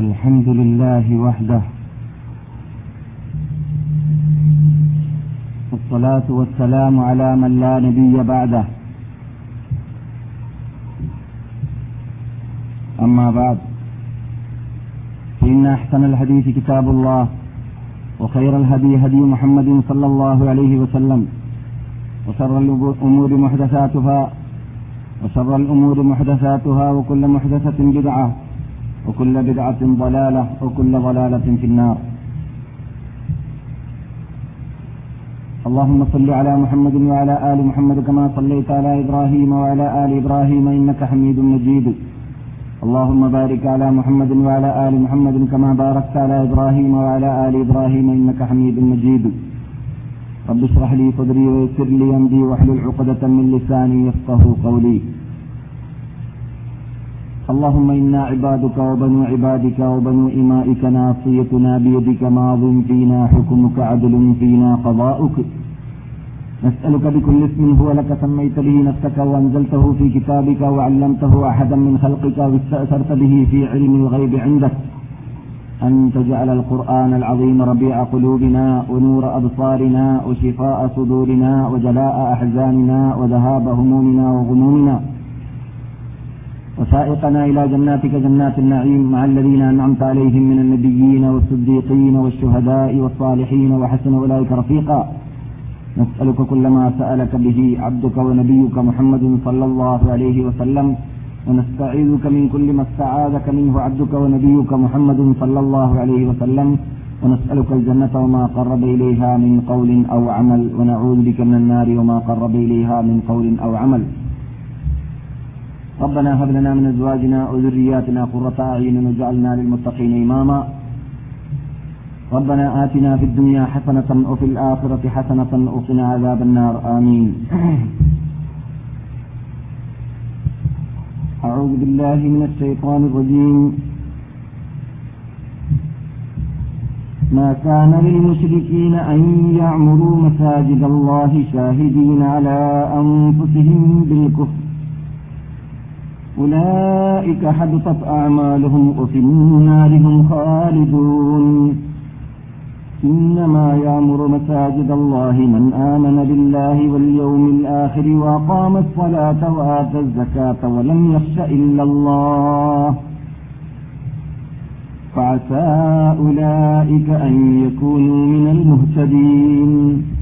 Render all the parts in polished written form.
الحمد لله وحده، والصلاة والسلام على من لا نبي بعده. أما بعد، فإن أحسن الحديث كتاب الله، وخير الهدي هدي محمد صلى الله عليه وسلم، وشر الأمور محدثاتها وكل محدثة بدعة وكل بدعة ضلالة وكل ضلالة في النار. اللهم صل على محمد وعلى آل محمد كما صليت على إبراهيم وعلى آل إبراهيم إنك حميد مجيد. اللهم بارك على محمد وعلى آل محمد كما باركت على إبراهيم وعلى آل إبراهيم إنك حميد مجيد. رب اشرح لي صدري ويسر لي أمري واحلل عقدة من لساني يفقهوا قولي. اللهم إنا عبادك وبنو عبادك وبنو إمائك ناصيتنا بيدك ماض فينا حكمك عدل فينا قضاؤك. نسألك بكل اسم هو لك سميت به نفسك وأنزلته في كتابك وعلمته أحدا من خلقك واستأثرت به في علم الغيب عندك أن تجعل القرآن العظيم ربيع قلوبنا ونور أبصارنا وشفاء صدورنا وجلاء أحزاننا وذهاب همومنا وغمومنا، وسائقنا إلى جناتك جنات النعيم مع الذين أنعمت عليهم من النبيين والصديقين والشهداء والصالحين وحسن أولئك رفيقا. نسألك كل ما سألك به عبدك ونبيك محمد صلى الله عليه وسلم، ونستعيذك من كل ما استعاذك منه عبدك ونبيك محمد صلى الله عليه وسلم، ونسألك الجنة وما قرب إليها من قول أو عمل، ونعوذ بك من النار وما قرب إليها من قول أو عمل. ربنا هب لنا من أزواجنا وذرياتنا قرة أعين واجعلنا للمتقين إماما. ربنا آتنا في الدنيا حسنة وفي الآخرة حسنة وقنا عذاب النار، آمين. أعوذ بالله من الشيطان الرجيم. ما كان للمشركين أن يعمروا مساجد الله شاهدين على أنفسهم بالكفر، أولئك حبطت أعمالهم وفي النار هم خالدون. إنما يعمر مساجد الله من آمن بالله واليوم الآخر وأقام الصلاة وآتى الزكاة ولم يخش إلا الله، فعسى أولئك أن يكونوا من المهتدين.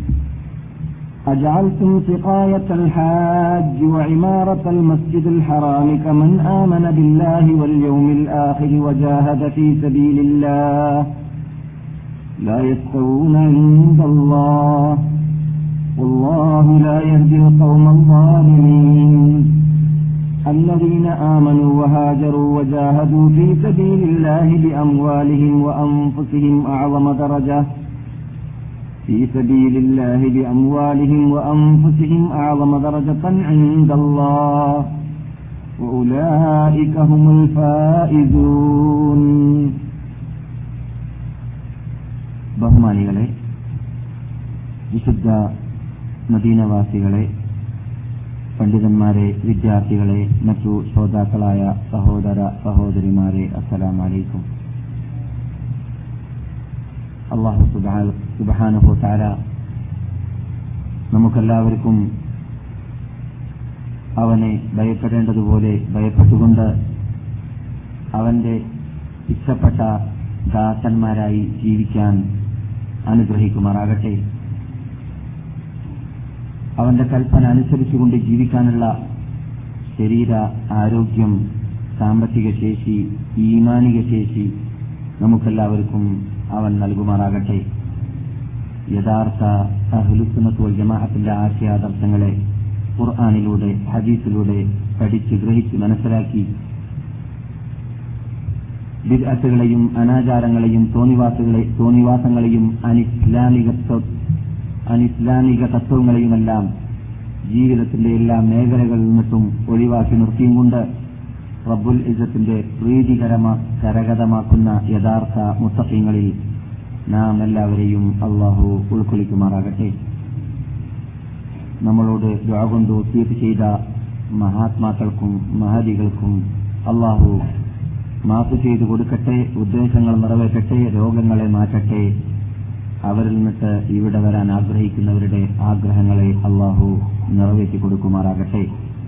أجعلتم سقاية الحاج وعمارة المسجد الحرام كمن آمن بالله واليوم الآخر وجاهد في سبيل الله، لا يستوون عند الله، والله لا يهدي القوم الظالمين. الذين آمنوا وهاجروا وجاهدوا في سبيل الله بأموالهم وأنفسهم أعظم درجة عند الله، وأولئك هم الفائزون. ബഹുമാനികളെ, വിശുദ്ധ മദീനവാസികളെ, പണ്ഡിതന്മാരെ, വിദ്യാർത്ഥികളെ, മറ്റു ശ്രോതാക്കളായ സഹോദര സഹോദരിമാരെ, അസ്സലാമു അലൈക്കും. അല്ലാഹു സുബ്ഹാനഹു വ തആല നമുക്കെല്ലാവർക്കും അവനെ ഭയപ്പെടേണ്ടതുപോലെ ഭയപ്പെട്ടുകൊണ്ട് അവന്റെ ഇഷ്ടപ്പെട്ട ദാസന്മാരായി ജീവിക്കാൻ അനുഗ്രഹിക്കുമാറാകട്ടെ. അവന്റെ കൽപ്പന അനുസരിച്ചുകൊണ്ട് ജീവിക്കാനുള്ള ശരീര ആരോഗ്യം, സാമ്പത്തിക ശേഷി, ഈമാനിക ശേഷി നമുക്കെല്ലാവർക്കും അവൻ നൽകുമാറാകട്ടെ. യഥാർത്ഥ അഹ്ലുസുന്നത്ത് വൽ ജമാഅത്തിന്റെ ആശയാദർശങ്ങളെ ഖുർആനിലൂടെ, ഹദീസിലൂടെ പഠിച്ച് ഗ്രഹിച്ച് മനസ്സിലാക്കി ബിദ്അത്തുകളെയും അനാചാരങ്ങളെയും തോന്നിവാസങ്ങളെയും അനിസ്ലാമിക തത്വങ്ങളെയുമെല്ലാം ജീവിതത്തിന്റെ എല്ലാ മേഖലകളിൽ നിന്നിട്ടും ഒഴിവാക്കി നിർത്തിയും കൊണ്ട് റബ്ബുൽ ഇസ്സത്തിന്റെ കരഗതമാക്കുന്ന യഥാർത്ഥ മുത്തഖീങ്ങളിൽ നാം എല്ലാവരെയും അല്ലാഹു ഉൾക്കൊള്ളിക്കുമാറാകട്ടെ. നമ്മളോട് ദുആ കൊണ്ട് വസിയത്ത് ചെയ്ത മഹാത്മാക്കൾക്കും മഹദികൾക്കും അല്ലാഹു മാപ്പ് ചെയ്തു കൊടുക്കട്ടെ, ഉദ്ദേശങ്ങൾ നിറവേറ്റട്ടെ, രോഗങ്ങളെ മാറ്റട്ടെ. അവരിൽ നിന്നിട്ട് ഇവിടെ വരാൻ ആഗ്രഹിക്കുന്നവരുടെ ആഗ്രഹങ്ങളെ അള്ളാഹു നിറവേറ്റി കൊടുക്കുമാറാകട്ടെ.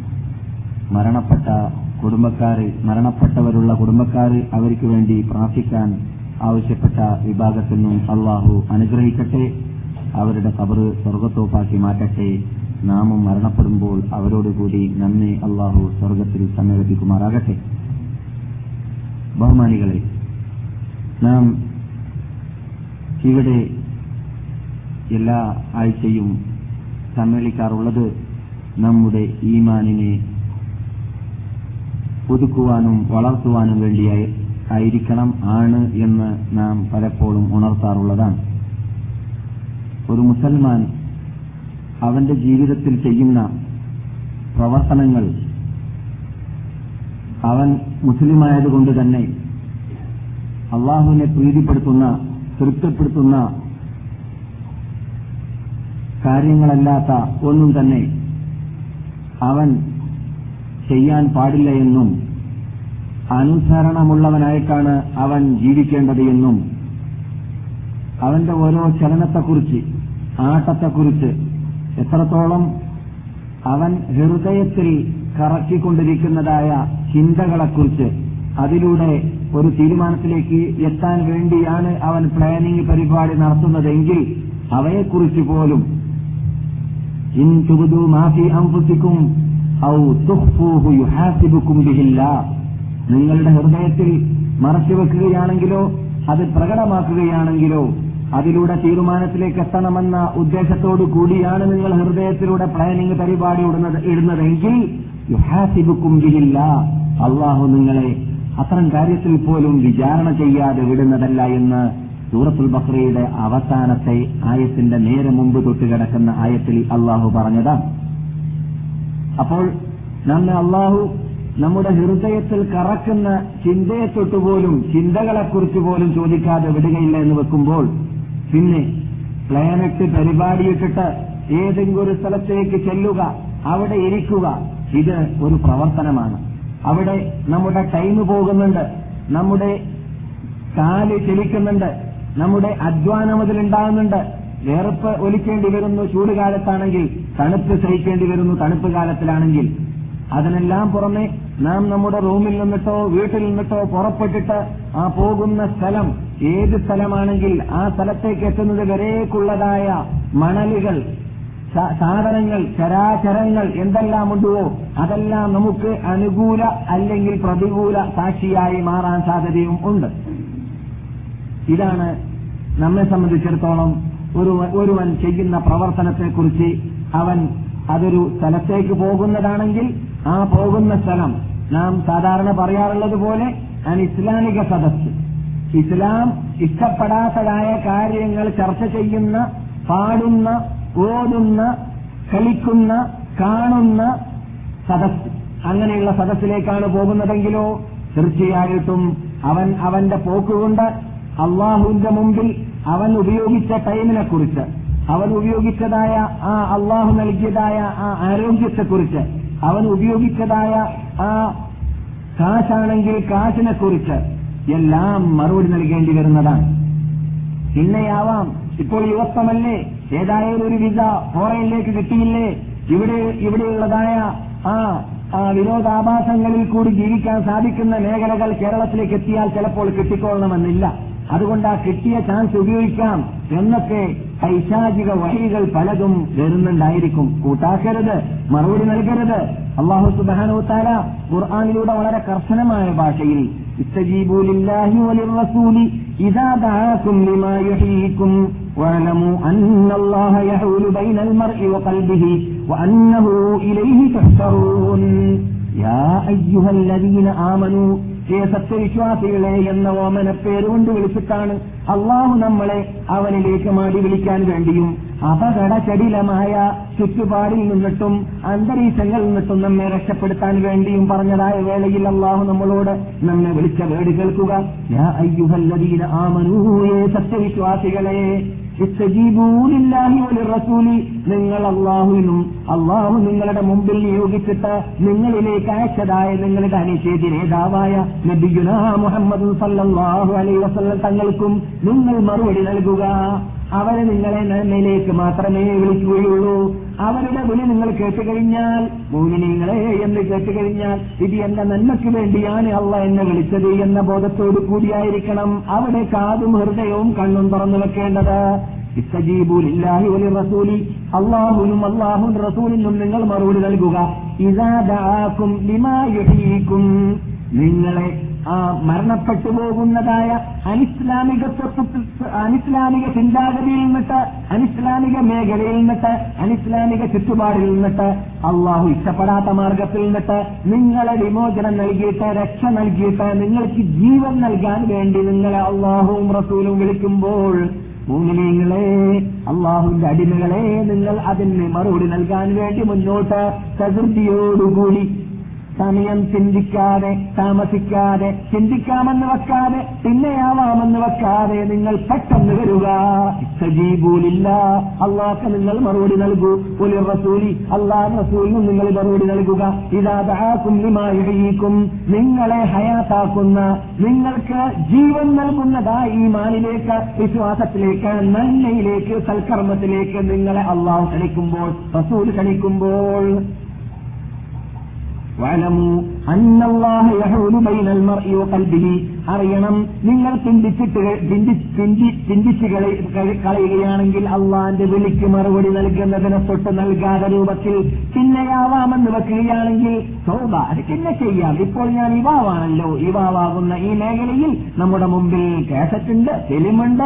മരണപ്പെട്ടവരുള്ള കുടുംബക്കാർ, അവർക്ക് വേണ്ടി പ്രാർത്ഥിക്കാൻ ആവശ്യപ്പെട്ട വിഭാഗത്തിൽ നിന്നും അള്ളാഹു അനുഗ്രഹിക്കട്ടെ. അവരുടെ ഖബറ് സ്വർഗത്തോപ്പാക്കി മാറ്റട്ടെ. നാമും മരണപ്പെടുമ്പോൾ അവരോടുകൂടി നമ്മെ അള്ളാഹു സ്വർഗത്തിൽ സമ്മേളിപ്പിക്കുമാറാകട്ടെ. ബഹുമാനികളെ, നാം ഇവിടെ എല്ലാ ആഴ്ചയും സമ്മേളിക്കാറുള്ളത് നമ്മുടെ ഈമാനിനെ പുതുക്കുവാനും വളർത്തുവാനും വേണ്ടിയായിരിക്കണം എന്ന് നാം പലപ്പോഴും ഉണർത്താറുള്ളതാണ്. ഒരു മുസൽമാൻ അവന്റെ ജീവിതത്തിൽ ചെയ്യുന്ന പ്രവർത്തനങ്ങൾ അവൻ മുസ്ലിമായതുകൊണ്ട് തന്നെ അള്ളാഹുവിനെ പ്രീതിപ്പെടുത്തുന്ന, തൃപ്തിപ്പെടുത്തുന്ന കാര്യങ്ങളല്ലാത്ത ഒന്നും തന്നെ അവൻ ചെയ്യാൻ പാടില്ല എന്നും അനുസരണമുള്ളവനായിട്ടാണ് അവൻ ജീവിക്കേണ്ടത് എന്നും അവന്റെ ഓരോ ചലനത്തെക്കുറിച്ച്, ആട്ടത്തെക്കുറിച്ച് എത്രത്തോളം അവൻ ഹൃദയത്തിൽ കറക്കിക്കൊണ്ടിരിക്കുന്നതായ ചിന്തകളെക്കുറിച്ച്, അതിലൂടെ ഒരു തീരുമാനത്തിലേക്ക് എത്താൻ വേണ്ടിയാണ് അവൻ പ്ലാനിംഗ് പരിപാടി നടത്തുന്നതെങ്കിൽ അവയെക്കുറിച്ച് പോലും ഇൻ തുബ്ദു മാ ഫീ അൻഫുസികും ഔ തുഖ്ഫൂഹു യുഹാസിബുകും ബിഹില്ലാഹ്, നിങ്ങളുടെ ഹൃദയത്തിൽ മറച്ചുവെക്കുകയാണെങ്കിലോ അത് പ്രകടമാക്കുകയാണെങ്കിലോ അതിലൂടെ തീരുമാനത്തിലേക്ക് എത്തണമെന്ന ഉദ്ദേശത്തോടു കൂടിയാണ് നിങ്ങൾ ഹൃദയത്തിലൂടെ പ്ലാനിംഗ് പരിപാടി ഇടുന്നതെങ്കിൽ യുഹാസിബുകും ബിഹില്ലാഹ്, അള്ളാഹു നിങ്ങളെ അത്തരം കാര്യത്തിൽ പോലും വിചാരണ ചെയ്യാതെ വിടുന്നതല്ല എന്ന് സൂറത്തുൽ ബഖറയുടെ അവസാനത്തെ ആയത്തിന്റെ നേരെ മുമ്പ് തൊട്ട് കിടക്കുന്ന ആയത്തിൽ അള്ളാഹു പറഞ്ഞതാണ്. അപ്പോൾ നമ്മെ അള്ളാഹു നമ്മുടെ ഹൃദയത്തിൽ കറക്കുന്ന ചിന്തയെ തൊട്ടുപോലും, ചിന്തകളെക്കുറിച്ച് പോലും ചോദിക്കാതെ വിടുകയില്ല എന്ന് വെക്കുമ്പോൾ പിന്നെ പ്ലാനിട്ട് പരിപാടിയിട്ടിട്ട് ഏതെങ്കിലും ഒരു സ്ഥലത്തേക്ക് ചെല്ലുക, അവിടെ ഇരിക്കുക, ഇത് ഒരു പ്രവർത്തനമാണ്. അവിടെ നമ്മുടെ ടൈം പോകുന്നുണ്ട്, നമ്മുടെ കാല് ചലിക്കുന്നുണ്ട്, നമ്മുടെ അധ്വാനം അതിലുണ്ടാകുന്നുണ്ട്. വേർപ്പ് ഒലിക്കേണ്ടി വരുന്നു ചൂടുകാലത്താണെങ്കിൽ, തണുപ്പ് സഹിക്കേണ്ടി വരുന്നു തണുപ്പ് കാലത്തിലാണെങ്കിൽ. അതിനെല്ലാം പുറമെ നാം നമ്മുടെ റൂമിൽ നിന്നിട്ടോ വീട്ടിൽ നിന്നിട്ടോ പുറപ്പെട്ടിട്ട് ആ പോകുന്ന സ്ഥലം ഏത് സ്ഥലമാണെങ്കിൽ ആ സ്ഥലത്തേക്ക് എത്തുന്നത് വരേക്കുള്ളതായ മണലുകൾ, സാധനങ്ങൾ, ചരാചരങ്ങൾ എന്തെല്ലാം ഉണ്ടോ അതെല്ലാം നമുക്ക് അനുകൂല അല്ലെങ്കിൽ പ്രതികൂല സാക്ഷിയായി മാറാൻ സാധ്യതയും ഉണ്ട്. ഇതാണ് നമ്മെ സംബന്ധിച്ചിടത്തോളം ഒരുവൻ ചെയ്യുന്ന പ്രവർത്തനത്തെക്കുറിച്ച്. അവൻ അതൊരു സ്ഥലത്തേക്ക് പോകുന്നതാണെങ്കിൽ ആ പോകുന്ന സ്ഥലം നാം സാധാരണ പറയാറുള്ളത് പോലെ ഇസ്ലാമിക സദസ്സ്, ഇസ്ലാം ഇഷ്ടപ്പെടാത്തതായ കാര്യങ്ങൾ ചർച്ച ചെയ്യുന്ന, പാടുന്ന, ഓതുന്ന, കളിക്കുന്ന, കാണുന്ന സദസ്സ്, അങ്ങനെയുള്ള സദസ്സിലേക്കാണ് പോകുന്നതെങ്കിലോ തീർച്ചയായിട്ടും അവൻ അവന്റെ പോക്കുകൊണ്ട് അള്ളാഹുവിന്റെ മുമ്പിൽ അവൻ ഉപയോഗിച്ച ടൈമിനെ കുറിച്ച്, അവൻ ഉപയോഗിച്ചതായ ആ അള്ളാഹു നൽകിയതായ ആ ആരോഗ്യത്തെക്കുറിച്ച്, അവൻ ഉപയോഗിച്ചതായ ആ കാശാണെങ്കിൽ കാശിനെ കുറിച്ച് എല്ലാം മറുപടി നൽകേണ്ടി വരുന്നതാണ്. പിന്നെയാവാം ഇപ്പോൾ യുവത്വമല്ലേ, ഏതായാലും ഒരു വിസ ഫോറയിലേക്ക് കിട്ടിയില്ലേ, ഇവിടെയുള്ളതായ ആ വിനോദാഭാസങ്ങളിൽ കൂടി ജീവിക്കാൻ സാധിക്കുന്ന മേഖലകൾ കേരളത്തിലേക്ക് എത്തിയാൽ ചിലപ്പോൾ കിട്ടിക്കൊള്ളണമെന്നില്ല. അതുകൊണ്ട് ആ കിട്ടിയ ചാൻസ് ഉപയോഗിക്കാം എന്നൊക്കെ പൈശാചിക വഴികൾ പലതും വരുന്നുണ്ടായിരിക്കും. കൂട്ടാക്കരുത്, മറുപടി നൽകരുത്. അല്ലാഹു സുബ്ഹാനഹു വ തആല ഖുർആനിലൂടെ വളരെ കർശനമായ ഭാഷയിൽ ഇസ്തജീബൂ ലില്ലാഹി വലിർറസൂലി ഇദാ ദഅാകും ലിമാ യുഹീകും വഅലമു അന്നല്ലാഹ യഹൂലു ബൈനൽ മർഇ വഖൽബിഹി വഅന്നഹു ഇലൈഹി തുഹ്ശറൂൻ. യാ അയ്യുഹല്ലദീന ആമനൂ, സത്യവിശ്വാസികളെ എന്ന ഓമന പേരുകൊണ്ട് വിളിച്ചിട്ടാണ് അള്ളാഹു നമ്മളെ അവനിലേക്ക് മാടി വിളിക്കാൻ വേണ്ടിയും അപകടചടിലമായ ചുറ്റുപാടിൽ നിന്നിട്ടും അന്തരീക്ഷങ്ങളിൽ നിന്നിട്ടും നമ്മെ രക്ഷപ്പെടുത്താൻ വേണ്ടിയും പറഞ്ഞതായ വേളയിൽ അള്ളാഹു നമ്മളോട് നമ്മെ വിളിച്ച വേട് കേൾക്കുക. യാ അയ്യുഹല്ലദീന ആമനൂ, സത്യവിശ്വാസികളെ, ഇസ്തജീബൂ ലില്ലാഹി വലിർറസൂലി, നിങ്ങൾ അള്ളാഹുവിനും അള്ളാഹു നിങ്ങളുടെ മുമ്പിൽ നിയോഗിച്ചിട്ട് നിങ്ങളിലേക്ക് അയച്ചതായ നിങ്ങളുടെ അനിഷേധി നേതാവായ നബിയുനാ മുഹമ്മദ് സല്ലല്ലാഹു അലൈഹി വസല്ലം തങ്ങൾക്കും നിങ്ങൾ മറുപടി നൽകുക. അവരെ നിങ്ങളെ നന്മയിലേക്ക് മാത്രമേ വിളിക്കുകയുള്ളൂ. അവരുടെ വിളി നിങ്ങൾ കേട്ടുകഴിഞ്ഞാൽ, മുഅ്മിനീങ്ങളെ എന്ന് കേട്ടുകഴിഞ്ഞാൽ, ഇത് എന്റെ നന്മയ്ക്ക് വേണ്ടിയാണ് അള്ളാഹ് എന്നെ വിളിച്ചത് എന്ന ബോധത്തോടു കൂടിയായിരിക്കണം അവിടെ കാതും ഹൃദയവും കണ്ണും തുറന്നു വെക്കേണ്ടത്. ഇസ്തജീബു ലില്ലാഹി വലിർറസൂലി, അല്ലാഹുവിനും അല്ലാഹുവിന്റെ റസൂലിനും നിങ്ങൾ മറുപടി നൽകുക. ഇദാ ദഅാകും ലിമാ യുഹീകും, നിങ്ങളെ ആ മരണപ്പെട്ടു പോകുന്നതായ അനിസ്ലാമിക ചിന്താഗതിയിൽ നിന്നിട്ട്, അനിസ്ലാമിക മേഖലയിൽ നിന്നിട്ട്, അനിസ്ലാമിക ചുറ്റുപാടിൽ നിന്നിട്ട്, അള്ളാഹു ഇഷ്ടപ്പെടാത്ത മാർഗത്തിൽ നിന്നിട്ട് നിങ്ങളെ വിമോചനം നൽകിയിട്ട്, രക്ഷ നൽകിയിട്ട്, നിങ്ങൾക്ക് ജീവൻ നൽകാൻ വേണ്ടി നിങ്ങളെ അള്ളാഹുവും റസൂലും വിളിക്കുമ്പോൾ, മുഅ്മിനീങ്ങളെ, അള്ളാഹുവിന്റെ അടിമകളെ, നിങ്ങൾ അതിന് മറുപടി നൽകാൻ വേണ്ടി മുന്നോട്ട് പ്രകൃതിയോടുകൂടി സമയം ചിന്തിക്കാതെ, താമസിക്കാതെ, ചിന്തിക്കാമെന്ന് വെക്കാതെ, പിന്നെയാവാമെന്ന് വെക്കാതെ നിങ്ങൾ പെട്ടെന്ന് വരിക. ഇസ്തജീബൂലില്ല, അള്ളാഹ്ക്ക് നിങ്ങൾ മറുപടി നൽകൂ. ഖുലിർ റസൂലി, അള്ളാഹ് റസൂലിനും നിങ്ങൾ മറുപടി നൽകുക. ഇദാ ദഅാകും ലിമാ യുഹീകും, നിങ്ങളെ ഹയാത്താക്കുന്ന, നിങ്ങൾക്ക് ജീവൻ നൽകുന്നതായ ഈമാനിലേക്ക്, വിശ്വാസത്തിലേക്ക്, നന്മയിലേക്ക്, സൽക്കർമ്മത്തിലേക്ക് നിങ്ങളെ അള്ളാഹു ക്ഷണിക്കുമ്പോൾ, റസൂൽ ക്ഷണിക്കുമ്പോൾ, വഅലമു അന്നല്ലാഹ യഹൂലു ബൈനൽ മർഇ വഖൽബിഹി, അറിയണം, നിങ്ങൾ ചിന്തിച്ച് കളയുകയാണെങ്കിൽ അള്ളാന്റെ വിളിക്ക് മറുപടി നൽകുന്നതിനെ തൊട്ട് നൽകാതെ രൂപത്തിൽ പിന്നെയാവാമെന്ന് വെക്കുകയാണെങ്കിൽ തൗബ, അത് പിന്നെ ചെയ്യാം. ഇപ്പോൾ ഞാൻ യുവാവാണല്ലോ, യുവാവാകുന്ന ഈ മേഖലയിൽ നമ്മുടെ മുമ്പിൽ കേസറ്റുണ്ട്, ഫിലിമുണ്ട്,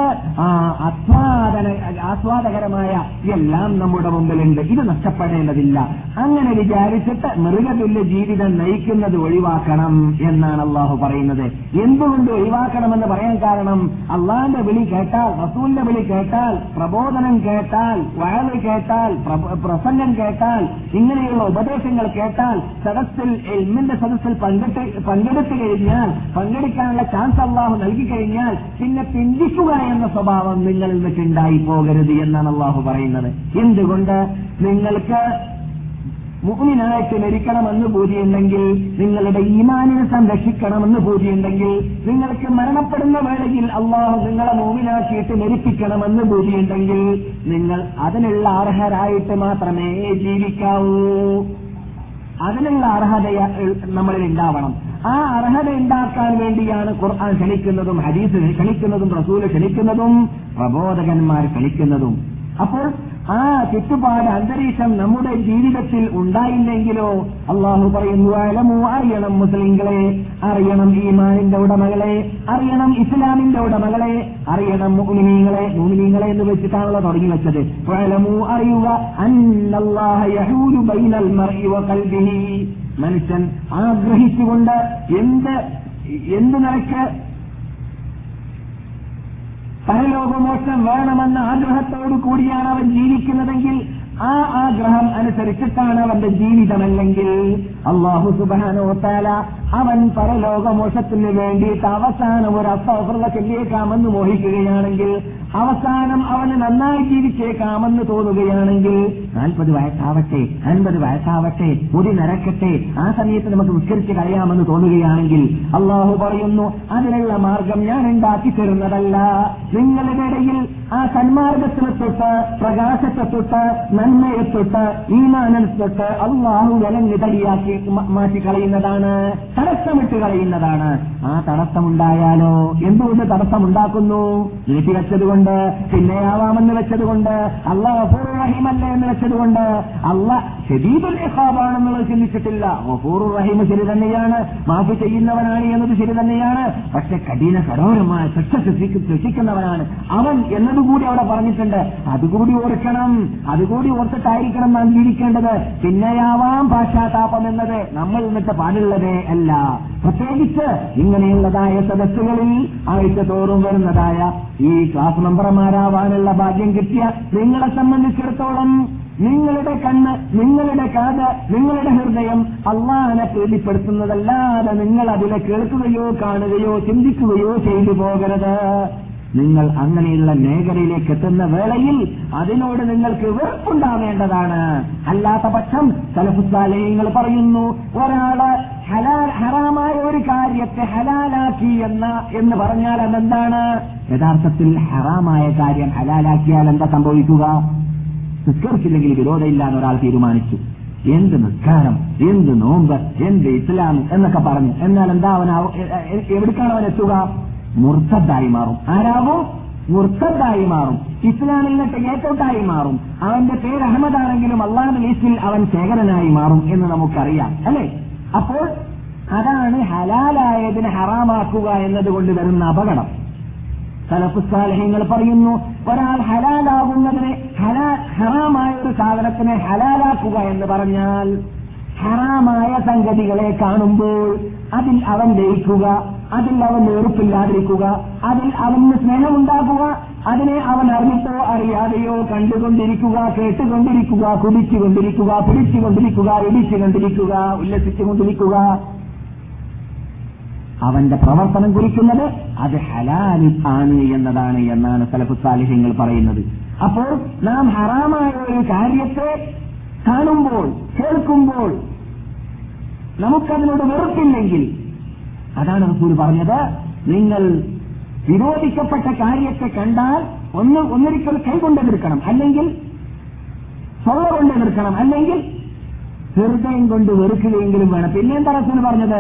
ആസ്വാദകരമായ എല്ലാം നമ്മുടെ മുമ്പിലുണ്ട്. ഇത് നഷ്ടപ്പെടേണ്ടതില്ല. അങ്ങനെ വിചാരിച്ചിട്ട് മൃഗതുല്യ ജീവിതം നയിക്കുന്നത് ഒഴിവാക്കണം എന്നാണ് അള്ളാഹു പറയുന്നത്. എന്തുകൊണ്ട് ഒഴിവാക്കണമെന്ന് പറയാൻ കാരണം, അള്ളാന്റെ വിളി കേട്ടാൽ, റസൂലിന്റെ വിളി കേട്ടാൽ, പ്രബോധനം കേട്ടാൽ, വഅദ് കേട്ടാൽ, പ്രസംഗം കേട്ടാൽ, ഇങ്ങനെയുള്ള ഉപദേശങ്ങൾ കേട്ടാൽ, സദസ്സിൽ ഇൽമിന്റെ സദസ്സിൽ പങ്കെടുത്തു കഴിഞ്ഞാൽ, പങ്കെടുക്കാനുള്ള ചാൻസ് അള്ളാഹു നൽകിക്കഴിഞ്ഞാൽ പിന്നെ പിന്തിക്കുക എന്ന സ്വഭാവം നിങ്ങളിൽ നിന്നുണ്ടായി പോകരുത് എന്നാണ് അള്ളാഹു പറയുന്നത്. എന്തുകൊണ്ട്? നിങ്ങൾക്ക് മുഅ്മിനായിട്ട് മരിക്കണമെന്ന് ബോധ്യമുണ്ടെങ്കിൽ, നിങ്ങളുടെ ഈമാനിനെ സംരക്ഷിക്കണമെന്ന് ബോധ്യമുണ്ടെങ്കിൽ, നിങ്ങൾക്ക് മരണപ്പെടുന്ന വേളയിൽ അള്ളാഹു നിങ്ങളെ മുഅ്മിനാക്കിയിട്ട് മരിപ്പിക്കണമെന്ന് ബോധ്യമുണ്ടെങ്കിൽ, നിങ്ങൾ അതിനുള്ള അർഹരായിട്ട് മാത്രമേ ജീവിക്കാവൂ. അതിനുള്ള അർഹത നമ്മളിൽ ഉണ്ടാവണം. ആ അർഹത ഉണ്ടാക്കാൻ വേണ്ടിയാണ് ഖുർആൻ ക്ഷണിക്കുന്നതും, ഹദീസ് ക്ഷണിക്കുന്നതും, റസൂല് ക്ഷണിക്കുന്നതും, പ്രബോധകന്മാർ ക്ഷണിക്കുന്നതും. അപ്പോൾ ആ ചുറ്റുപാട് അന്തരീക്ഷം നമ്മുടെ ജീവിതത്തിൽ ഉണ്ടായില്ലെങ്കിലോ, അള്ളാഹു പറയുന്നു, അറിയണം മുസ്ലിങ്ങളെ, അറിയണം ഈമാനിന്റെ ഉടമകളെ, അറിയണം ഇസ്ലാമിന്റെ ഉടമകളെ, അറിയണം മുഅ്മിനീങ്ങളെ എന്ന് വെച്ചിട്ടാണല്ലോ തുടങ്ങി വെച്ചത്. അറിയുക, അന്നല്ലാഹ യഹൂലു ബൈനൽ മർഇ വഖൽബിഹി, മനുഷ്യൻ ആഗ്രഹിച്ചുകൊണ്ട് എന്ത് നിലയ്ക്ക് പരലോകമോക്ഷം വേണമെന്ന ആഗ്രഹത്തോടു കൂടിയാണ് അവൻ ജീവിക്കുന്നതെങ്കിൽ, ആ ആഗ്രഹം അനുസരിച്ചിട്ടാണ് അവന്റെ ജീവിതമല്ലെങ്കിൽ, അല്ലാഹു സുബ്ഹാനഹു വ തആല അവൻ പരലോകമോക്ഷത്തിന് വേണ്ടിയിട്ട് അവസാനം ഒരു അസ്തഗ്ഫിറുല്ലാഹ് ചൊല്ലിയേക്കാമെന്ന് മോഹിക്കുകയാണെങ്കിൽ, അവസാനം അവന് നന്നായി ജീവിച്ചേക്കാമെന്ന് തോന്നുകയാണെങ്കിൽ, 40 വയസ്സാവട്ടെ, 50 വയസ്സാവട്ടെ, മുടി നരക്കട്ടെ, ആ സമയത്ത് നമുക്ക് നിസ്കരിച്ച് കളയാമെന്ന് തോന്നുകയാണെങ്കിൽ, അള്ളാഹു പറയുന്നു, അതിനുള്ള മാർഗം ഞാൻ ഉണ്ടാക്കി തരുന്നതല്ല. നിങ്ങളുടെ ഇടയിൽ ആ സന്മാർഗത്തിനെ തൊട്ട്, പ്രകാശത്തെ തൊട്ട്, നന്മയെ തൊട്ട്, ഈമാനെ തൊട്ട് അള്ളാഹു വിലങ്ങ് തടിയാക്കി മാറ്റിക്കളയുന്നതാണ്, തടസ്സമിട്ട് കളയുന്നതാണ്. ആ തടസ്സമുണ്ടായാലോ, എന്തുകൊണ്ട് തടസ്സമുണ്ടാക്കുന്നു? നീട്ടി വെച്ചതുകൊണ്ട്, പിന്നെയാവാമെന്ന് വെച്ചതുകൊണ്ട്, അള്ളാഹ് ഗഫൂറുർ റഹീമല്ലേ എന്ന് വെച്ചതുകൊണ്ട്, അള്ളാഹ് ശദീദുൽ ഇഖാബാണെന്നുള്ളത് ചിന്തിച്ചിട്ടില്ല. ഗഫൂറുർ റഹീം ശരി തന്നെയാണ്, മാഫി ചെയ്യുന്നവനാണ് എന്നത് ശരി തന്നെയാണ്. പക്ഷെ കഠിനകഠോരമായ ശിക്ഷ ശിക്ഷിക്കുന്നവനാണ് അവൻ എന്നതുകൂടി അവിടെ പറഞ്ഞിട്ടുണ്ട്. അതുകൂടി ഓർക്കണം, അതുകൂടി ഓർത്തിട്ടായിരിക്കണം നാം ജീവിക്കേണ്ടത്. പിന്നെയാവാം പാശ്ചാത്താപം എന്നത് നമ്മൾ നിന്നിട്ട് പാടുള്ളതേ അല്ല. പ്രത്യേകിച്ച് ഇങ്ങനെയുള്ളതായ സദസ്സുകളിൽ ആഴ്ച തോറും വരുന്നതായ ഈ ക്ലാസ് മെമ്പർമാരാവാനുള്ള ഭാഗ്യം കിട്ടിയ നിങ്ങളെ സംബന്ധിച്ചിടത്തോളം, നിങ്ങളുടെ കണ്ണ്, നിങ്ങളുടെ കാത്, നിങ്ങളുടെ ഹൃദയം അള്ളാഹനെ പ്രീതിപ്പെടുത്തുന്നതല്ലാതെ നിങ്ങൾ അതിലെ കേൾക്കുകയോ കാണുകയോ ചിന്തിക്കുകയോ ചെയ്തു പോകരുത്. നിങ്ങൾ അങ്ങനെയുള്ള മേഖലയിലേക്ക് എത്തുന്ന വേളയിൽ അതിനോട് നിങ്ങൾക്ക് വെറുപ്പുണ്ടാവേണ്ടതാണ്. അല്ലാത്ത പക്ഷം സലഫു സാലിഹീങ്ങൾ പറയുന്നു, ഒരാള് ഹറാമായ ഒരു കാര്യത്തെ ഹലാലാക്കി എന്ന് പറഞ്ഞാൽ അതെന്താണ്? യഥാർത്ഥത്തിൽ ഹറാമായ കാര്യം ഹലാലാക്കിയാൽ എന്താ സംഭവിക്കുക? നിസ്കരിച്ചില്ലെങ്കിൽ വിരോധമില്ല എന്ന് ഒരാൾ തീരുമാനിച്ചു. എന്ത് നിസ്കാരം, എന്ത് നോമ്പ്, എന്ത് ഇസ്ലാം എന്നൊക്കെ പറഞ്ഞു. എന്നാൽ എന്താ എവിടേക്കാണ് അവൻ എത്തുക? മുർത്തദ്ദായി മാറും. ആരാകും? മുർത്തദ്ദായി മാറും. ഇസ്ലാമിൽ നിന്നിട്ട് ഗേറ്റൗട്ടായി മാറും. അവന്റെ പേര് അഹമ്മദാണെങ്കിലും അള്ളാഹുവിന്റെ ലിസ്റ്റിൽ അവൻ ശേഖരനായി മാറും എന്ന് നമുക്കറിയാം, അല്ലേ? അപ്പോൾ അതാണ് ഹലാലായതിനെ ഹറാമാക്കുക എന്നതുകൊണ്ട് വരുന്ന അപകടം. സലഫു സാലിഹീങ്ങൾ പറയുന്നു, ഒരാൾ ഹലാലാകുന്നതിനെ ഹറാമായ ഒരു സാധനത്തിനെ ഹലാലാക്കുക എന്ന് പറഞ്ഞാൽ ഹറാമായ സംഗതികളെ കാണുമ്പോൾ അതിൽ അവൻ ലയിക്കുക, അതിൽ അവൻ വെറുപ്പില്ലാതിരിക്കുക, അതിൽ അവന് സ്നേഹമുണ്ടാക്കുക, അതിനെ അവൻ അറിഞ്ഞിട്ടോ അറിയാതെയോ കണ്ടുകൊണ്ടിരിക്കുക, കേട്ടുകൊണ്ടിരിക്കുക, കുടിച്ചുകൊണ്ടിരിക്കുക, പിടിച്ചുകൊണ്ടിരിക്കുക, ഇടിച്ചുകൊണ്ടിരിക്കുക, ഉല്ലസിച്ചുകൊണ്ടിരിക്കുക. അവന്റെ പ്രവർത്തനം കുറിക്കുന്നത് അത് ഹലാലിൽ ആണ് എന്നാണ് സലഫു സാലിഹീങ്ങൾ പറയുന്നത്. അപ്പോൾ നാം ഹറാമായ ഒരു കാര്യത്തെ കാണുമ്പോൾ, കേൾക്കുമ്പോൾ നമുക്കതിനോട് വെറുപ്പില്ലെങ്കിൽ, അതാണ് റസൂൽ പറഞ്ഞത്, നിങ്ങൾ വിരോധിക്കപ്പെട്ട കാര്യത്തെ കണ്ടാൽ ഒന്നൊരിക്കൽ കൈകൊണ്ടെടുക്കണം, അല്ലെങ്കിൽ തൊള്ള കൊണ്ടെടുക്കണം, അല്ലെങ്കിൽ ഹൃദയം കൊണ്ട് വെറുക്കുകയെങ്കിലും വേണം. പിന്നെന്താ റസൂൽ പറഞ്ഞത്?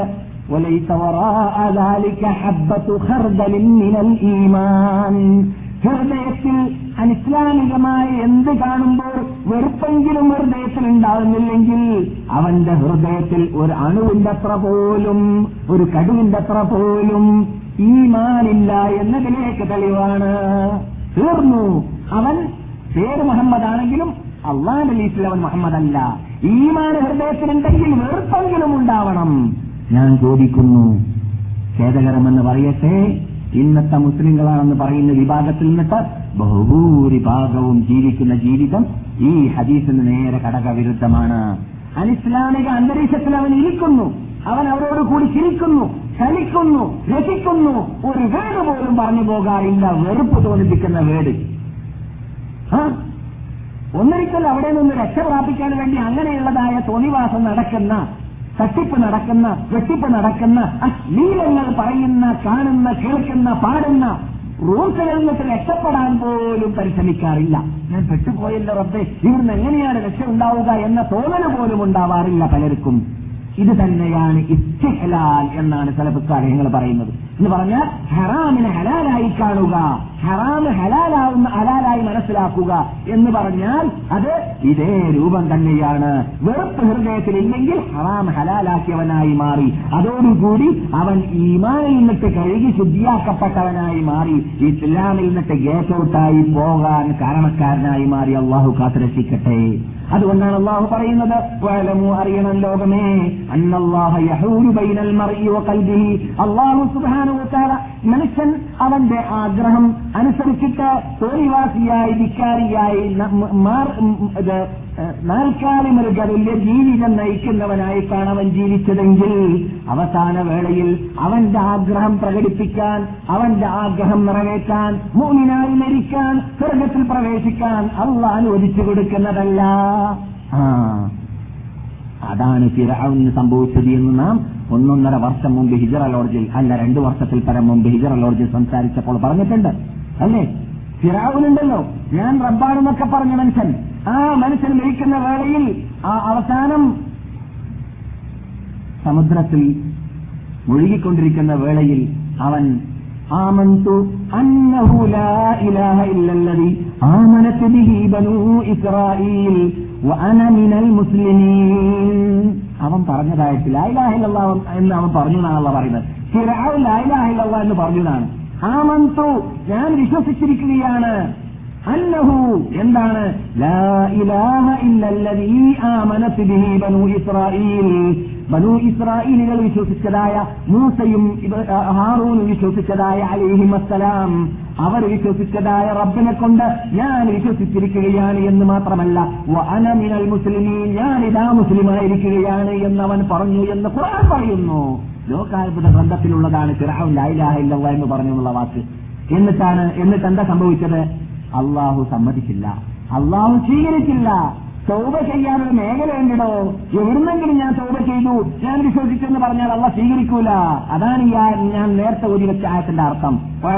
ഹൃദയത്തിൽ അനിസ്ലാമികമായ എന്ത് കാണുമ്പോൾ വെറുപ്പെങ്കിലും ഹൃദയത്തിൽ ഉണ്ടാകുന്നില്ലെങ്കിൽ അവന്റെ ഹൃദയത്തിൽ ഒരു അണുവിന്റെ അത്ര പോലും, ഒരു കടുവിന്റെ അത്ര പോലും ഈമാനില്ല എന്നതിലേക്ക് തെളിവാണ്. തീർന്നു. അവൻ പേര് മുഹമ്മദ് ആണെങ്കിലും അള്ളാഹുവിന്റെ ലിസ്റ്റിൽ അവൻ മുഹമ്മദ് അല്ല. ഈമാൻ ഹൃദയത്തിലുണ്ടെങ്കിൽ വെറുപ്പെങ്കിലും ഉണ്ടാവണം. ഞാൻ ചോദിക്കുന്നു, ഖേദകരമെന്ന് പറയട്ടെ, ഇന്നത്തെ മുസ്ലിങ്ങളാണെന്ന് പറയുന്ന വിഭാഗത്തിൽ നിന്നിട്ട് ബഹുഭൂരിഭാഗവും ജീവിക്കുന്ന ജീവിതം ഈ ഹദീസിന് നേരെ കടകവിരുദ്ധമാണ്. അനിസ്ലാമിക അന്തരീക്ഷത്തിൽ അവൻ ഇരിക്കുന്നു, അവൻ അവരോട് കൂടി ചിരിക്കുന്നു, ചലിക്കുന്നു, രസിക്കുന്നു, ഒരു വേട് പോലും പറഞ്ഞു പോകാറില്ല, വെറുപ്പ് തോന്നിപ്പിക്കുന്ന വേട്. ഒന്നൊരിക്കൽ അവിടെ നിന്ന് രക്ഷപ്രാപിക്കാൻ വേണ്ടി അങ്ങനെയുള്ളതായ തോന്നിവാസം നടക്കുന്ന, തട്ടിപ്പ് നടക്കുന്ന, വെട്ടിപ്പ് നടക്കുന്ന, അശ്ലീലങ്ങൾ പറയുന്ന, കാണുന്ന, കേൾക്കുന്ന, പാടുന്ന റൂൾസുകളിൽ നിന്ന് രക്ഷപ്പെടാൻ പോലും പരിശ്രമിക്കാറില്ല. ഞാൻ പെട്ടുപോയല്ലോ റബ്ബേ, ഇവിടുന്ന് എങ്ങനെയാണ് രക്ഷ ഉണ്ടാവുക എന്ന തോന്നല് പോലും ഉണ്ടാവാറില്ല പലർക്കും. ഇത് തന്നെയാണ് ഇസ്തിഹ്ലാൽ എന്നാണ് സലഫു സാലിഹീങ്ങൾ പറയുന്നത്. എന്ന് പറഞ്ഞാൽ ഹറാമിനെ ഹലാലായി കാണുക, ഹറാമ് ഹലാലായി മനസ്സിലാക്കുക എന്ന് പറഞ്ഞാൽ അത് ഇതേ രൂപം തന്നെയാണ്. വെറുപ്പ് ഹൃദയത്തിലില്ലെങ്കിൽ ഹറാം ഹലാലാക്കിയവനായി മാറി. അതോടുകൂടി അവൻ ഈമാനിൽ നിന്നിട്ട് കഴുകി ശുദ്ധിയാക്കപ്പെട്ടവനായി മാറി. ഇസ്ലാമിൽ നിന്നിട്ട് ഗേറ്റ് ഔട്ടായി പോകാൻ കാരണക്കാരനായി മാറി. അള്ളാഹു കാത്തുരക്ഷിക്കട്ടെ. അതുകൊണ്ടാണ് അള്ളാഹു പറയുന്നത്, വഅലമു, അറിയണം ലോകമേ, അന്നല്ലാഹ യഹൂലു ബൈനൽ മർഇ വഖൽബിഹി. അല്ലാഹു സുബ്ഹാനഹു വതആല മനുഷ്യൻ അവന്റെ ആഗ്രഹം അനുസരിച്ചിട്ട് തോന്നിവാസിയായി, ധിക്കാരിയായി, നാൽക്കാലി മൃഗതുല്യ ജീവിതം നയിക്കുന്നവനായിട്ടാണ് അവൻ ജീവിച്ചതെങ്കിൽ അവസാന വേളയിൽ അവന്റെ ആഗ്രഹം പ്രകടിപ്പിക്കാൻ, അവന്റെ ആഗ്രഹം നിറവേറ്റാൻ, മുഅ്മിനായി മരിക്കാൻ, സ്വർഗ്ഗത്തിൽ പ്രവേശിക്കാൻ അല്ലാഹു അനുവദിച്ചു കൊടുക്കുന്നതല്ല. അതാണ് ഫിർഔന് സംഭവിച്ചത് എന്ന് നാം 1.5 വർഷം മുമ്പ് ഹിജ്റ ലോഡ്ജിൽ, അല്ല 2 വർഷത്തിൽ പരം മുമ്പ് ഹിജ്റ ലോഡ്ജിൽ സംസാരിച്ചപ്പോൾ പറഞ്ഞിട്ടുണ്ട്, അല്ലേ? ഫിർഔനുണ്ടല്ലോ, ഞാൻ റബ്ബാണെന്നൊക്കെ പറഞ്ഞ മനുഷ്യൻ, ആ മനുഷ്യൻ മരിക്കുന്ന വേളയിൽ ആ അവസാനം സമുദ്രത്തിൽ മുഴുകിക്കൊണ്ടിരിക്കുന്ന വേളയിൽ അവൻ ആമന്തു അന്നഹു ലാ ഇലാഹ ഇല്ലല്ലദി ആമനത് ബിഹി ബനൂ ഇസ്രായീൽ വഅന മിനൽ മുസ്ലിമീൻ. അവൻ പറഞ്ഞതായിട്ട് ലാ ഇലാഹ ഇല്ലല്ലാഹ് എന്ന് അവൻ പറഞ്ഞു എന്നാണല്ലോ പറയുന്നത്. ഫിർഔൻ ലാ ഇലാഹ ഇല്ലല്ലാഹ് എന്ന് പറഞ്ഞതാണ്. ആമന്തു, ഞാൻ വിശ്വസിച്ചിരിക്കുകയാണ്. അന്നഹു, എന്താണ്? ലാ ഇലാഹ ഇല്ലല്ലദീ ആമനത് ബിഹി ബനൂ ഇസ്രായീൽ. ബനൂ ഇസ്രായീലുകൾ വിശ്വസിച്ചതായ, മൂസയും ഹാറൂനും വിശ്വസിച്ചതായ അലൈഹിമസ്സലാം, അവർ വിശ്വസിച്ചതായ റബ്ബിനെ കൊണ്ട് ഞാൻ വിശ്വസിച്ചിരിക്കുകയാണ് എന്ന് മാത്രമല്ല, വഅന മിനൽ മുസ്ലിമീൻ, ഞാനിതാ മുസ്ലിമായിരിക്കുകയാണ് എന്നവൻ പറഞ്ഞു എന്ന് ഖുർആൻ പറയുന്നു. ലോകാത്ഭുത ഗ്രന്ഥത്തിലുള്ളതാണ് ഫിർഔൻ ലാ ഇലാഹ ഇല്ലല്ലാഹ് എന്ന് പറഞ്ഞു എന്നുള്ള വാക്ക്. എന്നിട്ട് എന്താ സംഭവിച്ചത്? അള്ളാഹു സമ്മതിച്ചില്ല, അള്ളാഹു സ്വീകരിച്ചില്ല. തൗബ ചെയ്യാനൊരു മേഖലയുണ്ടോ? എവിടുന്നെങ്കിലും ഞാൻ തൗബ ചെയ്തു, ഞാൻ വിശ്വസിച്ചെന്ന് പറഞ്ഞാൽ അള്ളാഹ് സ്വീകരിക്കൂല. അതാണ് ഞാൻ നേരത്തെ ഓതി വെച്ച ആയത്തിന്റെ അർത്ഥം.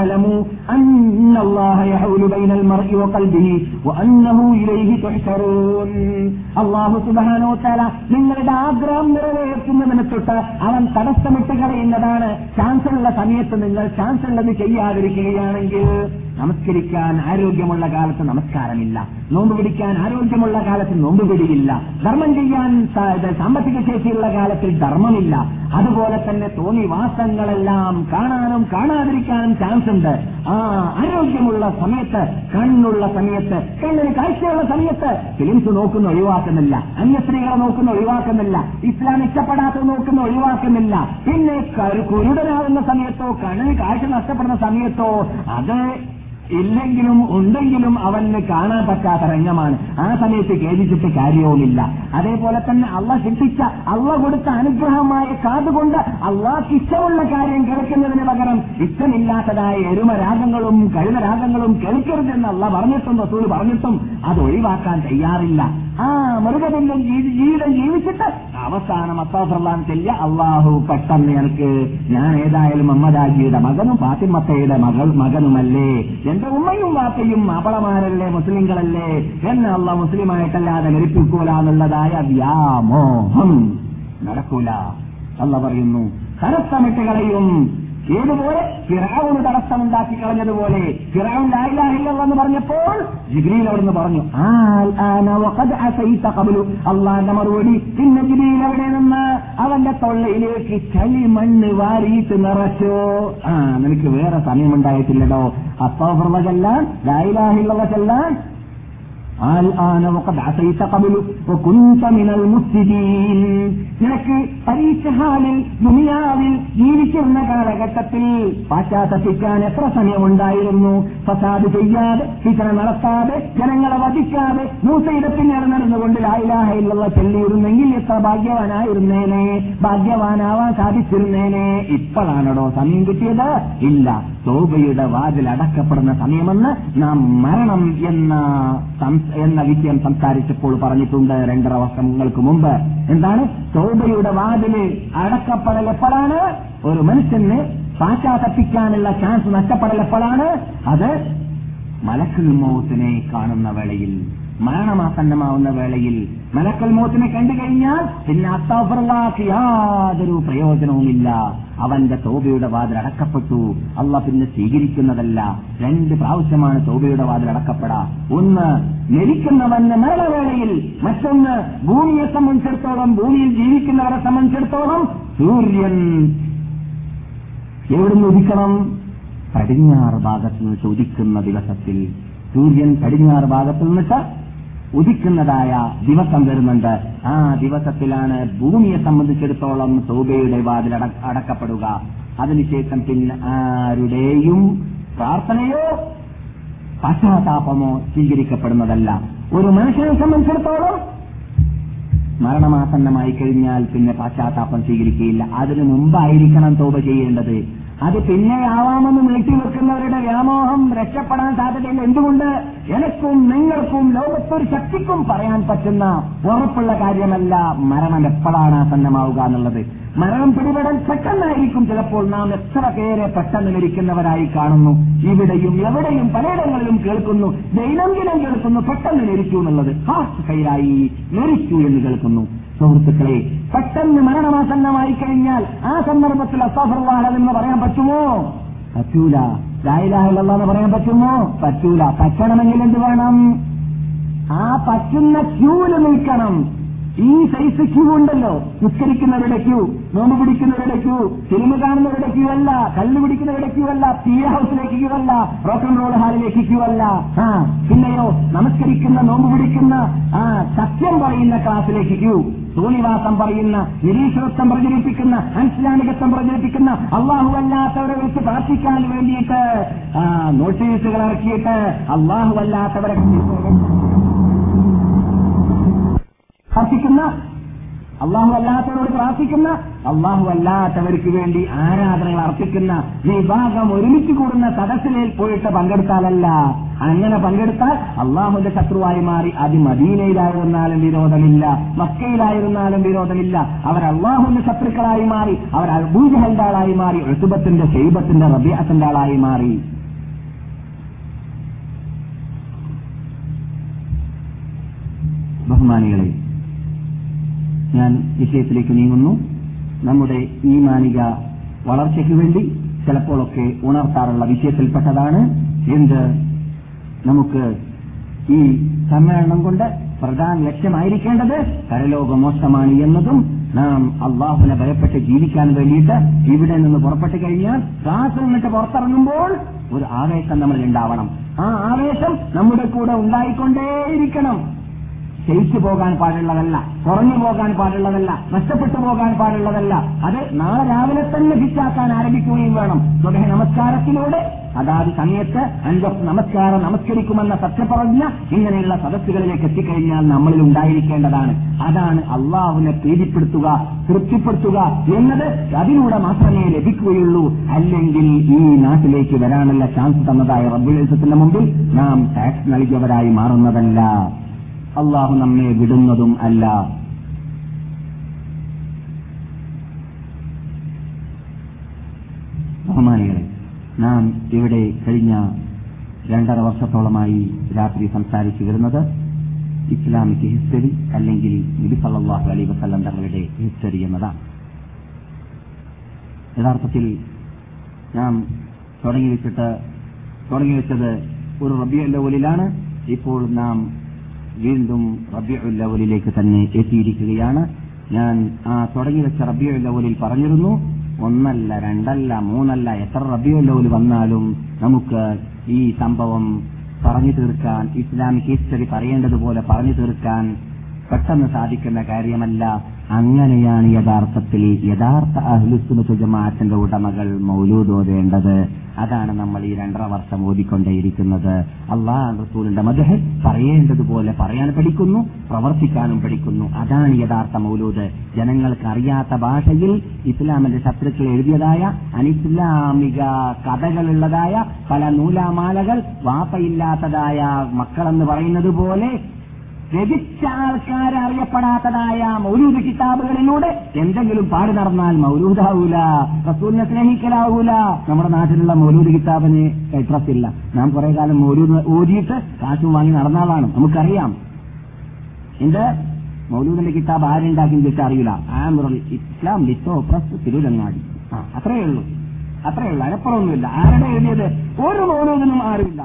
അല്ലാഹു സുബ്ഹാനഹു വ തആല നിങ്ങളുടെ ആഗ്രഹം നിറവേറ്റുന്നതിനെ തൊട്ട് അവൻ തടസ്സമിട്ട് കളയുന്നതാണ്. ചാൻസുള്ള സമയത്ത് നിങ്ങൾ ചാൻസുള്ളത് ചെയ്യാതിരിക്കുകയാണെങ്കിൽ, നമസ്കരിക്കാൻ ആരോഗ്യമുള്ള കാലത്ത് നമസ്കാരമില്ല, നോമ്പ് പിടിക്കാൻ ആരോഗ്യമുള്ള കാലത്ത് നോമ്പ് പിടിയില്ല, ധർമ്മം ചെയ്യാൻ സാമ്പത്തിക ശേഷിയുള്ള കാലത്തിൽ ധർമ്മമില്ല. അതുപോലെ തന്നെ തോന്നിവാസങ്ങളെല്ലാം കാണാനും കാണാതിരിക്കാനും ചാൻസ് ഉണ്ട്. ആരോഗ്യമുള്ള സമയത്ത്, കണ്ണുള്ള സമയത്ത്, കണ്ണിന് കാഴ്ചയുള്ള സമയത്ത് ഫിലിംസ് നോക്കുന്ന ഒഴിവാക്കുന്നില്ല, അന്യസ്ത്രീകളെ നോക്കുന്ന ഒഴിവാക്കുന്നില്ല, ഇസ്ലാം ഇഷ്ടപ്പെടാത്തത് നോക്കുന്ന ഒഴിവാക്കുന്നില്ല. പിന്നെ കുരുടനാവുന്ന സമയത്തോ കണ്ണിന് കാഴ്ച നഷ്ടപ്പെടുന്ന സമയത്തോ അത് ഇല്ലെങ്കിലും ഉണ്ടെങ്കിലും അവന് കാണാൻ പറ്റാത്ത രംഗമാണ്. ആ സമയത്ത് ഖേദിച്ചിട്ട് കാര്യവുമില്ല. അതേപോലെ തന്നെ അള്ളാഹ് ശിക്ഷിച്ച, അള്ളാഹ് കൊടുത്ത അനുഗ്രഹമായ കാതുകൊണ്ട് അള്ളാഹ്ക്ക് ഇഷ്ടമുള്ള കാര്യം കേൾക്കുന്നതിന് പകരം ഇഷ്ടമില്ലാത്തതായ എരുമരാഗങ്ങളും കഴുതരാഗങ്ങളും കേൾക്കരുതെന്ന് അള്ളാഹ് പറഞ്ഞിട്ടും റസൂൽ പറഞ്ഞിട്ടും അത് ഒഴിവാക്കാൻ തയ്യാറില്ല. മൃഗബന്ധം ജീവിതം ജീവിച്ചിട്ട് അവസാനം അസ്തഗ്ഫിറുല്ലാഹ് ചെല്ലുക, അള്ളാഹു പെട്ടെന്ന് എനിക്ക്, ഞാൻ ഏതായാലും മുഹമ്മദാജിയുടെ മകനും ഫാത്തിമത്തയുടെ മകനുമല്ലേ, എന്റെ ഉമ്മയും വാപ്പയും മാപ്പിളമാരല്ലേ, മുസ്ലിങ്ങളല്ലേ, എന്നെ അള്ളാഹ് മുസ്ലിമായിട്ടല്ലാതെ മരിപ്പിക്കൂല എന്നുള്ളതായ വ്യാമോഹം നടക്കൂല. അള്ളാഹ് പറയുന്നു തടസ്സമിട്ട് കളയും. ഏതുപോലെ ഫിർഔന് തടസ്സമുണ്ടാക്കി കളഞ്ഞതുപോലെ. ഫിർഔൻ ലാ ഇലാഹ ഇല്ലല്ലാഹ് എന്ന് പറഞ്ഞപ്പോൾ ജിബ്രീൽ അവിടുന്ന് പറഞ്ഞു അള്ളാന്റെ മറുപടി. പിന്നെ ജിബ്രീൽ അവിടെ നിന്ന് അവന്റെ തൊള്ളയിലേക്ക് ചളിമണ്ണ് വാരിയിട്ട് നിറച്ചു. നിനക്ക് വേറെ സമയമുണ്ടായിട്ടില്ലടോ അസ്തഗ്ഫിറുല്ലാഹ് ചെല്ലാൻ, ലാ ഇലാഹ ഇല്ലല്ലാഹ് ചെല്ലാൻ. നിനക്ക് പരീക്ഷ ഹാളിൽ ദുനിയാവിൽ ജീവിച്ചിരുന്ന കാലഘട്ടത്തിൽ പാശ്ചാത്തപിക്കാൻ എത്ര സമയമുണ്ടായിരുന്നു? ഫസാദ് ചെയ്യാതെ, ഫിത്ന നടത്താതെ, ജനങ്ങളെ വധിക്കാതെ, മൂസയുടെ പിന്നാലെ നടന്നുകൊണ്ട് ലാ ഇലാഹ ഇല്ലല്ലാഹ് ചൊല്ലിയിരുന്നെങ്കിൽ എത്ര ഭാഗ്യവാനായിരുന്നേനെ, ഭാഗ്യവാനാവാൻ സാധിച്ചിരുന്നേനെ. ഇപ്പോഴാണോ സമയം കിട്ടിയത്? ഇല്ല. തൗബയുടെ വാതിൽ അടക്കപ്പെടുന്ന സമയമെന്ന് നാം മരണം എന്ന വിഷയം സംസാരിച്ചപ്പോൾ പറഞ്ഞിട്ടുണ്ട് 2.5 വർഷങ്ങൾക്ക് മുമ്പ്. എന്താണ് തൗബയുടെ വാതില് അടക്കപ്പെടൽ എപ്പോഴാണ്? ഒരു മനുഷ്യന് പാശ്ചാത്തപിക്കാനുള്ള ചാൻസ് നഷ്ടപ്പെടൽ എപ്പോഴാണ്? അത് മലക്കുൽ മൗത്തിനെ കാണുന്ന വേളയിൽ, മരണമാസന്നമാവുന്ന വേളയിൽ. മലക്കുൽ മൗത്തിനെ കണ്ടു കഴിഞ്ഞാൽ പിന്നെ അസ്തഗ്ഫിറുല്ലാഹ് യാതൊരു പ്രയോജനവുമില്ല. അവന്റെ തൗബയുടെ വാതിൽ അടക്കപ്പെട്ടു. അള്ളാഹ് പിന്നെ സ്വീകരിക്കുന്നതല്ല. 2 പ്രാവശ്യമാണ് തൗബയുടെ വാതിൽ അടക്കപ്പെടാ. ഒന്ന് മരിക്കുന്നവന് മരണവേളയിൽ, മറ്റൊന്ന് ഭൂമിയെ സംബന്ധിച്ചിടത്തോളം, ഭൂമിയിൽ ജീവിക്കുന്നവരെ സംബന്ധിച്ചിടത്തോളം സൂര്യൻ എവിടുന്ന് ഉദിക്കണം? പടിഞ്ഞാറ് ഭാഗത്ത് നിന്ന് ഉദിക്കുന്ന ദിവസത്തിൽ. സൂര്യൻ പടിഞ്ഞാറ് ഭാഗത്ത് നിന്നിട്ട് ഉദിക്കുന്നതായ ദിവസം വരുന്നുണ്ട്. ആ ദിവസത്തിലാണ് ഭൂമിയെ സംബന്ധിച്ചിടത്തോളം തൗബയുടെ വാതിൽ അടക്കപ്പെടുക. അതിനുശേഷം പിന്നെ ആരുടെയും പ്രാർത്ഥനയോ പശ്ചാത്താപമോ സ്വീകരിക്കപ്പെടുന്നതല്ല. ഒരു മനുഷ്യനെ സംബന്ധിച്ചിടത്തോളം മരണമാസന്നമായി കഴിഞ്ഞാൽ പിന്നെ പശ്ചാത്താപം സ്വീകരിക്കുകയില്ല. അതിനു മുമ്പായിരിക്കണം തൗബ ചെയ്യേണ്ടത്. അത് പിന്നെ ആവാമെന്ന് നീട്ടിവെക്കുന്നവരുടെ വ്യാമോഹം രക്ഷപ്പെടാൻ സാധ്യതയില്ല. എന്തുകൊണ്ട്? എനക്കും നിങ്ങൾക്കും ലോകത്തൊരു ശക്തിക്കും പറയാൻ പറ്റുന്ന ഉറപ്പുള്ള കാര്യമല്ല മരണം എപ്പോഴാണ് ആസന്നമാവുക എന്നുള്ളത്. മരണം പിടിപെടാൻ പെട്ടെന്നായിരിക്കും. ചിലപ്പോൾ നാം എത്ര പേരെ പെട്ടെന്ന് മരിക്കുന്നവരായി കാണുന്നു. ഇവിടെയും എവിടെയും പലയിടങ്ങളിലും കേൾക്കുന്നു, ദൈനംദിനം കേൾക്കുന്നു പെട്ടെന്ന് മരിച്ചു എന്നുള്ളത്. ഹാർട്ട് ഫെയിലായി മരിച്ചു എന്ന് കേൾക്കുന്നു. സുഹൃത്തുക്കളെ, പെട്ടെന്ന് മരണമാസന്നമായി കഴിഞ്ഞാൽ ആ സന്ദർഭത്തിൽ അസ്തഗ്ഫിറുല്ലാഹ് എന്ന് പറയാൻ പറ്റുമോ? പറ്റൂല. ലാ ഇലാഹ ഇല്ലല്ലാഹ് എന്ന് പറയാൻ പറ്റുമോ? പറ്റൂല. പറ്റണമെങ്കിൽ എന്ത് വേണം? ആ പറ്റുന്ന ക്യൂവിൽ നിൽക്കണം. ഈ സൈസ് ക്യൂ ഉണ്ടല്ലോ, നിസ്കരിക്കുന്നവരുടെ ക്യൂ, നോമ്പ് പിടിക്കുന്നവരുടെ ക്യൂ, സിനിമ കാണുന്നവരുടെ ക്യൂ അല്ല, കല്ല് പിടിക്കുന്നവരുടെ ക്യൂ അല്ല, തീയ ഹൌസിലേക്ക് ക്യൂ അല്ല, റോക്ക് ആൻഡ് റോൾ ഹാളിലേക്ക് ക്യൂ അല്ല. പിന്നെയോ നമസ്കരിക്കുന്ന, നോമ്പ് പിടിക്കുന്ന, സത്യം പറയുന്ന ക്ലാസ്സിലേക്ക് ക്യൂ, തോന്നിവാസം പറയുന്ന, നിരീശ്വരത്വം പ്രചരിപ്പിക്കുന്ന, അൻസ്ലാമികത്വം പ്രചരിപ്പിക്കുന്ന, അള്ളാഹു അല്ലാത്തവരെ വെച്ച് പ്രാർത്ഥിക്കാൻ വേണ്ടിയിട്ട് നോട്ടീസുകൾ ഇറക്കിയിട്ട് അള്ളാഹു അല്ലാത്തവരെ പ്രാർത്ഥിക്കുന്ന അള്ളാഹു അല്ലാത്തവരോട് പ്രാർത്ഥിക്കുന്ന, അള്ളാഹു അല്ലാത്തവർക്ക് വേണ്ടി ആരാധനകൾ അർപ്പിക്കുന്ന വിഭാഗം ഒരുമിച്ച് കൂടുന്ന സദസ്സിൽ പോയിട്ട് പങ്കെടുത്താലല്ല. അങ്ങനെ പങ്കെടുത്താൽ അള്ളാഹുവിന്റെ ശത്രുവായി മാറി. അത് മദീനയിലായിരുന്നാലും വിരോധമില്ല, മക്കയിലായിരുന്നാലും വിരോധമില്ല. അവർ അള്ളാഹുവിന്റെ ശത്രുക്കളായി മാറി. അവർ അബൂജഹലിന്റെ ആളായി മാറി, ഉത്ബത്തിന്റെ, ശൈബത്തിന്റെ, റബീഅത്തിന്റെ ആളായി മാറി. ബഹുമാനികളെ, ഞാൻ വിഷയത്തിലേക്ക് നീങ്ങുന്നു. നമ്മുടെ ഈമാനിക വളർച്ചയ്ക്ക് വേണ്ടി ചിലപ്പോഴൊക്കെ ഉണർത്താറുള്ള വിഷയത്തിൽപ്പെട്ടതാണ് എന്ത്? നമുക്ക് ഈ സമ്മേളനം കൊണ്ട് പ്രധാന ലക്ഷ്യമായിരിക്കേണ്ടത് പരലോകമോക്ഷമാണ് എന്നതും നാം അള്ളാഹുവിനെ ഭയപ്പെട്ട് ജീവിക്കാൻ വേണ്ടിയിട്ട് ഇവിടെ നിന്ന് പുറപ്പെട്ടു കഴിഞ്ഞാൽ ക്ലാസ് നിന്നിട്ട് പുറത്തിറങ്ങുമ്പോൾ ഒരു ആവേശം നമ്മളിൽ ഉണ്ടാവണം. ആ ആവേശം നമ്മുടെ കൂടെ ഉണ്ടായിക്കൊണ്ടേയിരിക്കണം. ക്ഷയിച്ചു പോകാൻ പാടുള്ളതല്ല, കുറഞ്ഞു പോകാൻ പാടുള്ളതല്ല, നഷ്ടപ്പെട്ടു പോകാൻ പാടുള്ളതല്ല. അത് നാളെ രാവിലെ തന്നെ ഹിറ്റാക്കാൻ ആരംഭിക്കുകയും വേണം. സുബഹി നമസ്കാരത്തിലൂടെ അതാത് സമയത്ത് 5 നമസ്കാരം നമസ്കരിക്കുമെന്ന സത്യപ്രതിജ്ഞ ഇങ്ങനെയുള്ള സദസ്സുകളിലേക്ക് എത്തിക്കഴിഞ്ഞാൽ നമ്മളിൽ ഉണ്ടായിരിക്കേണ്ടതാണ്. അതാണ് അള്ളാഹുവിനെ പ്രീതിപ്പെടുത്തുക, തൃപ്തിപ്പെടുത്തുക എന്നത്. അതിലൂടെ മാത്രമേ ലഭിക്കുകയുള്ളൂ. അല്ലെങ്കിൽ ഈ നാട്ടിലേക്ക് വരാനുള്ള ചാൻസ് തന്നതായ റബ്ബുൽ ഇസ്സത്തിന്റെ മുമ്പിൽ നാം ടാക്സ് നൽകിയവരായി മാറുന്നതല്ല, അള്ളാഹു നമ്മെ വിടുന്നതും അല്ല. ബഹുമാനികളെ, നാം ഇവിടെ കഴിഞ്ഞ 2.5 വർഷത്തോളമായി രാത്രി സംസാരിച്ചു വരുന്നത് ഇസ്ലാമിക് ഹിസ്റ്ററി അല്ലെങ്കിൽ നബി സല്ലല്ലാഹു അലൈഹി വസല്ലം തങ്ങളുടെ ഹിസ്റ്ററി എന്നതാണ്. യഥാർത്ഥത്തിൽ നാം തുടങ്ങിവെച്ചത് ഒരു റബീഉൽ അവ്വലിലാണ്. ഇപ്പോൾ നാം വീണ്ടും റബീഉൽ അവ്വലിലേക്ക് തന്നെ എത്തിയിരിക്കുകയാണ്. ഞാൻ തുടങ്ങിവെച്ച റബീഉൽ അവ്വലിൽ പറഞ്ഞിരുന്നു, 1 അല്ല 2 അല്ല 3 അല്ല, എത്ര റബീഉൽ അവ്വൽ വന്നാലും നമുക്ക് ഈ സംഭവം പറഞ്ഞു തീർക്കാൻ, ഇസ്ലാമിക് ഹിസ്റ്ററി പറയേണ്ടതുപോലെ പറഞ്ഞു തീർക്കാൻ പെട്ടെന്ന് സാധിക്കുന്ന കാര്യമല്ല. അങ്ങനെയാണ് യഥാർത്ഥ അഹ്ലുസുന്നത്ത് ജമാഅത്തിന്റെ ഉടമകൾ മൗലൂദ് ഓതേണ്ടത്. അതാണ് നമ്മൾ ഈ 2.5 വർഷം ഓതിക്കൊണ്ടേയിരിക്കുന്നത്. അല്ലാഹു റസൂലിന്റെ മദ്ഹ് പറയേണ്ടതുപോലെ പറയാൻ പഠിക്കുന്നു, പ്രവർത്തിക്കാനും പഠിക്കുന്നു. അതാണ് യഥാർത്ഥ മൗലൂദ്. ജനങ്ങൾക്ക് അറിയാത്ത ഭാഷയിൽ ഇസ്ലാമിന്റെ ശത്രുക്കൾ എഴുതിയതായ അനിസ്ലാമിക കഥകളുള്ളതായ പല നൂലാമാലകൾ, വാപ്പയില്ലാത്തതായ മക്കളെന്ന് പറയുന്നത് പോലെ രചിച്ച ആൾക്കാരെ അറിയപ്പെടാത്തതായ മൗലൂദ് കിതാബുകളിലൂടെ എന്തെങ്കിലും പാടി നടന്നാൽ മൗലൂദാവൂല, റസൂലിനെ സ്നേഹിക്കലാവൂല. നമ്മുടെ നാട്ടിലുള്ള മൗലൂദ് കിതാബിന് ഇൻട്രസ്റ്റ് ഇല്ല. നാം കുറെ കാലം മൗലൂദ് ഓതിയിട്ട് കാശും വാങ്ങി നടന്നാളാണ്, നമുക്കറിയാം. എന്റെ മൗലൂദിന്റെ കിതാബ് ആരുണ്ടാക്കി വെച്ചാൽ അറിയില്ല. ആമിറുൽ ഇസ്ലാം ലിത്തോ പ്രസ് തിരുവനങ്ങാടി, അത്രയേ ഉള്ളൂ. അതിനപ്പുറമൊന്നുമില്ല. ആരുടെ എഴുതിയത്? ഒരു മൗലൂദിനും ആരുമില്ല.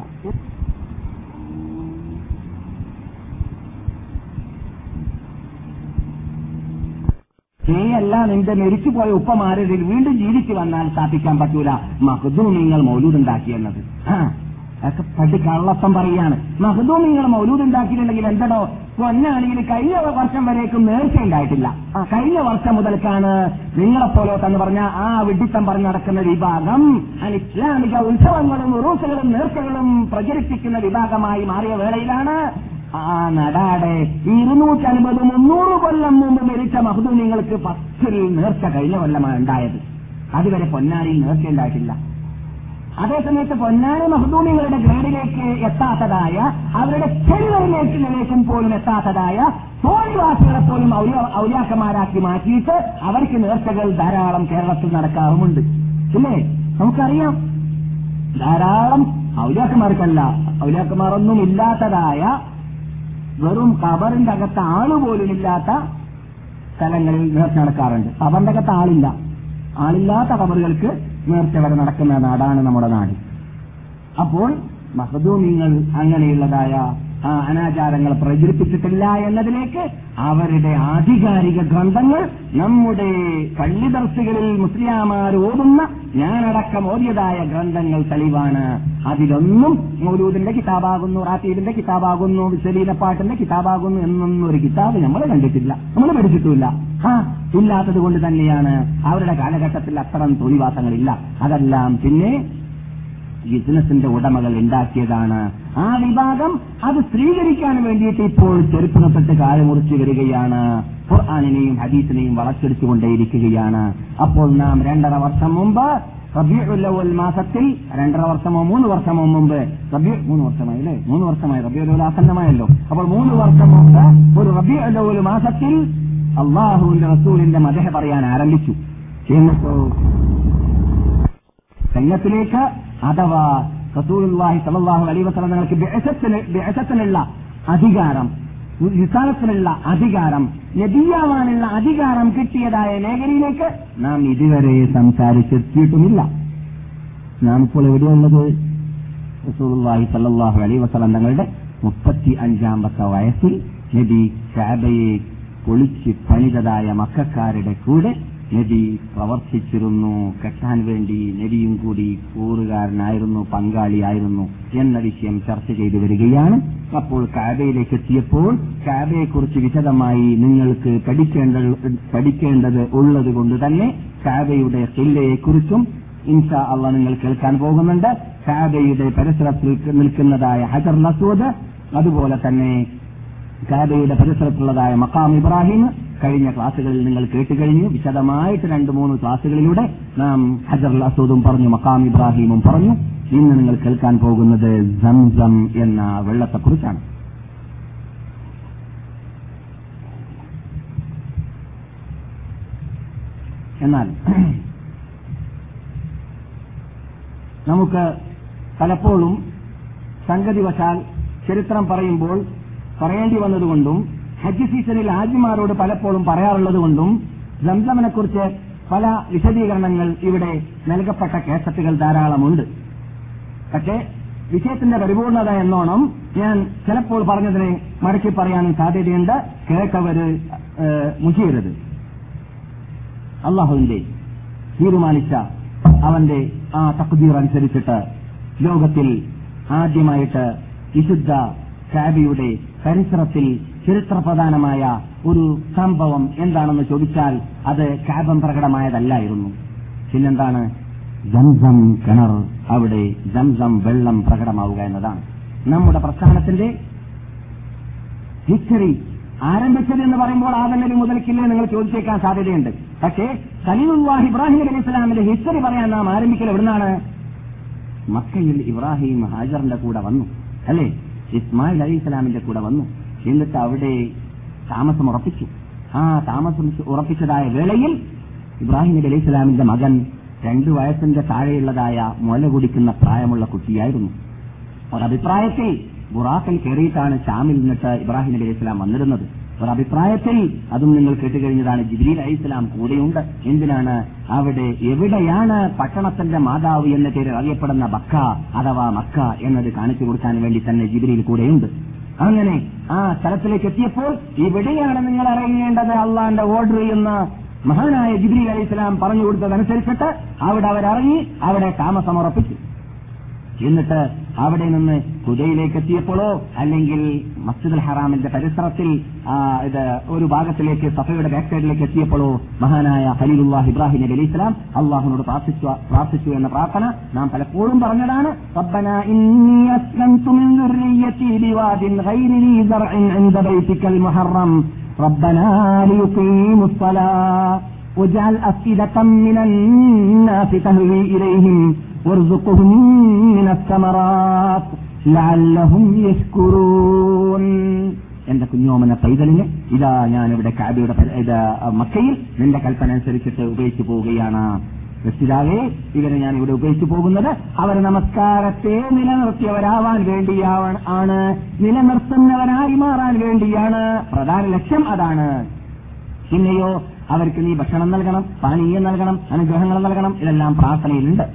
അല്ല, നിന്റെ മരിച്ചുപോയ ഉപ്പമാരിൽ വീണ്ടും ജീവിച്ചു വന്നാൽ സ്ഥാപിക്കാൻ പറ്റൂല മഖ്ദൂമിങ്ങൾ മൗലൂദ് ഉണ്ടാക്കിയെന്നത്. അതൊക്കെ പട്ടി കള്ളപ്പം പറയാണ്. മഖ്ദൂമിങ്ങൾ മൗലൂദ് ഉണ്ടാക്കിയിട്ടുണ്ടെങ്കിൽ എന്തടോ പൊന്നാണെങ്കിൽ കഴിഞ്ഞ വർഷം വരേക്കും നേർച്ച ഉണ്ടായിട്ടില്ല. കഴിഞ്ഞ വർഷം മുതൽക്കാണ് നിങ്ങളെപ്പോലോട്ടെന്ന് പറഞ്ഞ ആ വിഡിത്തം പറഞ്ഞു നടക്കുന്ന വിഭാഗം ഇസ്ലാമിക ഉത്സവങ്ങളും ഉറൂസുകളും നേർച്ചകളും പ്രചരിപ്പിക്കുന്ന വിഭാഗമായി മാറിയ വേളയിലാണ് ആ നടാടെ 250-300 കൊല്ലം മുമ്പ് മരിച്ച മഖ്ദൂമിങ്ങൾക്ക് 10 നേർച്ച കഴിഞ്ഞ കൊല്ലമാണ് ഉണ്ടായത്. അതുവരെ പൊന്നാനിയിൽ നേർച്ച ഉണ്ടായിട്ടില്ല. അതേസമയത്ത് പൊന്നാനി മഖ്ദൂമികളുടെ ഗ്രേഡിലേക്ക് എത്താത്തതായ, അവരുടെ ചെറുകളിലേക്കും പോലും എത്താത്തതായ തോന്നിവാസികളെ പോലും ഔലിയാക്കന്മാരാക്കി മാറ്റിയിട്ട് അവർക്ക് നേർച്ചകൾ ധാരാളം കേരളത്തിൽ നടക്കാറുമുണ്ട്. ഇല്ലേ? നമുക്കറിയാം. ധാരാളം ഔലിയാക്കന്മാർക്കല്ല, ഔലിയാക്കന്മാരൊന്നും ഇല്ലാത്തതായ, വെറും കബറിന്റെ അകത്ത് ആളുപോലും ഇല്ലാത്ത സ്ഥലങ്ങളിൽ നേർച്ച നടക്കാറുണ്ട്. കബറിന്റെ അകത്ത് ആളില്ലാത്ത കബറുകൾക്ക് നേർച്ച വരെ നടക്കുന്ന നാടാണ് നമ്മുടെ നാട്. അപ്പോൾ മഖ്ദൂമിങ്ങൾ അങ്ങനെയുള്ളതായ അനാചാരങ്ങൾ പ്രചരിപ്പിച്ചിട്ടില്ല എന്നതിലേക്ക് അവരുടെ ആധികാരിക ഗ്രന്ഥങ്ങൾ, നമ്മുടെ പള്ളി ദർസുകളിൽ മുസ്ലിയാമാർ ഓതുന്ന, ഞാനടക്കം ഓതിയതായ ഗ്രന്ഥങ്ങൾ തെളിവാണ്. അതിലൊന്നും മൗലൂദിന്റെ കിതാബാകുന്നു, റാത്തീബിന്റെ കിതാബാകുന്നു, വിസലീനപ്പാട്ടിന്റെ കിതാബാകുന്നു എന്നൊന്നും ഒരു കിതാബ് നമ്മൾ കണ്ടിട്ടില്ല, നമ്മൾ പഠിച്ചിട്ടുമില്ല. ഇല്ലാത്തത് കൊണ്ട് തന്നെയാണ് അവരുടെ കാലഘട്ടത്തിൽ അത്തരം തോന്നിവാസങ്ങളില്ല. അതെല്ലാം പിന്നെ ബിസിനസിന്റെ ഉടമകൾ ഉണ്ടാക്കിയതാണ്. ആ വിഭാഗം അത് സ്വീകരിക്കാൻ വേണ്ടിയിട്ട് ഇപ്പോൾ ചെരുപ്പിനപ്പെട്ട് കാലുമുറിച്ചു വരികയാണ്. ഖുർആനിനെയും ഹദീസിനെയും വളച്ചെടുത്തുകൊണ്ടേയിരിക്കുകയാണ്. അപ്പോൾ നാം 2.5 വർഷം മുമ്പ് റബീഉൽ അവ്വൽ മാസത്തിൽ 2.5 വർഷമോ 3 വർഷമോ മുമ്പ് 3 വർഷമായില്ലേ 3 വർഷമായി റബീഉൽ അവ്വൽ ആസന്നമായല്ലോ. അപ്പോൾ 3 വർഷം മുമ്പ് ഒരു റബീഉൽ അവ്വൽ മാസത്തിൽ അല്ലാഹുവിന്റെ റസൂലിന്റെ മദഹ് പറയാൻ ആരംഭിച്ചു. എന്നിട്ടോ സന്നത്തിലേക്ക് അഥവാ റസൂലുള്ളാഹി സ്വല്ലല്ലാഹു അലൈഹി വസല്ലം തങ്ങൾക്ക് ബിഅസത്തിനുള്ള അധികാരം, റിസാലത്തിനുള്ള അധികാരം, നബിയാവാനുള്ള അധികാരം കിട്ടിയതായ മേഖലയിലേക്ക് നാം ഇതുവരെ സംസാരിച്ചെത്തിയിട്ടുമില്ല. നാം ഇപ്പോൾ എവിടെയുള്ളത്? റസൂലുള്ളാഹി സ്വല്ലല്ലാഹു അലൈഹി വസല്ലം തങ്ങളുടെ 35-ാമത്തെ വയസ്സിൽ നബി കഅബയെ പൊളിച്ച് പണിതതായ മക്കക്കാരുടെ കൂടെ നബി പ്രവർത്തിച്ചിരുന്നു. കെട്ടാൻ വേണ്ടി നബിയും കൂടി കൂറുകാരനായിരുന്നു, പങ്കാളിയായിരുന്നു എന്ന വിഷയം ചർച്ച ചെയ്തു വരികയാണ്. അപ്പോൾ കഅബയിലേക്ക് എത്തിയപ്പോൾ കഅബയെക്കുറിച്ച് വിശദമായി നിങ്ങൾക്ക് പഠിക്കേണ്ടത് ഉള്ളത് കൊണ്ട് തന്നെ കഅബയുടെ ഖില്ലയെക്കുറിച്ചും ഇൻഷാ അല്ലാഹ് നിങ്ങൾ കേൾക്കാൻ പോകുന്നുണ്ട്. കഅബയുടെ പരിസരത്തിൽ നിൽക്കുന്നതായ ഹജറുൽ അസ്വദ്, അതുപോലെ തന്നെ കഅബയുടെ പരിസരത്തുള്ളതായ മഖാം ഇബ്രാഹിം കഴിഞ്ഞ ക്ലാസുകളിൽ നിങ്ങൾ കേട്ടുകഴിഞ്ഞു. വിശദമായിട്ട് 2-3 ക്ലാസുകളിലൂടെ നാം ഹജറുൽ അസ്വദും പറഞ്ഞു, മഖാം ഇബ്രാഹിമും പറഞ്ഞു. ഇന്ന് നിങ്ങൾ കേൾക്കാൻ പോകുന്നത് സംസം എന്ന വെള്ളത്തെക്കുറിച്ചാണ്. എന്നാൽ നമുക്ക് പലപ്പോഴും സംഗതിവശാൽ ചരിത്രം പറയുമ്പോൾ പറയേണ്ടി വന്നതുകൊണ്ടും ഹജ്ജ് സീസണിൽ ഹാജിമാരോട് പലപ്പോഴും പറയാറുള്ളതുകൊണ്ടും സംസമിനെക്കുറിച്ച് പല വിശദീകരണങ്ങൾ ഇവിടെ നൽകപ്പെട്ട കേസറ്റുകൾ ധാരാളമുണ്ട്. പക്ഷേ വിഷയത്തിന്റെ പരിപൂർണത എന്നോണം ഞാൻ ചിലപ്പോൾ പറഞ്ഞതിനെ മടക്കി പറയാനും സാധ്യതയുണ്ട്. കേൾക്കവര് മുഷിയരുത്. അള്ളാഹുവിന്റെ തീരുമാനിച്ച അവന്റെ ആ തഖ്ദീർ അനുസരിച്ചിട്ട് ലോകത്തിൽ ആദ്യമായിട്ട് വിശുദ്ധ കഅബയുടെ പരിസരത്തിൽ ചരിത്രപ്രധാനമായ ഒരു സംഭവം എന്താണെന്ന് ചോദിച്ചാൽ അത് കഅബം പ്രകടമായതല്ലായിരുന്നു. പിന്നെന്താണ്? സംസം കിണർ, അവിടെ സംസം വെള്ളം പ്രകടമാവുക എന്നതാണ്. നമ്മുടെ പ്രസ്ഥാനത്തിന്റെ ഹിസ്റ്ററി ആരംഭിച്ചത് എന്ന് പറയുമ്പോൾ ആദം നബി മുതൽക്കില്ലേ നിങ്ങൾ ചോദിച്ചേക്കാൻ സാധ്യതയുണ്ട്. പക്ഷേ ഖലീലുല്ലാഹി ഇബ്രാഹിം അലൈഹി ഇസ്ലാമിന്റെ ഹിസ്റ്ററി പറയാൻ നാം ആരംഭിക്കൽ എവിടുന്നാണ്? മക്കയിൽ ഇബ്രാഹിം ഹാജറിന്റെ കൂടെ വന്നു, അല്ലേ? ഇസ്മായിൽ അലൈഹി ഇസ്ലാമിന്റെ കൂടെ വന്നു. എന്നിട്ട് അവിടെ താമസം ഉറപ്പിച്ചു. ആ താമസം ഉറപ്പിച്ചതായ വേളയിൽ ഇബ്രാഹിം നബി അലൈഹി ഇസ്ലാമിന്റെ മകൻ 2 വയസ്സിന്റെ താഴെയുള്ളതായ മുല കുടിക്കുന്ന പ്രായമുള്ള കുട്ടിയായിരുന്നു. ഒരഭിപ്രായത്തിൽ ബുറാക്കിൽ കയറിയിട്ടാണ് ഷാമിൽ നിന്നിട്ട് ഇബ്രാഹിം നബി അലൈഹി ഇസ്ലാം വന്നിരുന്നത്. ഒരഭിപ്രായത്തിൽ അതും നിങ്ങൾ കേട്ടുകഴിഞ്ഞതാണ്, ജിബ്രീൽ അലൈഹി ഇസ്ലാം കൂടെയുണ്ട്. എന്തിനാണ്? അവിടെ എവിടെയാണ് പട്ടണത്തിന്റെ മാതാവ് എന്ന പേരിൽ അറിയപ്പെടുന്ന ബക്ക അഥവാ മക്ക എന്നത് കാണിച്ചു കൊടുക്കാൻ വേണ്ടി തന്നെ ജിബ്രീൽ കൂടെയുണ്ട്. അങ്ങനെ ആ സ്ഥലത്തിലേക്ക് എത്തിയപ്പോൾ ഇവിടെയാണ് നിങ്ങൾ ഇറങ്ങേണ്ടത്, അള്ളാന്റെ ഓർഡർ എന്ന് മഹാനായ ജിബ്രീൽ അലൈഹി ഇസ്ലാം പറഞ്ഞു കൊടുത്തതനുസരിച്ചിട്ട് അവിടെ അവരിറങ്ങി, അവിടെ താമസമുറപ്പിച്ചു. എന്നിട്ട് അവിടെ നിന്ന് ഖുദയിലേക്ക് എത്തിയപ്പോഴോ അല്ലെങ്കിൽ മസ്ജിദുൽ ഹറാമിന്റെ പരിസരത്തിൽ ഇത് ഒരു ഭാഗത്തിലേക്ക് സഫയുടെ ബാക്ക് സൈഡിലേക്ക് എത്തിയപ്പോഴോ മഹാനായ ഖലീലുല്ലാഹി ഇബ്രാഹിം നബി അലൈഹി ഇസ്ലാം അള്ളാഹുവിനോട് പ്രാർത്ഥിച്ചു എന്ന പ്രാർത്ഥന നാം പലപ്പോഴും പറഞ്ഞതാണ്. റബ്ബനാ ഇന്നി അസ്ലംതു മിൻ ദുർരിയ്യതി ബിവാദിൻ ഗൈരി ദീ സർഇൻ ഇൻദ ബൈതിക്കൽ മുഹറം റബ്ബനാ ലിയുഖീമുസ് സ്വലാഹ വജഅൽ അഫ്ഇദതൻ മിനൻ നാസി തഹ്വി ഇലൈഹിം വർസുഖ്ഹും മിനസ് സമറാത്ത് ലഅല്ലഹും യശ്കുറൂൻ. എന്റെ കുഞ്ഞോമന പൈതലിനെ ഇതാ ഞാനിവിടെ കഅബയുടെ മക്കയിൽ നിന്റെ കൽപ്പന അനുസരിച്ചിട്ട് ഉപയോഗിച്ചു പോവുകയാണ്. രക്ഷിതാവേ, ഇവരെ ഞാൻ ഇവിടെ ഉപയോഗിച്ചു പോകുന്നത് അവർ നമസ്കാരത്തെ നിലനിർത്തിയവരാവാൻ വേണ്ടിയാണ്, നിലനിർത്തുന്നവരായി മാറാൻ വേണ്ടിയാണ്. പ്രധാന ലക്ഷ്യം അതാണ്. പിന്നെയോ അവർക്ക് നീ ഭക്ഷണം നൽകണം, പാനീയം നൽകണം, അനുഗ്രഹങ്ങൾ നൽകണം, ഇതെല്ലാം പ്രാർത്ഥനയിലുണ്ട്.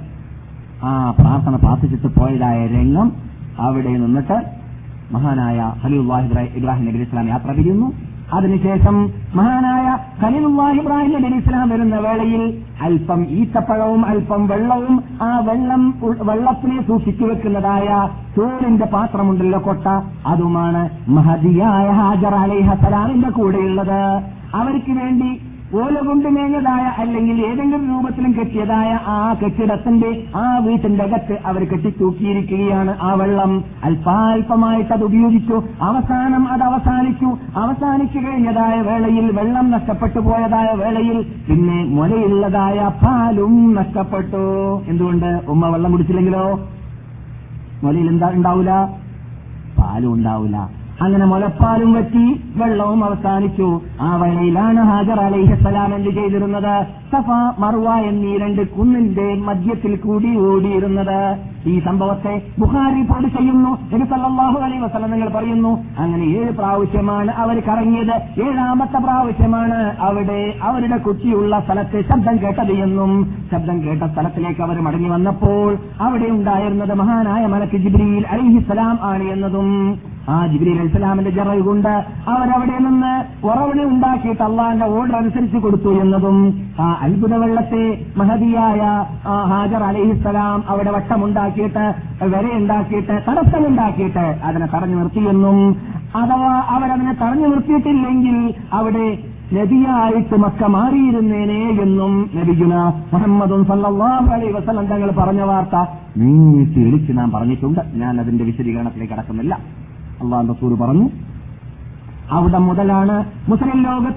ആ പ്രാർത്ഥന പ്രാർത്ഥിച്ചിട്ട് പോയതായ രംഗം അവിടെ നിന്നിട്ട് മഹാനായ ഖലീലുല്ലാഹി ഇബ്രാഹിം നബി ഇസ്ലാം യാത്ര പിരിയുന്നു. അതിനുശേഷം മഹാനായ ഖലീലുല്ലാഹി ഇബ്രാഹിം നബി ഇസ്ലാം വരുന്ന വേളയിൽ അല്പം ഈത്തപ്പഴവും അല്പം വെള്ളവും, ആ വെള്ളത്തിനെ സൂക്ഷിച്ചു വെക്കുന്നതായ ചോറിന്റെ പാത്രമുണ്ടല്ലോ, കൊട്ട, അതുമാണ് മഹദിയായ ഹാജർ അലൈഹിസ്സലാമിന്റെ കൂടെയുള്ളത്. അവർക്ക് വേണ്ടി ഓല കൊണ്ട് മേഞ്ഞതായ അല്ലെങ്കിൽ ഏതെങ്കിലും രൂപത്തിലും കെട്ടിയതായ ആ കെട്ടിടത്തിന്റെ ആ വീട്ടിന്റെ അകത്ത് അവർ കെട്ടിത്തൂക്കിയിരിക്കുകയാണ്. ആ വെള്ളം അല്പാൽപമായിട്ട് അത് ഉപയോഗിച്ചു. അവസാനം അത് അവസാനിച്ചു കഴിഞ്ഞതായ വേളയിൽ, വെള്ളം നഷ്ടപ്പെട്ടു പോയതായ വേളയിൽ പിന്നെ മുലയുള്ളതായ പാലും നഷ്ടപ്പെട്ടു. എന്തുകൊണ്ട്? ഉമ്മ വെള്ളം കുടിച്ചില്ലെങ്കിലോ മുലയിൽ എന്താ ഉണ്ടാവൂല? പാലും ഉണ്ടാവൂല. അങ്ങനെ മുലപ്പാലും വറ്റി, വെള്ളവും അവസാനിച്ചു. ആ വേളയിലാണ് ഹാജർ അലൈഹിസ്സലാം എന്ത് ചെയ്തിരുന്നത്? സഫ മർവ എന്നീ 2 കുന്നിന്റെ മധ്യത്തിൽ കൂടി ഓടിയിരുന്നത്. ഈ സംഭവത്തെ ബുഖാരി റിപ്പോർട്ട് ചെയ്യുന്നു. നബി സല്ലല്ലാഹു അലൈഹി വസല്ലം നിങ്ങൾ പറയുന്നു, അങ്ങനെ 7 പ്രാവശ്യമാണ് അവർ കറങ്ങിയത്. 7ാമത്തെ പ്രാവശ്യമാണ് അവിടെ അവരുടെ കുട്ടിയുള്ള സ്ഥലത്ത് ശബ്ദം കേട്ടത് എന്നും, ശബ്ദം കേട്ട സ്ഥലത്തിലേക്ക് അവർ മടങ്ങി വന്നപ്പോൾ അവിടെ ഉണ്ടായിരുന്നത് മഹാനായ മലക്ക് ജിബ്രീൽ അലൈഹിസ്സലാം ആണ് എന്നതും, ആ ജിബ്രീൽ അലൈഹിസ്സലാമിന്റെ ജറഹ് കൊണ്ട് അവരവിടെ നിന്ന് ഉറവിട ഉണ്ടാക്കിയിട്ട് അള്ളാന്റെ ഓർഡർ അനുസരിച്ച് കൊടുത്തു എന്നതും, ആ അത്ഭുത വെള്ളത്തെ മഹദിയായ ഹാജർ അലൈഹിസ്സലാം അവിടെ വട്ടമുണ്ടാക്കിയിട്ട്, വരയുണ്ടാക്കിയിട്ട്, തടസ്സമുണ്ടാക്കിയിട്ട് അതിനെ തടഞ്ഞു നിർത്തിയെന്നും, അഥവാ അവരതിനെ തടഞ്ഞു നിർത്തിയിട്ടില്ലെങ്കിൽ അവിടെ നബിയായിട്ട് മക്ക മാറിയിരുന്നേനെ എന്നും നബിയുന മുഹമ്മദും സല്ലല്ലാഹു അലൈഹി വസല്ലം തങ്ങൾ പറഞ്ഞ വാർത്ത നീട്ടി വിളിച്ച് നാം പറഞ്ഞിട്ടുണ്ട്. ഞാൻ അതിന്റെ വിശദീകരണത്തിലേക്ക് കടക്കുന്നില്ല. അല്ലാഹുവിന്റെ റസൂൽ പറഞ്ഞു, അവിടെ മുതലാണ് മുസ്ലിം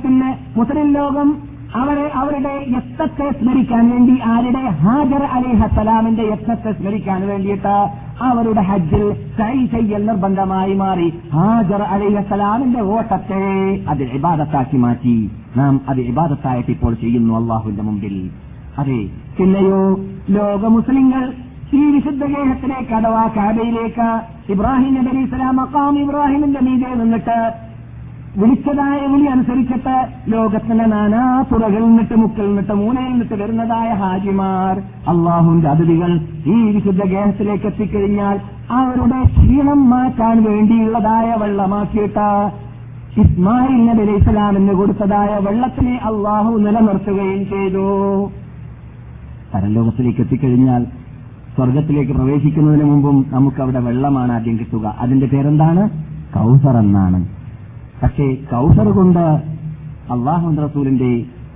ലോകം അവരുടെ യത്നത്തെ സ്മരിക്കാൻ വേണ്ടി, ആരുടെ? ഹാജർ അലൈഹിസ്സലാമിന്റെ യത്നത്തെ സ്മരിക്കാൻ വേണ്ടിയിട്ട് അവരുടെ ഹജ്ജിൽ സഅയ് ചെയ്യൽ നിർബന്ധമായി മാറി. ഹാജർ അലൈഹിസ്സലാമിന്റെ ഓട്ടത്തെ അത് ഇബാദത്താക്കി മാറ്റി. നാം അത് ഇബാദത്തായിട്ട് ഇപ്പോൾ ചെയ്യുന്നു അള്ളാഹുവിന്റെ മുമ്പിൽ. അതെ, പിന്നെയോ ലോക മുസ്ലിങ്ങൾ ഈ വിശുദ്ധ ഗേഹത്തിലേക്ക്, അഥവാ കഅബയിലേക്ക് ഇബ്രാഹിം നബി അലൈഹിസ്സലാം മഖാം ഇബ്രാഹിമിന്റെ മീതെ നിന്നിട്ട് വിളിച്ചതായ വിളി അനുസരിച്ചിട്ട് ലോകത്തിന്റെ നാനാ തുറകളിൽ നിന്നിട്ട്, മുക്കിൽ നിന്നിട്ട്, മൂലയിൽ നിന്നിട്ട് വരുന്നതായ ഹാജിമാർ, അള്ളാഹുവിന്റെ അതിഥികൾ ഈ വിശുദ്ധ ഗേഹത്തിലേക്ക് എത്തിക്കഴിഞ്ഞാൽ അവരുടെ ക്ഷീണം മാറ്റാൻ വേണ്ടിയുള്ളതായ വെള്ളമാക്കിയിട്ട് ഇസ്മായിൽ നബി അലൈഹിസ്സലാമിന് കൊടുത്തതായ വെള്ളത്തിനെ അള്ളാഹു നിലനിർത്തുകയും ചെയ്തു. പരലോകത്തിലേക്ക് എത്തിക്കഴിഞ്ഞാൽ സ്വർഗത്തിലേക്ക് പ്രവേശിക്കുന്നതിന് മുമ്പും നമുക്കവിടെ വെള്ളമാണ് ആദ്യം കിട്ടുക. അതിന്റെ പേരെന്താണ്? കൗസർ എന്നാണ്. പക്ഷേ കൗസർ കൊണ്ട് അല്ലാഹുവിന്റെ റസൂലിന്റെ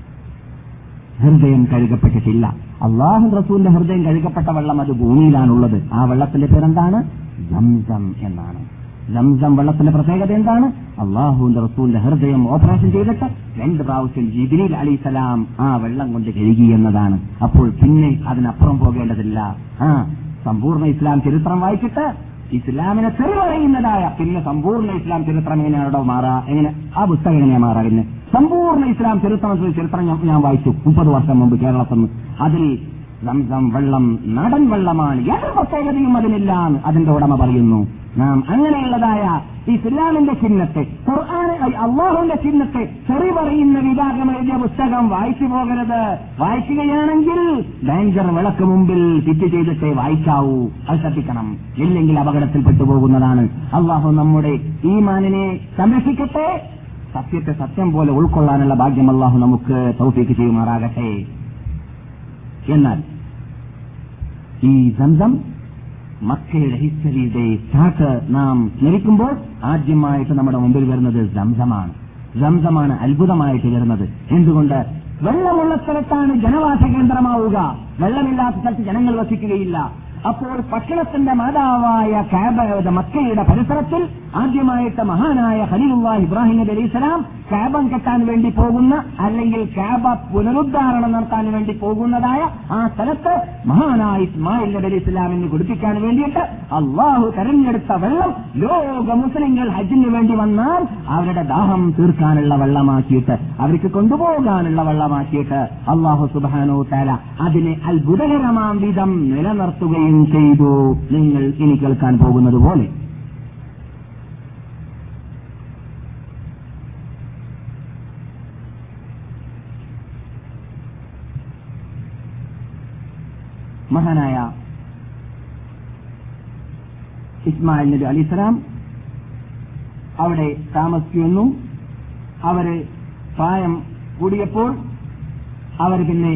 ഹൃദയം കഴുകപ്പെട്ടിട്ടില്ല. അല്ലാഹുവിന്റെ റസൂലിന്റെ ഹൃദയം കഴുകപ്പെട്ട വെള്ളം അത് ഭൂമിയിലാണുള്ളത്. ആ വെള്ളത്തിന്റെ പേരെന്താണ്? സംസം എന്നാണ്. സംസം വെള്ളത്തിന്റെ പ്രത്യേകത എന്താണ്? അല്ലാഹുവിന്റെ റസൂലിന്റെ ഹൃദയം ഓപ്പറേഷൻ ചെയ്തിട്ട് 2 പ്രാവശ്യം ജിബ്രീൽ അലൈഹിസ്സലാം ആ വെള്ളം കൊണ്ട് കഴുകി എന്നതാണ്. അപ്പോൾ പിന്നെ അതിനപ്പുറം പോകേണ്ടതില്ല. സമ്പൂർണ്ണ ഇസ്ലാം ചരിത്രം വായിച്ചിട്ട് ഇസ്ലാമിനെ തെറി പറയുന്നതായ പിന്നെ സമ്പൂർണ്ണ ഇസ്ലാം ചരിത്രം എങ്ങനെയാണോ മാറാ? എങ്ങനെ ആ പുസ്തകം എങ്ങനെയാ മാറാ? പിന്നെ സമ്പൂർണ്ണ ഇസ്ലാം ചരിത്രം ഞാൻ വായിച്ചു 30 വർഷം മുമ്പ് കേരളത്തിൽ നിന്ന്. അതിൽ സംസം വെള്ളം നടൻ വെള്ളമാണ്, യാതൊരു പ്രത്യേകതയും അതിനില്ല എന്ന് അതിന്റെ ഉടമ പറയുന്നു. നാം അങ്ങനെയുള്ളതായ ഇസ്ലാമിന്റെ ചിഹ്നത്തെ, ഖുർആൻ അള്ളാഹുവിന്റെ ചിഹ്നത്തെ തെറി പറയുന്ന വിഭാഗം എഴുതിയ പുസ്തകം വായിച്ചു പോകരുത്. വായിക്കുകയാണെങ്കിൽ ഡേഞ്ചർ വിളക്ക് മുമ്പിൽ ഫിറ്റ് ചെയ്തിട്ടേ വായിക്കാവൂ. അത് ശ്രദ്ധിക്കണം, ഇല്ലെങ്കിൽ അപകടത്തിൽപ്പെട്ടു പോകുന്നതാണ്. അള്ളാഹു നമ്മുടെ ഈമാനിനെ സംരക്ഷിക്കട്ടെ. സത്യത്തെ സത്യം പോലെ ഉൾക്കൊള്ളാനുള്ള ഭാഗ്യം അള്ളാഹു നമുക്ക് തൗഫീഖ് ചെയ്യുമാറാകട്ടെ. എന്നാൽ ഈ സംസം മക്കയുടെ ഹിസ്റ്ററിയുടെ സ്റ്റാർട്ട് നാം സ്മരിക്കുമ്പോൾ ആദ്യമായിട്ട് നമ്മുടെ മുമ്പിൽ വരുന്നത് സംസമാണ് അത്ഭുതമായിട്ട് വരുന്നത്. എന്തുകൊണ്ട്? വെള്ളമുള്ള സ്ഥലത്താണ് ജനവാസ കേന്ദ്രമാവുക, വെള്ളമില്ലാത്ത സ്ഥലത്ത് ജനങ്ങൾ വസിക്കുകയില്ല. അപ്പോൾ ഭക്ഷണത്തിന്റെ മാതാവായ കഅബയുടെ മക്കയുടെ പരിസരത്തിൽ ആദ്യമായിട്ട് മഹാനായ ഖലീലുല്ലാഹി ഇബ്രാഹിം നബി അലൈഹിസ്സലാം കഅബ കെട്ടാൻ വേണ്ടി പോകുന്ന, അല്ലെങ്കിൽ കഅബ പുനരുദ്ധാരണം നടത്താൻ വേണ്ടി പോകുന്നതായ ആ സ്ഥലത്ത് മഹാനായ ഇസ്മായിൽ നബി അലൈഹിസ്സലാമിന് കുടിപ്പിക്കാൻ വേണ്ടിയിട്ട് അള്ളാഹു തെരഞ്ഞെടുത്ത വെള്ളം ലോക മുസ്ലിങ്ങൾ ഹജ്ജിന് വേണ്ടി വന്നാൽ അവരുടെ ദാഹം തീർക്കാനുള്ള വെള്ളമാക്കിയിട്ട്, അവർക്ക് കൊണ്ടുപോകാനുള്ള വെള്ളമാക്കിയിട്ട് അള്ളാഹു സുബ്ഹാനഹു തആല അതിനെ അത്ഭുതകരമാം വിധം നിലനിർത്തുകയും ചെയ്തു. നിങ്ങൾ ഇനി കേൾക്കാൻ പോകുന്നത് പോലെ മഹാനായ ഇസ്മായിൽ നബി അലൈഹിസ്സലാം അവിടെ താമസിക്കുന്നു. അവര് പ്രായം കൂടിയപ്പോൾ അവർ പിന്നെ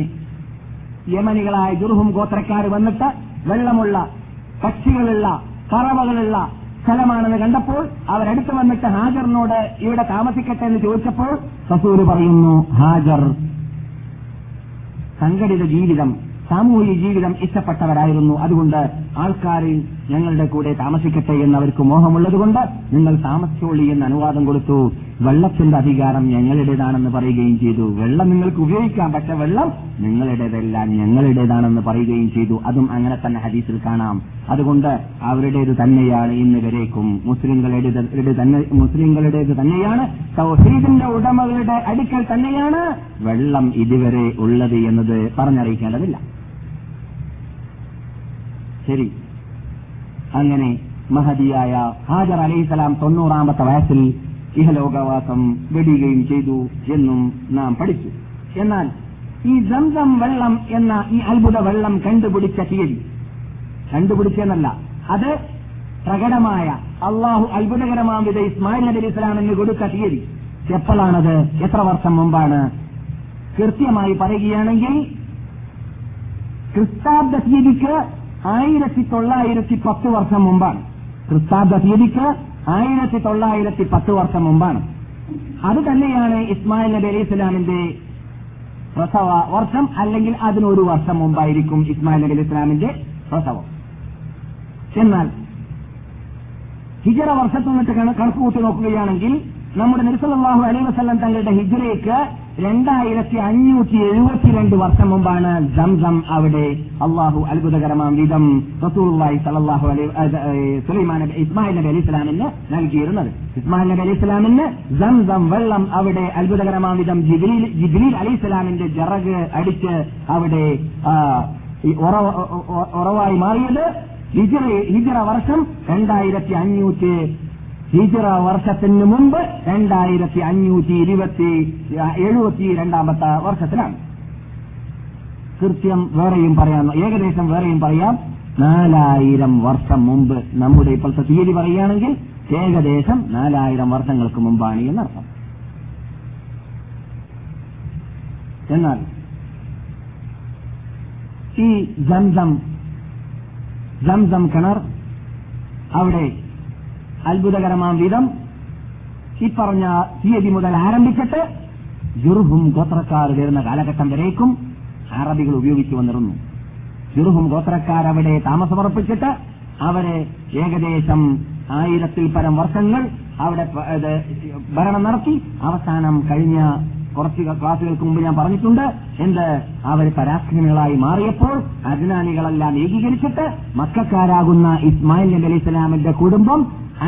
യമനികളായ ജുർഹും ഗോത്രക്കാർ വന്നിട്ട് വെള്ളമുള്ള, പക്ഷികളുള്ള, പറവകളുള്ള, സ്ഥലമാണെന്ന് കണ്ടപ്പോൾ അവരടുത്ത് വന്നിട്ട് ഹാജറിനോട് ഇവിടെ താമസിക്കട്ടെ എന്ന് ചോദിച്ചപ്പോൾ റസൂൽ പറയുന്നു, ഹാജർ സംഘടിത ജീവിതം, സാമൂഹിക ജീവിതം ഇഷ്ടപ്പെട്ടവരായിരുന്നു. അതുകൊണ്ട് ആൾക്കാർ ഞങ്ങളുടെ കൂടെ താമസിക്കട്ടെ എന്നവർക്ക് മോഹമുള്ളതുകൊണ്ട് നിങ്ങൾ താമസിച്ചോളി എന്ന് അനുവാദം കൊടുത്തു. വെള്ളത്തിന്റെ അധികാരം ഞങ്ങളുടേതാണെന്ന് പറയുകയും ചെയ്തു. വെള്ളം നിങ്ങൾക്ക് ഉപയോഗിക്കാം, പക്ഷെ വെള്ളം നിങ്ങളുടേതല്ല, ഞങ്ങളുടേതാണെന്ന് പറയുകയും ചെയ്തു. അതും അങ്ങനെ തന്നെ ഹദീസിൽ കാണാം. അതുകൊണ്ട് അവരുടേത് തന്നെയാണ് ഇന്ന് വരേക്കും, മുസ്ലിങ്ങളുടേത് തന്നെയാണ്, തൗഹീദിന്റെ ഉടമകളുടെ അടുക്കൽ തന്നെയാണ് വെള്ളം ഇതുവരെ ഉള്ളത് എന്നത് പറഞ്ഞറിയിക്കേണ്ടതില്ല. ശരി, അങ്ങനെ മഹദിയായ ഹാജർ അലൈഹിസ്സലാം 90-ാമത്തെ വയസ്സിൽ ഇഹലോകവാസം വെടിയുകയും ചെയ്തു എന്നും നാം പഠിച്ചു. എന്നാൽ ഈ സംസം വെള്ളം എന്ന ഈ അത്ഭുത വെള്ളം കണ്ടുപിടിച്ച തീയതി, കണ്ടുപിടിച്ചെന്നല്ല, അത് പ്രകടമായ അള്ളാഹു അത്ഭുതകരമായ വിധ ഇസ്മായിൽ നബി അലൈഹി സ്വലാമിന് കൊടുത്ത തീയതി എപ്പോഴാണത്, എത്ര വർഷം മുമ്പാണ്? കൃത്യമായി പറയുകയാണെങ്കിൽ ക്രിസ്താബ്ദ തീയതിക്ക് 1910 വർഷം മുമ്പാണ്. ക്രിസ്താബ്ദ തീയതിക്ക് 1910 വർഷം മുമ്പാണ്. അത് തന്നെയാണ് ഇസ്മായിൽ നബി അലൈഹി സ്വലാമിന്റെ പ്രസവ വർഷം, അല്ലെങ്കിൽ അതിനൊരു വർഷം മുമ്പായിരിക്കും ഇസ്മായിൽ നബി അലൈഹി സ്വലാമിന്റെ പ്രസവം. എന്നാൽ ഹിജറ വർഷത്തിൽ നിന്നിട്ട് കണക്കുകൂട്ടി നോക്കുകയാണെങ്കിൽ നമ്മുടെ നബി സല്ലല്ലാഹു അലൈഹി വസല്ലം തങ്ങളുടെ ഹിജറയ്ക്ക് 2572 വർഷം മുമ്പാണ് സംസം അവിടെ അള്ളാഹു അത്ഭുതകരമാം വിധം റസൂലുള്ളാഹി സ്വല്ലല്ലാഹു അലൈഹി ഇസ്മായിൽ നബി അലൈഹി സ്വലാമിന് നൽകിയിരുന്നത്. ഇസ്മായിൽ നബി അലൈഹി സ്വലാമിന് സംസം വെള്ളം അവിടെ അത്ഭുതകരമാം വിധം ജിബ്രീൽ അലൈഹി സ്വലാമിന്റെ ജറക് അടിച്ച് അവിടെ ഉറവായി മാറിയത് ഹിജറ വർഷം 2500 ഹിജറ വർഷത്തിന് മുമ്പ് 2572 വർഷത്തിലാണ്. കൃത്യം വേറെയും പറയാം, ഏകദേശം വേറെയും പറയാം, 4000 വർഷം മുമ്പ്. നമ്മുടെ ഇപ്പോഴത്തെ തീയതി പറയുകയാണെങ്കിൽ ഏകദേശം 4000 വർഷങ്ങൾക്ക് മുമ്പാണ് എന്നർത്ഥം. എന്നാൽ ഈ സംസം കിണർ അവിടെ അത്ഭുതകരമാം വിധം ഈ പറഞ്ഞ തീയതി മുതൽ ആരംഭിച്ചിട്ട് ജുർഹും ഗോത്രക്കാർ വരുന്ന കാലഘട്ടം വരേക്കും അറബികൾ ഉപയോഗിച്ചു വന്നിരുന്നു. ജുർഹും ഗോത്രക്കാരവിടെ താമസമർപ്പിച്ചിട്ട് അവരെ ഏകദേശം 1000-ൽ പരം വർഷങ്ങൾ അവിടെ ഭരണം നടത്തി. അവസാനം കഴിഞ്ഞ കുറച്ച് ക്ലാസുകൾക്ക് മുമ്പ് ഞാൻ പറഞ്ഞിട്ടുണ്ട്, അവർ പരാക്രമികളായി മാറിയപ്പോൾ അജ്ഞാനികളെല്ലാം ഏകീകരിച്ചിട്ട് മക്കക്കാരാകുന്ന ഇസ്മായിൽ നബി അലൈഹി സ്വലാമിന്റെ കുടുംബം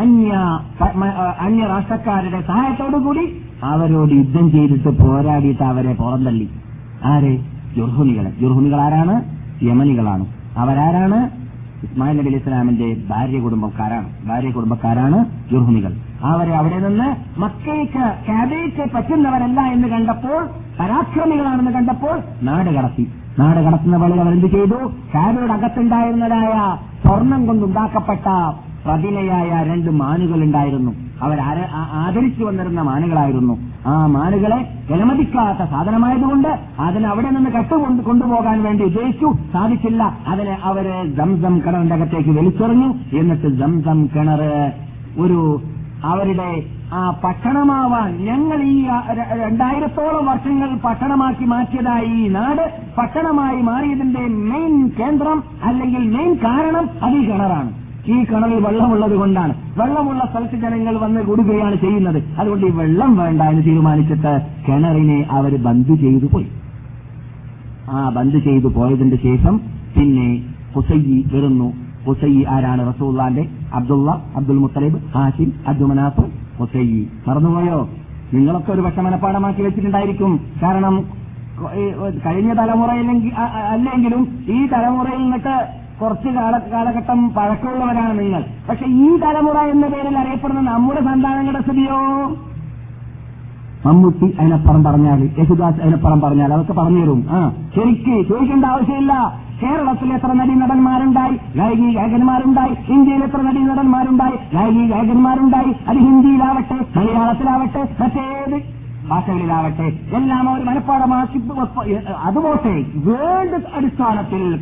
അന്യ രാഷ്ട്രക്കാരുടെ സഹായത്തോടുകൂടി അവരോട് യുദ്ധം ചെയ്തിട്ട് പോരാടിയിട്ട് അവരെ പുറന്തള്ളി. ആരെ? ജുർഹുമികൾ ആരാണ്? യമനികളാണ്. അവരാരാണ്? ഇസ്മായിൽ നബി അലൈഹി സ്വലാമിന്റെ ഭാര്യ കുടുംബക്കാരാണ് ജുർഹുമികൾ. അവരെ അവിടെ നിന്ന് മക്കയ്ക്ക് കാബയ്ക്ക് പറ്റുന്നവരല്ല എന്ന് കണ്ടപ്പോൾ, പരാക്രമികളാണെന്ന് കണ്ടപ്പോൾ നാട് കടത്തുന്ന വഴി അവരെന്ത് ചെയ്തു? കാബയുടെ അകത്തുണ്ടായിരുന്നതായ സ്വർണം കൊണ്ടുണ്ടാക്കപ്പെട്ട പ്രതിമയായ 2 മാനുകൾ ഉണ്ടായിരുന്നു. അവർ ആദരിച്ചു വന്നിരുന്ന മാനുകളായിരുന്നു. ആ മാനുകളെ വിലമതിക്കാത്ത സാധനമായതുകൊണ്ട് അതിനെ അവിടെ നിന്ന് കൊണ്ടുപോകാൻ വേണ്ടി ഉദ്ദേശിച്ചു, സാധിച്ചില്ല. അതിനെ അവര് സംസം കിണറിന്റെ അകത്തേക്ക് വലിച്ചെറിഞ്ഞു. എന്നിട്ട് സംസം കിണർ അവരുടെ ആ പട്ടണമാവാൻ, ഞങ്ങൾ ഈ 2000-ഓളം വർഷങ്ങൾ പട്ടണമാക്കി മാറ്റിയതായി ഈ നാട് പട്ടണമായി മാറിയതിന്റെ മെയിൻ കേന്ദ്രം അല്ലെങ്കിൽ മെയിൻ കാരണം അത് ഈ കിണറാണ്. ഈ കിണറിൽ വെള്ളമുള്ളത് കൊണ്ടാണ്. വെള്ളമുള്ള സ്ഥലത്ത് ജനങ്ങൾ വന്ന് കൂടുകയാണ് ചെയ്യുന്നത്. അതുകൊണ്ട് ഈ വെള്ളം വേണ്ട എന്ന് തീരുമാനിച്ചിട്ട് കിണറിനെ അവർ ബന്ദ് ചെയ്തു പോയി. ആ ബന്ദ് ചെയ്തു പോയതിന്റെ ശേഷം പിന്നെ ഖുസൈ വരുന്നു. ഖുസൈ ആരാണ്? റസൂലുള്ളാഹിന്റെ Abdul Muttalib, Hashim, Abdu Manaf, Qusai. മറന്നുപോയോ? നിങ്ങളൊക്കെ ഒരു പക്ഷെ മനപ്പാടമാക്കി വെച്ചിട്ടുണ്ടായിരിക്കും. കാരണം കഴിഞ്ഞ തലമുറയിലെങ്കിലും ഈ തലമുറയിൽ നിന്നിട്ട് കുറച്ച് കാലഘട്ടം പഴക്കമുള്ളവരാണ് നിങ്ങൾ. പക്ഷെ ഈ തലമുറ എന്ന പേരിൽ അറിയപ്പെടുന്ന നമ്മുടെ സന്താനങ്ങളുടെ സ്ഥിതിയോ? മമ്മൂട്ടി അതിനപ്പുറം പറഞ്ഞാൽ, യേശുദാസ് അതിനപ്പുറം പറഞ്ഞാൽ അതൊക്കെ പറഞ്ഞുതരും. ശരിക്ക് ചോദിക്കേണ്ട ആവശ്യമില്ല. കേരളത്തിൽ എത്ര നടന്മാരുണ്ടായി, ഗായകന്മാരുണ്ടായി. ഇന്ത്യയിൽ എത്ര നടന്മാരുണ്ടായി, ഗായകന്മാരുണ്ടായി. അത് ഹിന്ദിയിലാവട്ടെ, മലയാളത്തിലാവട്ടെ, മറ്റേത് ഭാഷകളിലാവട്ടെ, എല്ലാം അവർ മനഃപ്പാടമാക്കി. അതുപോട്ടെ, വേൾഡ് അടിസ്ഥാനത്തിൽ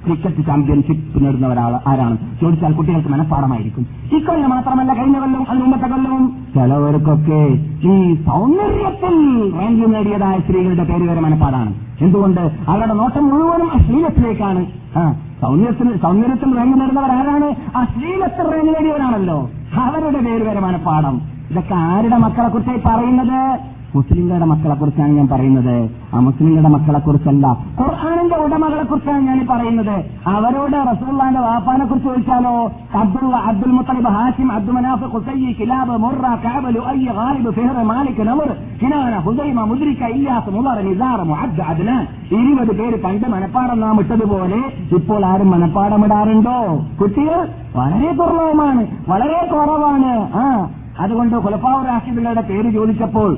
ക്രിക്കറ്റ് ചാമ്പ്യൻഷിപ്പ് നേടുന്നവരാൾ ആരാണ് ചോദിച്ചാൽ കുട്ടികൾക്ക് മനഃപ്പാടമായിരിക്കും. ഇക്കൊല്ലം മാത്രമല്ല, കഴിഞ്ഞ കൊല്ലവും അതിന് മുമ്പത്തെ കൊല്ലവും ചിലവർക്കൊക്കെ ഈ സൗന്ദര്യത്തിൽ റാങ്ക് നേടിയതായ സ്ത്രീകളുടെ പേര് വരെ മനഃപ്പാടാണ്. എന്തുകൊണ്ട്? അവരുടെ നോട്ടം മുഴുവനും അശ്ലീലത്തിലേക്കാണ്. സൗന്ദര്യത്തിൽ റാങ്ക് നേടുന്നവരാരാണ്? അശ്ലീലത്തിൽ റാങ്ക് നേടിയവരാണല്ലോ, അവരുടെ പേര് വരെ മനഃപ്പാടം. ഇതൊക്കെ ആരുടെ മക്കളെ കുറിച്ചായി പറയുന്നത്? മുസ്ലിങ്ങളുടെ മക്കളെ കുറിച്ചാണ് ഞാൻ പറയുന്നത്. ആ മുസ്ലിങ്ങളുടെ മക്കളെ കുറിച്ചല്ല, ഖുർആനിന്റെ ഉടമകളെ കുറിച്ചാണ് ഞാൻ പറയുന്നത്. അവരോട് റസൂലുള്ളാഹിന്റെ വാപ്പാനെ കുറിച്ച് ചോദിച്ചാലോ, Abdul Muttalib, Hashim, Abdu Manaf, Qusai, Kilab, Murra, Kaab, Luay, Ghalib, Fihr, Malik, Nadr, Kinana, ഹുദൈമ, Mudrika, Ilyas, Mudar, Nizar, Maad, Adnan, 20 പേര് പണ്ട് മനപ്പാടം നാം ഇട്ടതുപോലെ ഇപ്പോൾ ആരും മനപ്പാടമിടാറുണ്ടോ? കുട്ടികൾ വളരെ ദുർലഭമാണ്, വളരെ കുറവാണ്. അതുകൊണ്ട് ഖുലഫാഉർ റാഷിദുകളുടെ പേര് ചോദിച്ചപ്പോൾ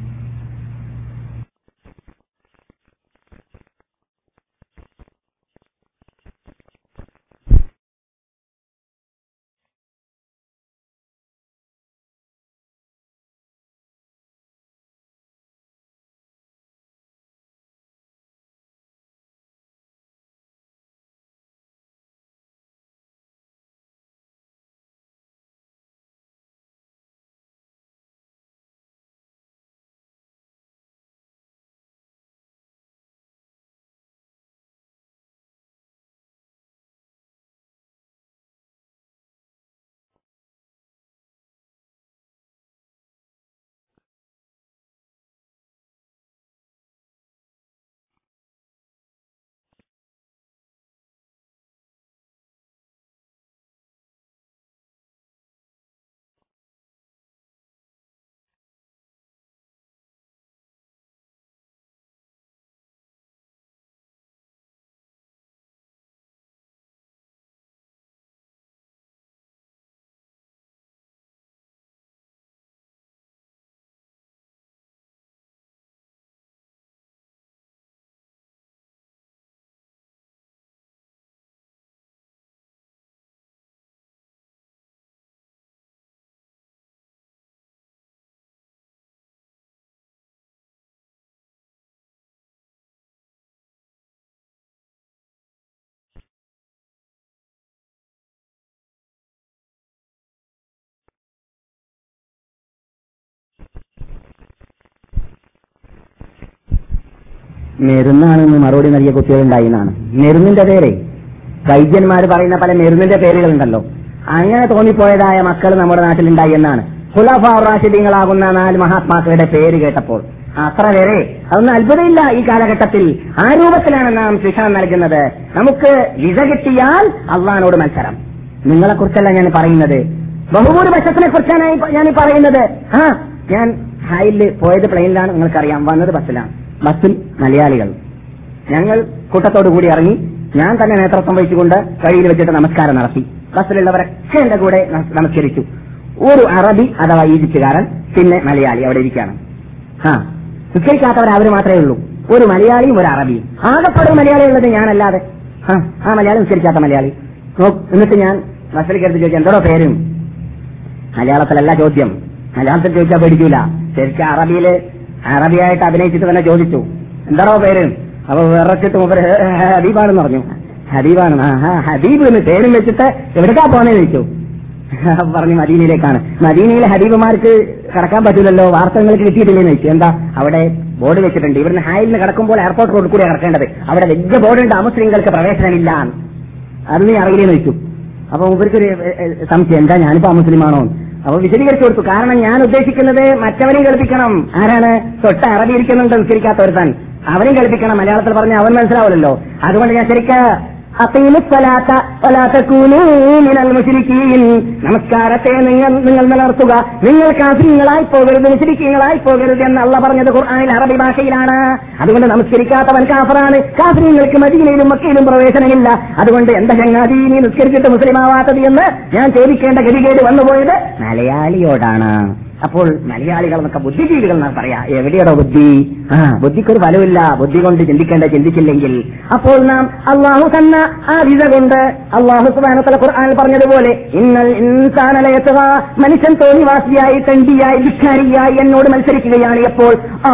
മെരുന്നാണെന്ന് മറുപടി നൽകിയ കുട്ടികളുണ്ടായി എന്നാണ്. മെരുന്നിന്റെ പേര് വൈദ്യന്മാർ പറയുന്ന പല മെരുന്നിന്റെ പേരുകളുണ്ടല്ലോ, അങ്ങനെ തോന്നിപ്പോയതായ മക്കൾ നമ്മുടെ നാട്ടിലുണ്ടായി എന്നാണ്. ഖുലഫാഉർ റാഷിദീങ്ങളാകുന്ന 4 മഹാത്മാക്കളുടെ പേര് കേട്ടപ്പോൾ അത്ര വരെ അതൊന്നും അത്ഭുതമില്ല. ഈ കാലഘട്ടത്തിൽ ആ രൂപത്തിലാണ് നാം ശിക്ഷണം നൽകുന്നത്. നമുക്ക് വിസ കിട്ടിയാൽ അള്ളാഹിനോട് മത്സരം. നിങ്ങളെക്കുറിച്ചല്ല ഞാൻ പറയുന്നത്, ബഹുഭൂരിപക്ഷത്തിനെ കുറിച്ചാണ് ഞാൻ പറയുന്നത്. ഞാൻ ഹായില് പോയത് പ്ലെയിനിലാണ്, നിങ്ങൾക്കറിയാം, വന്നത് ബസ്സിലാണ്. ബസ്സിൽ മലയാളികൾ, ഞങ്ങൾ കൂട്ടത്തോടു കൂടി ഇറങ്ങി. ഞാൻ തന്നെ നേതൃത്വം വഹിച്ചുകൊണ്ട് വഴിയിൽ വെച്ചിട്ട് നമസ്കാരം നടത്തി. ബസ്സിലുള്ളവരൊക്കെ എന്റെ കൂടെ നമസ്കരിച്ചു. ഒരു അറബി അഥവാ ഈജിപ്തുകാരൻ, പിന്നെ മലയാളി അവിടെ ഇരിക്കുകയാണ്. നിസ്കരിക്കാത്തവർ അവർ മാത്രമേ ഉള്ളൂ, ഒരു മലയാളിയും ഒരു അറബിയും. ആകെപ്പാടെ മലയാളി ഉള്ളത് ഞാനല്ലാതെ. ആ മലയാളി നിസ്കരിക്കാത്ത മലയാളി. എന്നിട്ട് ഞാൻ ബസ്സിൽ കയറി ചോദിച്ചു, എന്തോടോ പേരും? മലയാളത്തിലല്ല ചോദ്യം, മലയാളത്തിൽ ചോദിച്ചാൽ പേടിക്കൂല. ശരിക്കും അറബിയായിട്ട് അഭിനയിച്ചിട്ട് തന്നെ ചോദിച്ചു, എന്താണോ പേര്? അപ്പൊ വിറച്ചിട്ട് മൂപ്പര് ഹബീബാണെന്ന് പറഞ്ഞു. ഹബീബാണ്. ഹബീബ് എന്ന് പേരും വെച്ചിട്ട് എവിടേക്കാ പോന്നേന്ന് ചോദിച്ചു. പറഞ്ഞു മദീനയിലേക്കാണ്. മദീനയിലെ ഹബീബുമാർക്ക് കടക്കാൻ പറ്റില്ലല്ലോ, വാർത്തകൾക്ക് കിട്ടിയിട്ടില്ലെന്ന് ചോദിച്ചു. എന്താ? അവിടെ ബോർഡ് വെച്ചിട്ടുണ്ട്, ഇവിടുന്ന് ഹായിലിന് കടക്കുമ്പോൾ എയർപോർട്ട് റോഡിൽ കൂടി കടക്കേണ്ടത്, അവിടെ വലിയ ബോർഡുണ്ട്, അമുസ്ലിങ്ങൾക്ക് പ്രവേശനമില്ല. അത് നീ അറിയില്ലെന്ന് ചോദിച്ചു. അപ്പൊ മൂപ്പർക്കൊരു സംശയം, എന്താ ഞാനിപ്പോ അമുസ്ലിമാണോ? അപ്പൊ വിശദീകരിച്ചു കൊടുത്തു. കാരണം ഞാൻ ഉദ്ദേശിക്കുന്നത് മറ്റവനെയും കളിപ്പിക്കണം. ആരാണ്? തൊട്ട് അറബി ഇരിക്കുന്നുണ്ട് നിസ്കരിക്കാത്തവരുത്താൻ, അവനെയും കളിപ്പിക്കണം. മലയാളത്തിൽ പറഞ്ഞ അവൻ മനസ്സിലാവില്ലല്ലോ. അതുകൊണ്ട് ഞാൻ നമസ്കാരത്തെ നിങ്ങൾ നിലനിർത്തുക, നിങ്ങൾ കാഫിറുകളായി പോകരുത്, മുശ്രിക്കീങ്ങളായി പോകരുത് എന്ന് അള്ളാഹ് പറഞ്ഞത് ഖുർആനിൽ അറബി ഭാഷയിലാണ്. അതുകൊണ്ട് നമസ്കരിക്കാത്തവൻ കാഫിറാണ്. കാഫിറുകൾക്ക് മദീനയിലും മക്കയിലും പ്രവേശനമില്ല. അതുകൊണ്ട് എന്താ ചങ്ങാതി നീ നിസ്കരിച്ചിട്ട് മുസ്ലിമാവാത്തത് എന്ന് ഞാൻ ചോദിക്കേണ്ട ഗതികേട് വന്നുപോയത് മലയാളിയോടാണ്. അപ്പോൾ മലയാളികൾ എന്നൊക്കെ ബുദ്ധിജീവികൾ എന്നാ പറയാ. എവിടെയാണോ ബുദ്ധി? ബുദ്ധിക്കൊരു ഫലമില്ല. ബുദ്ധി കൊണ്ട് ചിന്തിച്ചില്ലെങ്കിൽ. അപ്പോൾ നാം അള്ളാഹു തന്ന ആ വിധ കൊണ്ട് അള്ളാഹു സുബ്ഹാനഹു വ തആല ഖുർആനിൽ പറഞ്ഞതുപോലെ ഇന്നൽ ഇൻസാന ലയത്ഗാ, മനുഷ്യൻ തോന്നിവാസിയായി തണ്ടിയായി ധിക്കാരിയായി എന്നോട് മത്സരിക്കുകയാണ്. എപ്പോൾ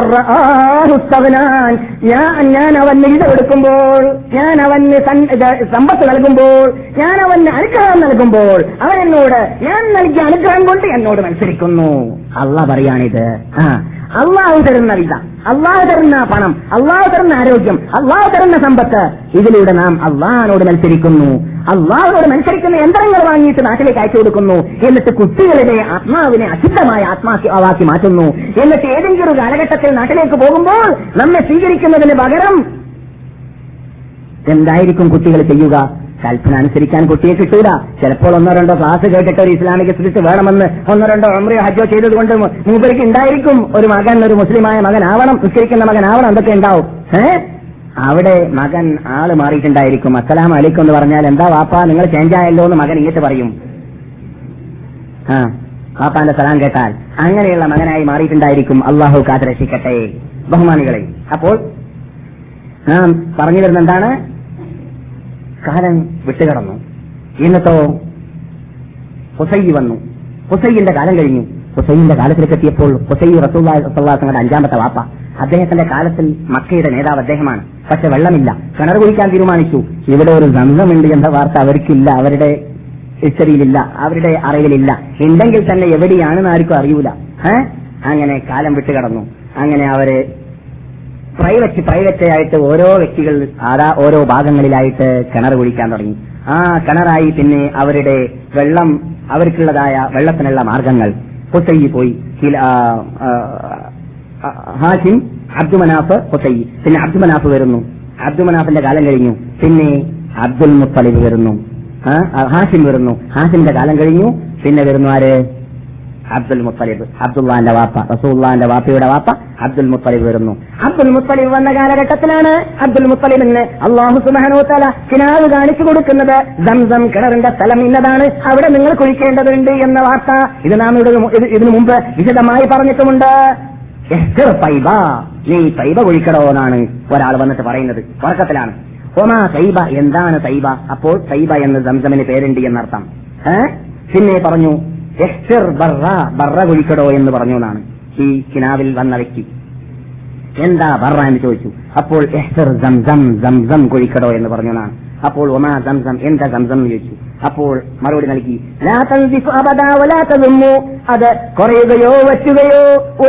ഞാൻ അവന് ഇത് കൊടുക്കുമ്പോൾ, ഞാൻ അവന് സമ്പത്ത് നൽകുമ്പോൾ, ഞാൻ അവന് അനുഗ്രഹം നൽകുമ്പോൾ അവൻ എന്നോട് ഞാൻ നൽകിയ അനുഗ്രഹം കൊണ്ട് എന്നോട് മത്സരിക്കുന്നു. അള്ളാഹ് പറയാണിത്. അള്ളാഹു തരുന്ന വിധ, അള്ളാഹു തരുന്ന പണം, അള്ളാഹു തരുന്ന ആരോഗ്യം, അള്ളാഹു തരുന്ന സമ്പത്ത്, ഇതിലൂടെ നാം അള്ളാഹിനോട് മത്സരിക്കുന്നു. അള്ളാഹിനോട് മത്സരിക്കുന്ന യന്ത്രങ്ങൾ വാങ്ങിയിട്ട് നാട്ടിലേക്ക് അയച്ചു കൊടുക്കുന്നു. എന്നിട്ട് കുട്ടികളുടെ ആത്മാവിനെ അശുദ്ധമായ ആത്മാവാക്കി മാറ്റുന്നു. എന്നിട്ട് ഏതെങ്കിലും ഒരു കാലഘട്ടത്തിൽ നാട്ടിലേക്ക് പോകുമ്പോൾ നമ്മെ സ്വീകരിക്കുന്നതിന് പകരം എന്തായിരിക്കും കുട്ടികൾ ചെയ്യുക? കൽപ്പന അനുസരിക്കാൻ കുട്ടിയെ കിട്ടൂല. ചിലപ്പോൾ ഒന്നോ രണ്ടോ ക്ലാസ് കേട്ടിട്ട് ഒരു ഇസ്ലാമിക സ്പിരിറ്റ് വേണമെന്ന് ഒന്നോ രണ്ടോ ഉംറയോ ഹജ്ജോ ചെയ്തതുകൊണ്ട് മൂപ്പർക്ക് ഉണ്ടായിരിക്കും ഒരു മകൻ, ഒരു മുസ്ലിമായ മകനാവണം, നിസ്കരിക്കുന്ന മകനാവണം, എന്തൊക്കെ ഉണ്ടാവും. അവിടെ മകൻ ആള് മാറിയിട്ടുണ്ടായിരിക്കും. അസ്സലാമു അലൈക്കും എന്ന് പറഞ്ഞാൽ എന്താ വാപ്പാ നിങ്ങൾ ചേഞ്ച് ആയല്ലോ എന്ന് മകൻ ഇങ്ങോട്ട് പറയും. വാപ്പാന്റെ സലാം കേട്ടാൽ അങ്ങനെയുള്ള മകനായി മാറിയിട്ടുണ്ടായിരിക്കും. അള്ളാഹു കാത്തുരക്ഷിക്കട്ടെ ബഹുമാനികളെ. അപ്പോൾ നാം പറഞ്ഞു വരുന്ന എന്താണ്? കാലം വിട്ടുകിടന്നു. ഇന്നത്തോ ഹുസൈ വന്നു. ഹുസൈന്റെ കാലം കഴിഞ്ഞു. ഹുസൈന്റെ കാലത്തിലേക്ക് എത്തിയപ്പോൾ ഹുസൈ റസൂലുള്ളാഹി സ്വല്ലല്ലാഹു അലൈഹി വസല്ലം അഞ്ചാമത്തെ വാപ്പ. അദ്ദേഹത്തിന്റെ കാലത്തിൽ മക്കയുടെ നേതാവ് അദ്ദേഹമാണ്. പക്ഷെ വെള്ളമില്ല. കിണർ കുഴിക്കാൻ തീരുമാനിച്ചു. ഇവിടെ ഒരു സംഘമുണ്ട് എന്ന വാർത്ത അവർക്കില്ല, അവരുടെ ഹിസ്റ്ററിയിലില്ല, അവരുടെ അറിവിലില്ല. ഉണ്ടെങ്കിൽ തന്നെ എവിടെയാണെന്ന് ആർക്കും അറിയൂല. അങ്ങനെ കാലം വിട്ടുകിടന്നു. അങ്ങനെ അവര് പ്രൈവറ്റ് ആയിട്ട് ഓരോ വ്യക്തികൾ ഓരോ ഭാഗങ്ങളിലായിട്ട് കിണർ കുഴിക്കാൻ തുടങ്ങി. ആ കിണറായി പിന്നെ അവരുടെ വെള്ളം, അവർക്കുള്ളതായ വെള്ളത്തിനുള്ള മാർഗങ്ങൾ. ഹുസൈ പോയി, ഹാഷിം, അബ്ദുമനാഫ്, ഹുസൈ. പിന്നെ അബ്ദുമനാഫ് വരുന്നു. അബ്ദുമനാഫിന്റെ കാലം കഴിഞ്ഞു. പിന്നെ അബ്ദുൽ മുത്തലിബ് വരുന്നു. ഹാഷിം വരുന്നു. ഹാഷിമിന്റെ കാലം കഴിഞ്ഞു. പിന്നെ വരുന്നു ആര്? അബ്ദുൽ മുത്തലിബ്, അബ്ദുല്ലാന്റെ വാപ്പ, റസൂലുള്ളാഹിന്റെ വാപ്പയുടെ വാപ്പ അബ്ദുൽ മുത്തലിബ് വരുന്നു. അബ്ദുൽ മുത്തലിബ് വന്ന കാലഘട്ടത്തിലാണ് അബ്ദുൽ മുത്തലിബിന് അല്ലാഹു സുബ്ഹാനഹു വ തആല കിനാവ് കാണിച്ചു കൊടുക്കുന്നത്. സംസം കിണറിന്റെ സ്ഥലം ഇന്നതാണ്, അവിടെ നിങ്ങൾ കുഴിക്കേണ്ടതുണ്ട് എന്ന വാർത്ത. ഇത് നാം ഇതിനു മുമ്പ് വിശദമായി പറഞ്ഞിട്ടുമുണ്ട്. നീ തൈബ കുഴിക്കടോ എന്നാണ് ഒരാൾ വന്നിട്ട് പറയുന്നത്. വർക്കത്തിലാണ്. ഒമാ തൈബ, എന്താണ് തൈബ? അപ്പോൾ തൈബ എന്ന് സംസമിന് പേരുണ്ട് എന്നർത്ഥം. പിന്നെ പറഞ്ഞു ബർറ കുഴിക്കടോ എന്ന് പറഞ്ഞു എന്നാണ് ഈ കിനാവിൽ വന്ന വ്യക്തി. എന്താ ബർറ എന്ന് ചോദിച്ചു. അപ്പോൾ സംസം കുഴിക്കടോ എന്ന് പറഞ്ഞു എന്നാണ്. അപ്പോൾ ഒമാ സംസം, എന്താ സംസം എന്ന് ചോദിച്ചു. അപ്പോൾ മറുപടി നൽകി, ലാ തൻസിഫ് അബദാ വലാ തദുമ്മു, അത് കുറയുകയോ വറ്റുകയോ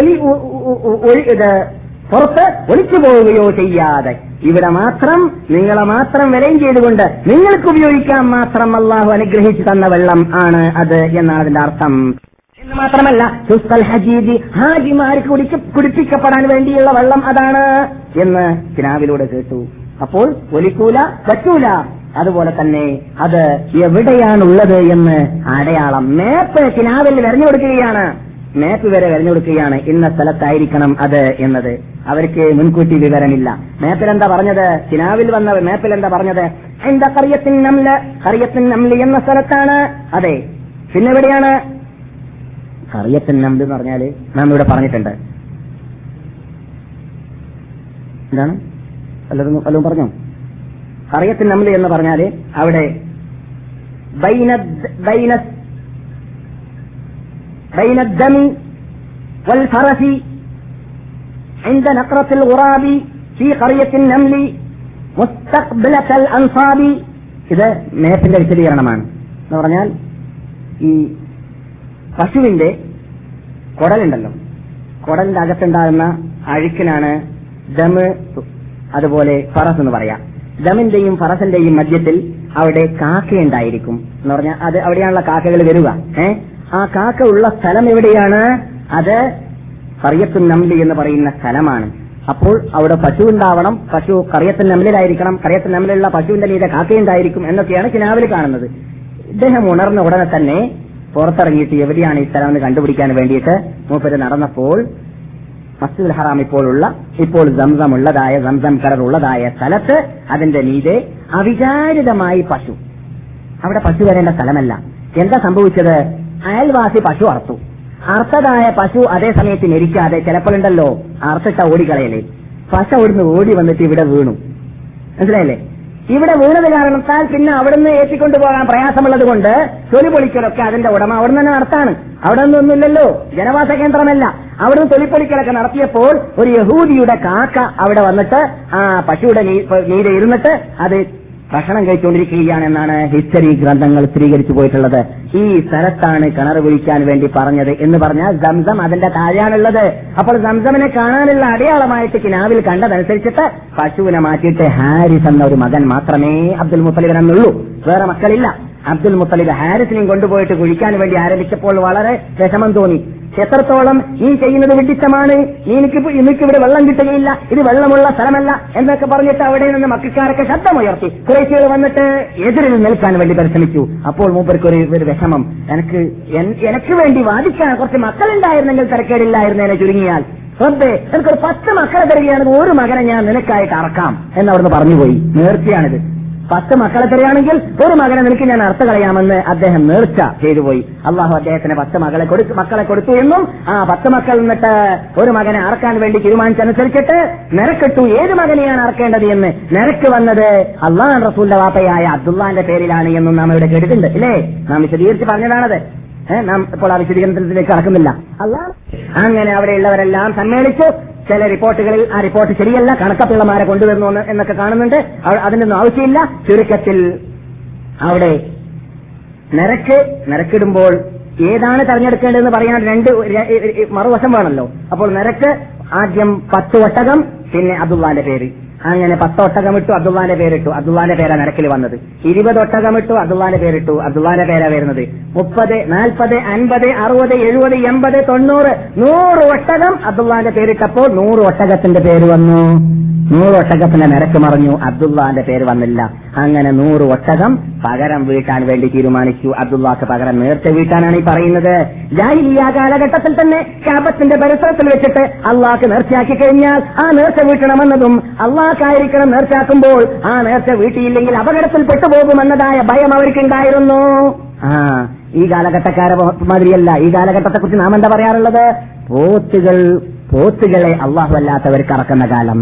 പുറത്ത് ഒലിച്ചു പോവുകയോ ചെയ്യാതെ ഇവിടെ മാത്രം നിങ്ങളെ മാത്രം വിലയും ചെയ്തുകൊണ്ട് നിങ്ങൾക്ക് ഉപയോഗിക്കാൻ മാത്രം അള്ളാഹു അനുഗ്രഹിച്ചു തന്ന വെള്ളം ആണ് അത് എന്നാണ് അതിന്റെ അർത്ഥം. എന്ന് മാത്രമല്ല സുസ്തൽ ഹജീദി, ഹാജിമാർക്ക് കുടിപ്പിക്കപ്പെടാൻ വേണ്ടിയുള്ള വെള്ളം അതാണ് എന്ന് കിനാവിലൂടെ കേട്ടു. അപ്പോൾ ഒലിക്കൂല, പറ്റൂല. അതുപോലെ തന്നെ അത് എവിടെയാണുള്ളത് എന്ന് അടയാളം മേപ്പ് കിനാവിൽ വരഞ്ഞു കൊടുക്കുകയാണ്. മേപ്പ് വരെ വരഞ്ഞു കൊടുക്കുകയാണ്. ഇന്ന സ്ഥലത്തായിരിക്കണം അത് എന്നത്. അവർക്ക് മുൻകൂട്ടി വിവരമില്ല. മേപ്പിലെന്താ പറഞ്ഞത്? കിനാവിൽ വന്ന മേപ്പിലെന്താ പറഞ്ഞത്? എന്താ ഖറിയത്തുൻ നംല് എന്ന സ്ഥലത്താണ്. അതെ. പിന്നെ എവിടെയാണ് ഖറിയത്തുൻ നംല് എന്ന് പറഞ്ഞാല് നാം ഇവിടെ പറഞ്ഞിട്ടുണ്ട്. എന്താണ് വല്ലതും പറഞ്ഞോ? ഖറിയത്തുൻ നംല് എന്ന് പറഞ്ഞാല് അവിടെ بين الدم والفرس عند نقرة الغراب في قرية النمل مستقبلة الأنصاب. ഇത് മേപ്പിന്റെ വിശദീകരണമാണ്. എന്ന് പറഞ്ഞാൽ ഈ പശുവിന്റെ കുടലുണ്ടല്ലോ, കുടലിന്റെ അകത്തുണ്ടാകുന്ന അഴുക്കിനാണ് ദമ്, അതുപോലെ ഫറസ് എന്ന് പറയാം. ദമിന്റെയും ഫറസിന്റെയും മധ്യത്തിൽ അവിടെ കാക്കയുണ്ടായിരിക്കും. എന്ന് പറഞ്ഞാൽ അത് അവിടെയാണുള്ള കാക്കകൾ വരിക. ആ കാക്ക ഉള്ള സ്ഥലം എവിടെയാണ്? അത് ഖറിയത്തുൻ നംലി എന്ന് പറയുന്ന സ്ഥലമാണ്. അപ്പോൾ അവിടെ പശു ഉണ്ടാവണം. പശു ഖറിയത്തുൻ നംലിലായിരിക്കണം. ഖറിയത്തുൻ നംലിലുള്ള പശുവിന്റെ മീതെ കാക്കയുണ്ടായിരിക്കും എന്നൊക്കെയാണ് കിനാവിൽ കാണുന്നത്. ഇദ്ദേഹം ഉണർന്ന ഉടനെ തന്നെ പുറത്തിറങ്ങിയിട്ട് എവിടെയാണ് ഈ സ്ഥലം എന്ന് കണ്ടുപിടിക്കാൻ വേണ്ടിയിട്ട് മൂപ്പര് നടന്നപ്പോൾ മസ്ജിദുൽ ഹറാം ഇപ്പോൾ സംസം ഉള്ളതായ, സംസം കിണർ ഉള്ളതായ സ്ഥലത്ത് അതിന്റെ മീതെ അവിചാരിതമായി പശു. അവിടെ പശു വരേണ്ട സ്ഥലമല്ല. എന്താ സംഭവിച്ചത്? അയൽവാസി പശു അറുത്തു. അർത്ഥതായ പശു അതേ സമയത്ത് ഞെരിക്കാതെ ചിലപ്പോഴുണ്ടല്ലോ അർത്ഥിട്ട ഓടിക്കളയല്ലേ, പശു അവിടുന്ന് ഓടി വന്നിട്ട് ഇവിടെ വീണു, മനസ്സിലായില്ലേ? ഇവിടെ വീണത് കാരണത്താൽ പിന്നെ അവിടുന്ന് ഏറ്റിക്കൊണ്ടുപോകാൻ പ്രയാസമുള്ളത് കൊണ്ട് തൊലി പൊളിക്കലൊക്കെ അതിന്റെ ഉടമ അവിടെ തന്നെ നടത്താണ്. അവിടെ ഒന്നുമില്ലല്ലോ, ജനവാസ കേന്ദ്രമല്ല. അവിടുന്ന് തൊലിപ്പൊളിക്കലൊക്കെ നടത്തിയപ്പോൾ ഒരു യഹൂദിയുടെ കാക്ക അവിടെ വന്നിട്ട് ആ പശുവിടെ നീര് ഇരുന്നിട്ട് അത് ഭക്ഷണം കഴിച്ചുകൊണ്ടിരിക്കുകയാണെന്നാണ് ഹിസ്റ്ററി ഗ്രന്ഥങ്ങൾ സ്ഥിരീകരിച്ചു പോയിട്ടുള്ളത്. ഈ സ്ഥലത്താണ് കിണർ കുഴിക്കാൻ വേണ്ടി പറഞ്ഞത് എന്ന് പറഞ്ഞാൽ സംസം അതിന്റെ താഴെയാണുള്ളത്. അപ്പോൾ സംസമിനെ കാണാനുള്ള അടയാളമായിട്ട് കിനാവിൽ കണ്ടതനുസരിച്ചിട്ട് പശുവിനെ മാറ്റിയിട്ട് ഹാരിസ് എന്ന ഒരു മകൻ മാത്രമേ അബ്ദുൽ മുത്തലിബിനെന്നുള്ളൂ, വേറെ മക്കളില്ല. അബ്ദുൽ മുത്തലിബ് ഹാരിസിനെയും കൊണ്ടുപോയിട്ട് കുഴിക്കാൻ വേണ്ടി ആരംഭിച്ചപ്പോൾ വളരെ വിഷമം തോന്നി. എത്രത്തോളം നീ ചെയ്യുന്നത് വിഡിത്തമാണ്, എനിക്കിവിടെ വെള്ളം കിട്ടുകയില്ല, ഇത് വെള്ളമുള്ള സ്ഥലമല്ല എന്നൊക്കെ പറഞ്ഞിട്ട് അവിടെ നിന്ന് മക്കാരൊക്കെ ശബ്ദമുയർത്തി. കുറേശ്ശികൾ വന്നിട്ട് എതിരിൽ നിൽക്കാൻ വേണ്ടി പരിശ്രമിച്ചു. അപ്പോൾ മൂപ്പർക്ക് ഒരു വിഷമം, എനിക്ക് വേണ്ടി വാദിക്കാൻ കുറച്ച് മക്കളുണ്ടായിരുന്നെങ്കിൽ തിരക്കേടില്ലായിരുന്നേനെ. ചുരുങ്ങിയാൽ എനിക്കൊരു 10 മക്കളെ തരികയാണെങ്കിൽ ഒരു മകനെ ഞാൻ നിനക്കായിട്ട് അറക്കാം എന്നവിടുന്ന് പറഞ്ഞുപോയി. നേർച്ചയാണിത്. 10 മക്കളെ തരികയാണെങ്കിൽ ഒരു മകനെ നിനക്ക് ഞാൻ അർത്ഥ കളയാമെന്ന് അദ്ദേഹം നേർച്ച ചെയ്തുപോയി. അള്ളാഹു അദ്ദേഹത്തിന് 10 മക്കളെ കൊടുത്തു എന്നും ആ 10 മക്കൾ എന്നിട്ട് ഒരു മകനെ അറക്കാൻ വേണ്ടി തീരുമാനിച്ചനുസരിച്ചിട്ട് നിരക്കിട്ടു ഏത് മകനെയാണ് അറക്കേണ്ടത് എന്ന്. നിരക്ക് വന്നത് അള്ളാഹ് റസൂലിന്റെ വാപ്പയായ അബ്ദുള്ളാന്റെ പേരിലാണ് എന്നും നാം ഇവിടെ കേട്ടിട്ടുണ്ട്, ഇല്ലേ? നാം വിശദീകരിച്ച് പറഞ്ഞതാണത്. നാം ഇപ്പോൾ ആ വിശദീകരണത്തിലേക്ക് കടക്കുന്നില്ല. അങ്ങനെ അവിടെയുള്ളവരെല്ലാം സമ്മേളിച്ചു. ചില റിപ്പോർട്ടുകളിൽ ആ റിപ്പോർട്ട് ശരിയല്ല, കണക്കപ്പിള്ളമാരെ കൊണ്ടുവരുന്നു എന്നൊക്കെ കാണുന്നുണ്ട്. അതിനൊന്നും ആവശ്യമില്ല. ചുരുക്കത്തിൽ അവിടെ നിരക്കിടുമ്പോൾ ഏതാണ് തെരഞ്ഞെടുക്കേണ്ടതെന്ന് പറയാൻ 2 മറുവശം വേണമല്ലോ. അപ്പോൾ നിരക്ക് ആദ്യം 10 ഒട്ടകം, പിന്നെ അബ്ദുള്ളാന്റെ പേര്. അങ്ങനെ 10 ഒട്ടകം ഇട്ടു, അബ്ദുള്ളാന്റെ പേരിട്ടു. അബ്ദുള്ളാന്റെ പേരാ നിരക്കിൽ വന്നത്. 20 ഒട്ടകം ഇട്ടു, അബ്ദുള്ളാന്റെ പേരിട്ടു. അബ്ദുള്ളാന്റെ പേരാ വരുന്നത്. 30, 40, 50, 60, 70, 80, 90, 100 ഒട്ടകം അബ്ദുള്ളാന്റെ പേരിട്ടപ്പോൾ 100 ഒട്ടകത്തിന്റെ പേര് വന്നു. 100 ഒട്ടകത്തിന്റെ നിരക്ക് മറിഞ്ഞു, അബ്ദുള്ളാന്റെ പേര് വന്നില്ല. അങ്ങനെ 100 ഒട്ടകം പകരം വീട്ടാൻ വേണ്ടി തീരുമാനിച്ചു. അബ്ദുള്ളാക്ക് പകരം നേർച്ച വീട്ടാനാണ് ഈ പറയുന്നത്. ജാഹിലിയ്യ കാലഘട്ടത്തിൽ തന്നെ കഅബത്തിന്റെ പരിസരത്തിൽ വെച്ചിട്ട് അള്ളാഹ്ക്ക് നേർച്ചയാക്കി കഴിഞ്ഞാൽ ആ നേർച്ച വീട്ടണമെന്നതും അള്ളാഹ്ക്കായിരിക്കണം നേർച്ചയാക്കുമ്പോൾ ആ നേർച്ച വീട്ടിയില്ലെങ്കിൽ അപകടത്തിൽ പെട്ടുപോകുമെന്നതായ ഭയം അവർക്കുണ്ടായിരുന്നു. ഈ കാലഘട്ടക്കാരെ മാതിരിയല്ല. ഈ കാലഘട്ടത്തെ കുറിച്ച് നാം എന്താ പറയാറുള്ളത്? പോത്തുകളെ അള്ളാഹു അല്ലാത്തവർക്ക് അറക്കുന്ന കാലം.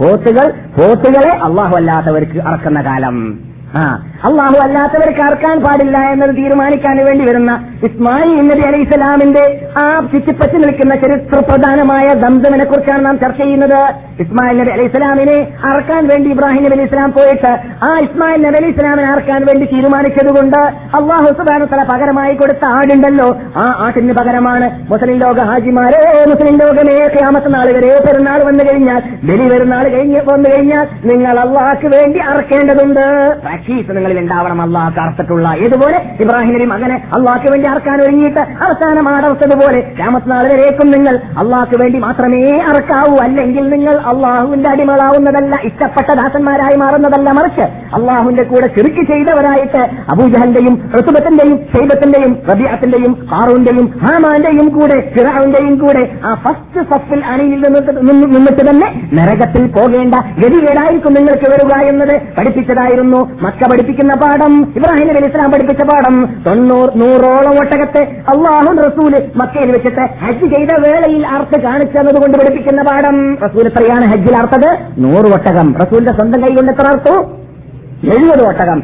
പോത്തുകളെ അള്ളാഹു അല്ലാത്തവർക്ക് അറക്കുന്ന കാലം. അള്ളാഹു അല്ലാത്തവർക്ക് അറക്കാൻ പാടില്ല എന്നത് തീരുമാനിക്കാൻ വേണ്ടി വരുന്ന ഇസ്മായിൽ നബി അലൈഹി സ്വലാമിന്റെ ആ ചുറ്റിപ്പറ്റി നിൽക്കുന്ന ചരിത്രപ്രധാനമായ ദംദമിനെ കുറിച്ചാണ് നാം ചർച്ച ചെയ്യുന്നത്. ഇസ്മായിൽ നബി അലൈഹി സ്വലാമിനെ അറക്കാൻ വേണ്ടി ഇബ്രാഹിം നബി അലൈഹി സ്വലാം പോയിട്ട് ആ ഇസ്മായിൽ നബി അലൈഹി സ്വലാമിനെ അറക്കാൻ വേണ്ടി തീരുമാനിച്ചതുകൊണ്ട് അള്ളാഹു സുബ്ഹാനഹു വ തആല പകരമായി കൊടുത്ത ആടുണ്ടല്ലോ, ആ ആട്ടിന് പകരമാണ് മുസ്ലിം ലോക ഹാജിമാരെ, മുസ്ലിം ലോകമേ, ഖിയാമത്ത് നാൾ വരെ പെരുന്നാൾ വന്നു കഴിഞ്ഞാൽ, ബലി പെരുന്നാൾ വന്നു കഴിഞ്ഞാൽ നിങ്ങൾ അള്ളാഹ്ക്ക് വേണ്ടി അറക്കേണ്ടതുണ്ട്. നിങ്ങളിൽ ഉണ്ടാവണം അള്ളാഹ് അർത്തിട്ടുള്ള. ഇതുപോലെ ഇബ്രാഹിം നബി മകനെ അള്ളാഹ്ക്ക് വേണ്ടി അറക്കാൻ ഒരുങ്ങിയിട്ട് അവസാനം ആടർത്തതുപോലെ ഖിയാമത്ത് നാൾ വരേക്കും നിങ്ങൾ അള്ളാഹ്ക്ക് വേണ്ടി മാത്രമേ അറക്കാവൂ. അല്ലെങ്കിൽ നിങ്ങൾ അള്ളാഹുവിന്റെ അടിമകളാവുന്നതല്ല, ഇഷ്ടപ്പെട്ട ദാസന്മാരായി മാറുന്നതല്ല, മറിച്ച് അള്ളാഹുവിന്റെ കൂടെ ശിർക്ക് ചെയ്തവരായിട്ട് അബൂജഹലിന്റെയും ഋതുബത്തിന്റെയും ശൈബത്തിന്റെയും റബീഅത്തിന്റെയും ഹാറൂന്റെയും ഹാമാന്റെയും കൂടെ ഫിറഔന്റെയും കൂടെ ആ ഫസ്റ്റ് സഫിൽ അണിയിൽ നിന്നിട്ട് തന്നെ നരകത്തിൽ പോകേണ്ട ഗതികേടായിരിക്കും നിങ്ങൾക്ക് വരിക എന്നത് പഠിപ്പിച്ചതായിരുന്നു മക്ക പഠിപ്പിക്കുന്ന പാഠം. ഇബ്രാഹിം നബി അലൈഹി സ്വലാം പഠിപ്പിച്ച പാഠം. 100ഓളം ഒട്ടകത്തെ അള്ളാഹു റസൂല് മക്കയിൽ വെച്ചിട്ട് ഹജ്ജ് ചെയ്ത വേളയിൽ അർത്ഥ കാണിച്ചതുകൊണ്ട് പഠിപ്പിക്കുന്ന പാഠം. റസൂൽ എത്രയാണ് ഹജ്ജിൽ അർത്ഥത്? 100 ഒട്ടകം. റസൂലിന്റെ സ്വന്തം കൈ കൊണ്ട് എത്ര അർത്തു? 70 ഒട്ടകം.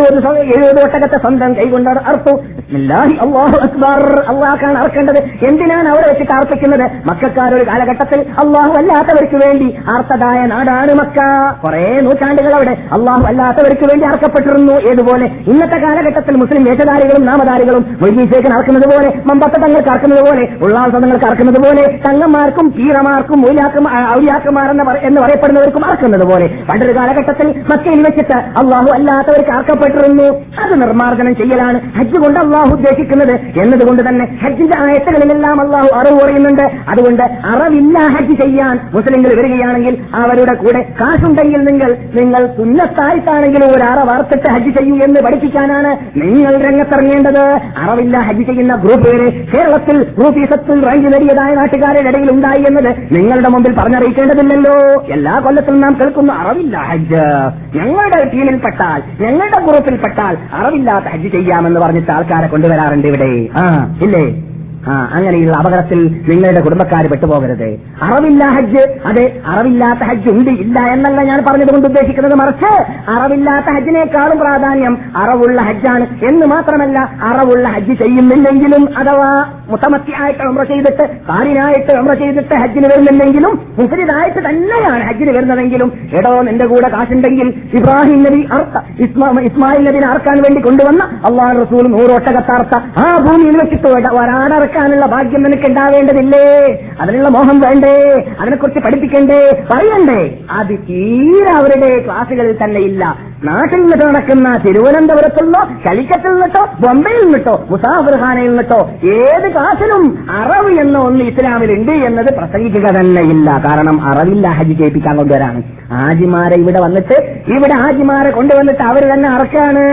70 ഒട്ടകത്തെ സ്വന്തം കൈകൊണ്ട് അർത്തു. ബിസ്മില്ലാഹി അല്ലാഹു അക്ബർ. അള്ളാഹ്ക്കാണ് അർക്കേണ്ടത്. എന്തിനാണ് അവിടെ വെച്ചിട്ട് അർപ്പിക്കുന്നത്? മക്കക്കാരൊരു കാലഘട്ടത്തിൽ അള്ളാഹു അല്ലാത്തവർക്ക് വേണ്ടി അർത്ഥതായ നാടാണ് മക്ക. കുറെ നൂറ്റാണ്ടുകൾ അവിടെ അള്ളാഹു അല്ലാത്തവർക്ക് വേണ്ടി അർക്കപ്പെട്ടിരുന്നു. ഏതുപോലെ ഇന്നത്തെ കാലഘട്ടത്തിൽ മുസ്ലിം വേഷധാരികളും നാമധാരികളും മൊയ്തീശേഖൻ അർക്കുന്നത് പോലെ, മമ്പത്ത തങ്ങൾക്ക് അർക്കുന്നത് പോലെ, ഉള്ളാൾ തങ്ങൾക്ക് അർക്കുന്നത് പോലെ, തങ്ങന്മാർക്കും പീറമാർക്കും ഔലിയാക്കന്മാർ എന്ന് പറയപ്പെടുന്നവർക്കും അർക്കുന്നത് പോലെ പണ്ടൊരു കാലഘട്ടത്തിൽ മക്കയിൽ വെച്ചിട്ട് അള്ളാഹു അല്ലാത്തവർക്ക് അർക്കപ്പെട്ടിരുന്നു. അത് നിർമ്മാർജ്ജനം ചെയ്യലാണ് ഹജ്ജ് കൊണ്ട് അള്ളാഹു ഉദ്ദേശിക്കുന്നത് എന്നതുകൊണ്ട് തന്നെ ഹജ്ജിന്റെ ആയത്തുകളിലെല്ലാം അള്ളാഹു അറിവ് പറയുന്നുണ്ട്. അതുകൊണ്ട് അറവില്ല ഹജ്ജ് ചെയ്യാൻ മുസ്ലിങ്ങൾ വരികയാണെങ്കിൽ അവരുടെ കൂടെ കാശുണ്ടെങ്കിൽ നിങ്ങൾ സുന്നത്തായിട്ടാണെങ്കിലും ഒരു അറവ് അറുത്തിട്ട് ഹജ്ജ് ചെയ്യൂ എന്ന് പഠിപ്പിക്കാനാണ് നിങ്ങൾ രംഗത്തിറങ്ങേണ്ടത്. അറവില്ല ഹജ്ജ് ചെയ്യുന്ന ഗ്രൂപ്പുകൾ കേരളത്തിൽ ഗ്രൂപ്പീസത്തിൽ റാങ്ക് നേടിയതായ നാട്ടുകാരുടെ ഇടയിൽ ഉണ്ടായി എന്നത് നിങ്ങളുടെ മുമ്പിൽ പറഞ്ഞറിയിക്കേണ്ടതില്ലല്ലോ. എല്ലാ കൊല്ലത്തിലും നാം കേൾക്കുന്ന അറവില്ല ഹജ്ജ്. ഞങ്ങളുടെ ടീമിൽപ്പെട്ടാൽ, ഞങ്ങളുടെ ഗ്രൂപ്പിൽപ്പെട്ടാൽ അറവില്ലാത്ത ഹജ്ജ് ചെയ്യാമെന്ന് പറഞ്ഞിട്ട് ആൾക്കാരെ കൊണ്ടുവരാറുണ്ട് ഇവിടെ. ഇല്ലേ? അങ്ങനെയുള്ള അപകടത്തിൽ നിങ്ങളുടെ കുടുംബക്കാർ പെട്ടുപോകരുത്. അറവില്ല ഹജ്ജ്, അതെ, അറവില്ലാത്ത ഹജ്ജ് ഉണ്ട്, ഇല്ല എന്നല്ല ഞാൻ പറഞ്ഞതുകൊണ്ട് ഉദ്ദേശിക്കുന്നത്. മറിച്ച് അറവില്ലാത്ത ഹജ്ജിനേക്കാളും പ്രാധാന്യം അറവുള്ള ഹജ്ജാണ് എന്ന് മാത്രമല്ല, അറവുള്ള ഹജ്ജ് ചെയ്യുന്നില്ലെങ്കിലും അഥവാ മുത്തമത്തിയായിട്ട് ഉംറ ചെയ്തിട്ട് കാരിനായിട്ട് ഉംറ ചെയ്തിട്ട് ഹജ്ജിന് വരുന്നില്ലെങ്കിലും മുഫ്രിദായിട്ട് തന്നെയാണ് ഹജ്ജിന് വരുന്നതെങ്കിലും, എടോ നിന്റെ കൂടെ കാശുണ്ടെങ്കിൽ ഇബ്രാഹിം നബി ഇസ്മായിൽ നബിനെ അറക്കാൻ വേണ്ടി കൊണ്ടുവന്ന അള്ളാഹു റസൂൽ 100 ഒട്ടകത്തർത്ത ആ ഭൂമിയിൽ വെച്ചിട്ട് ഒരാടറക്കാനുള്ള ഭാഗ്യം നിനക്ക് ഉണ്ടാവേണ്ടതില്ലേ? അതിനുള്ള മോഹം വേണ്ടേ? അതിനെക്കുറിച്ച് പഠിപ്പിക്കണ്ടേ, പറയണ്ടേ? അത് തീരെ അവരുടെ ക്ലാസുകളിൽ തന്നെ ഇല്ല. നാട്ടിൽ നിന്നിട്ട് നടക്കുന്ന തിരുവനന്തപുരത്തുനിന്നോ കലിക്കത്തിൽ നിന്നിട്ടോ ബൊംബെയിൽ നിന്നിട്ടോ മുസാഫിർ ഖാനയിൽ നിന്നിട്ടോ ഏത് ക്ലാസിലും അറവ് എന്ന ഒന്ന് ഇസ്ലാമിലുണ്ട് എന്നത് പ്രസംഗിക്കുക തന്നെ ഇല്ല. കാരണം അറവില്ല ഹജ്ജ് ചെയ്യിപ്പിക്കാൻ കൊണ്ടുവരാണ്. ഹാജിമാരെ ഇവിടെ ഹാജിമാരെ കൊണ്ടുവന്നിട്ട് അവർ തന്നെ അറക്കാണ്.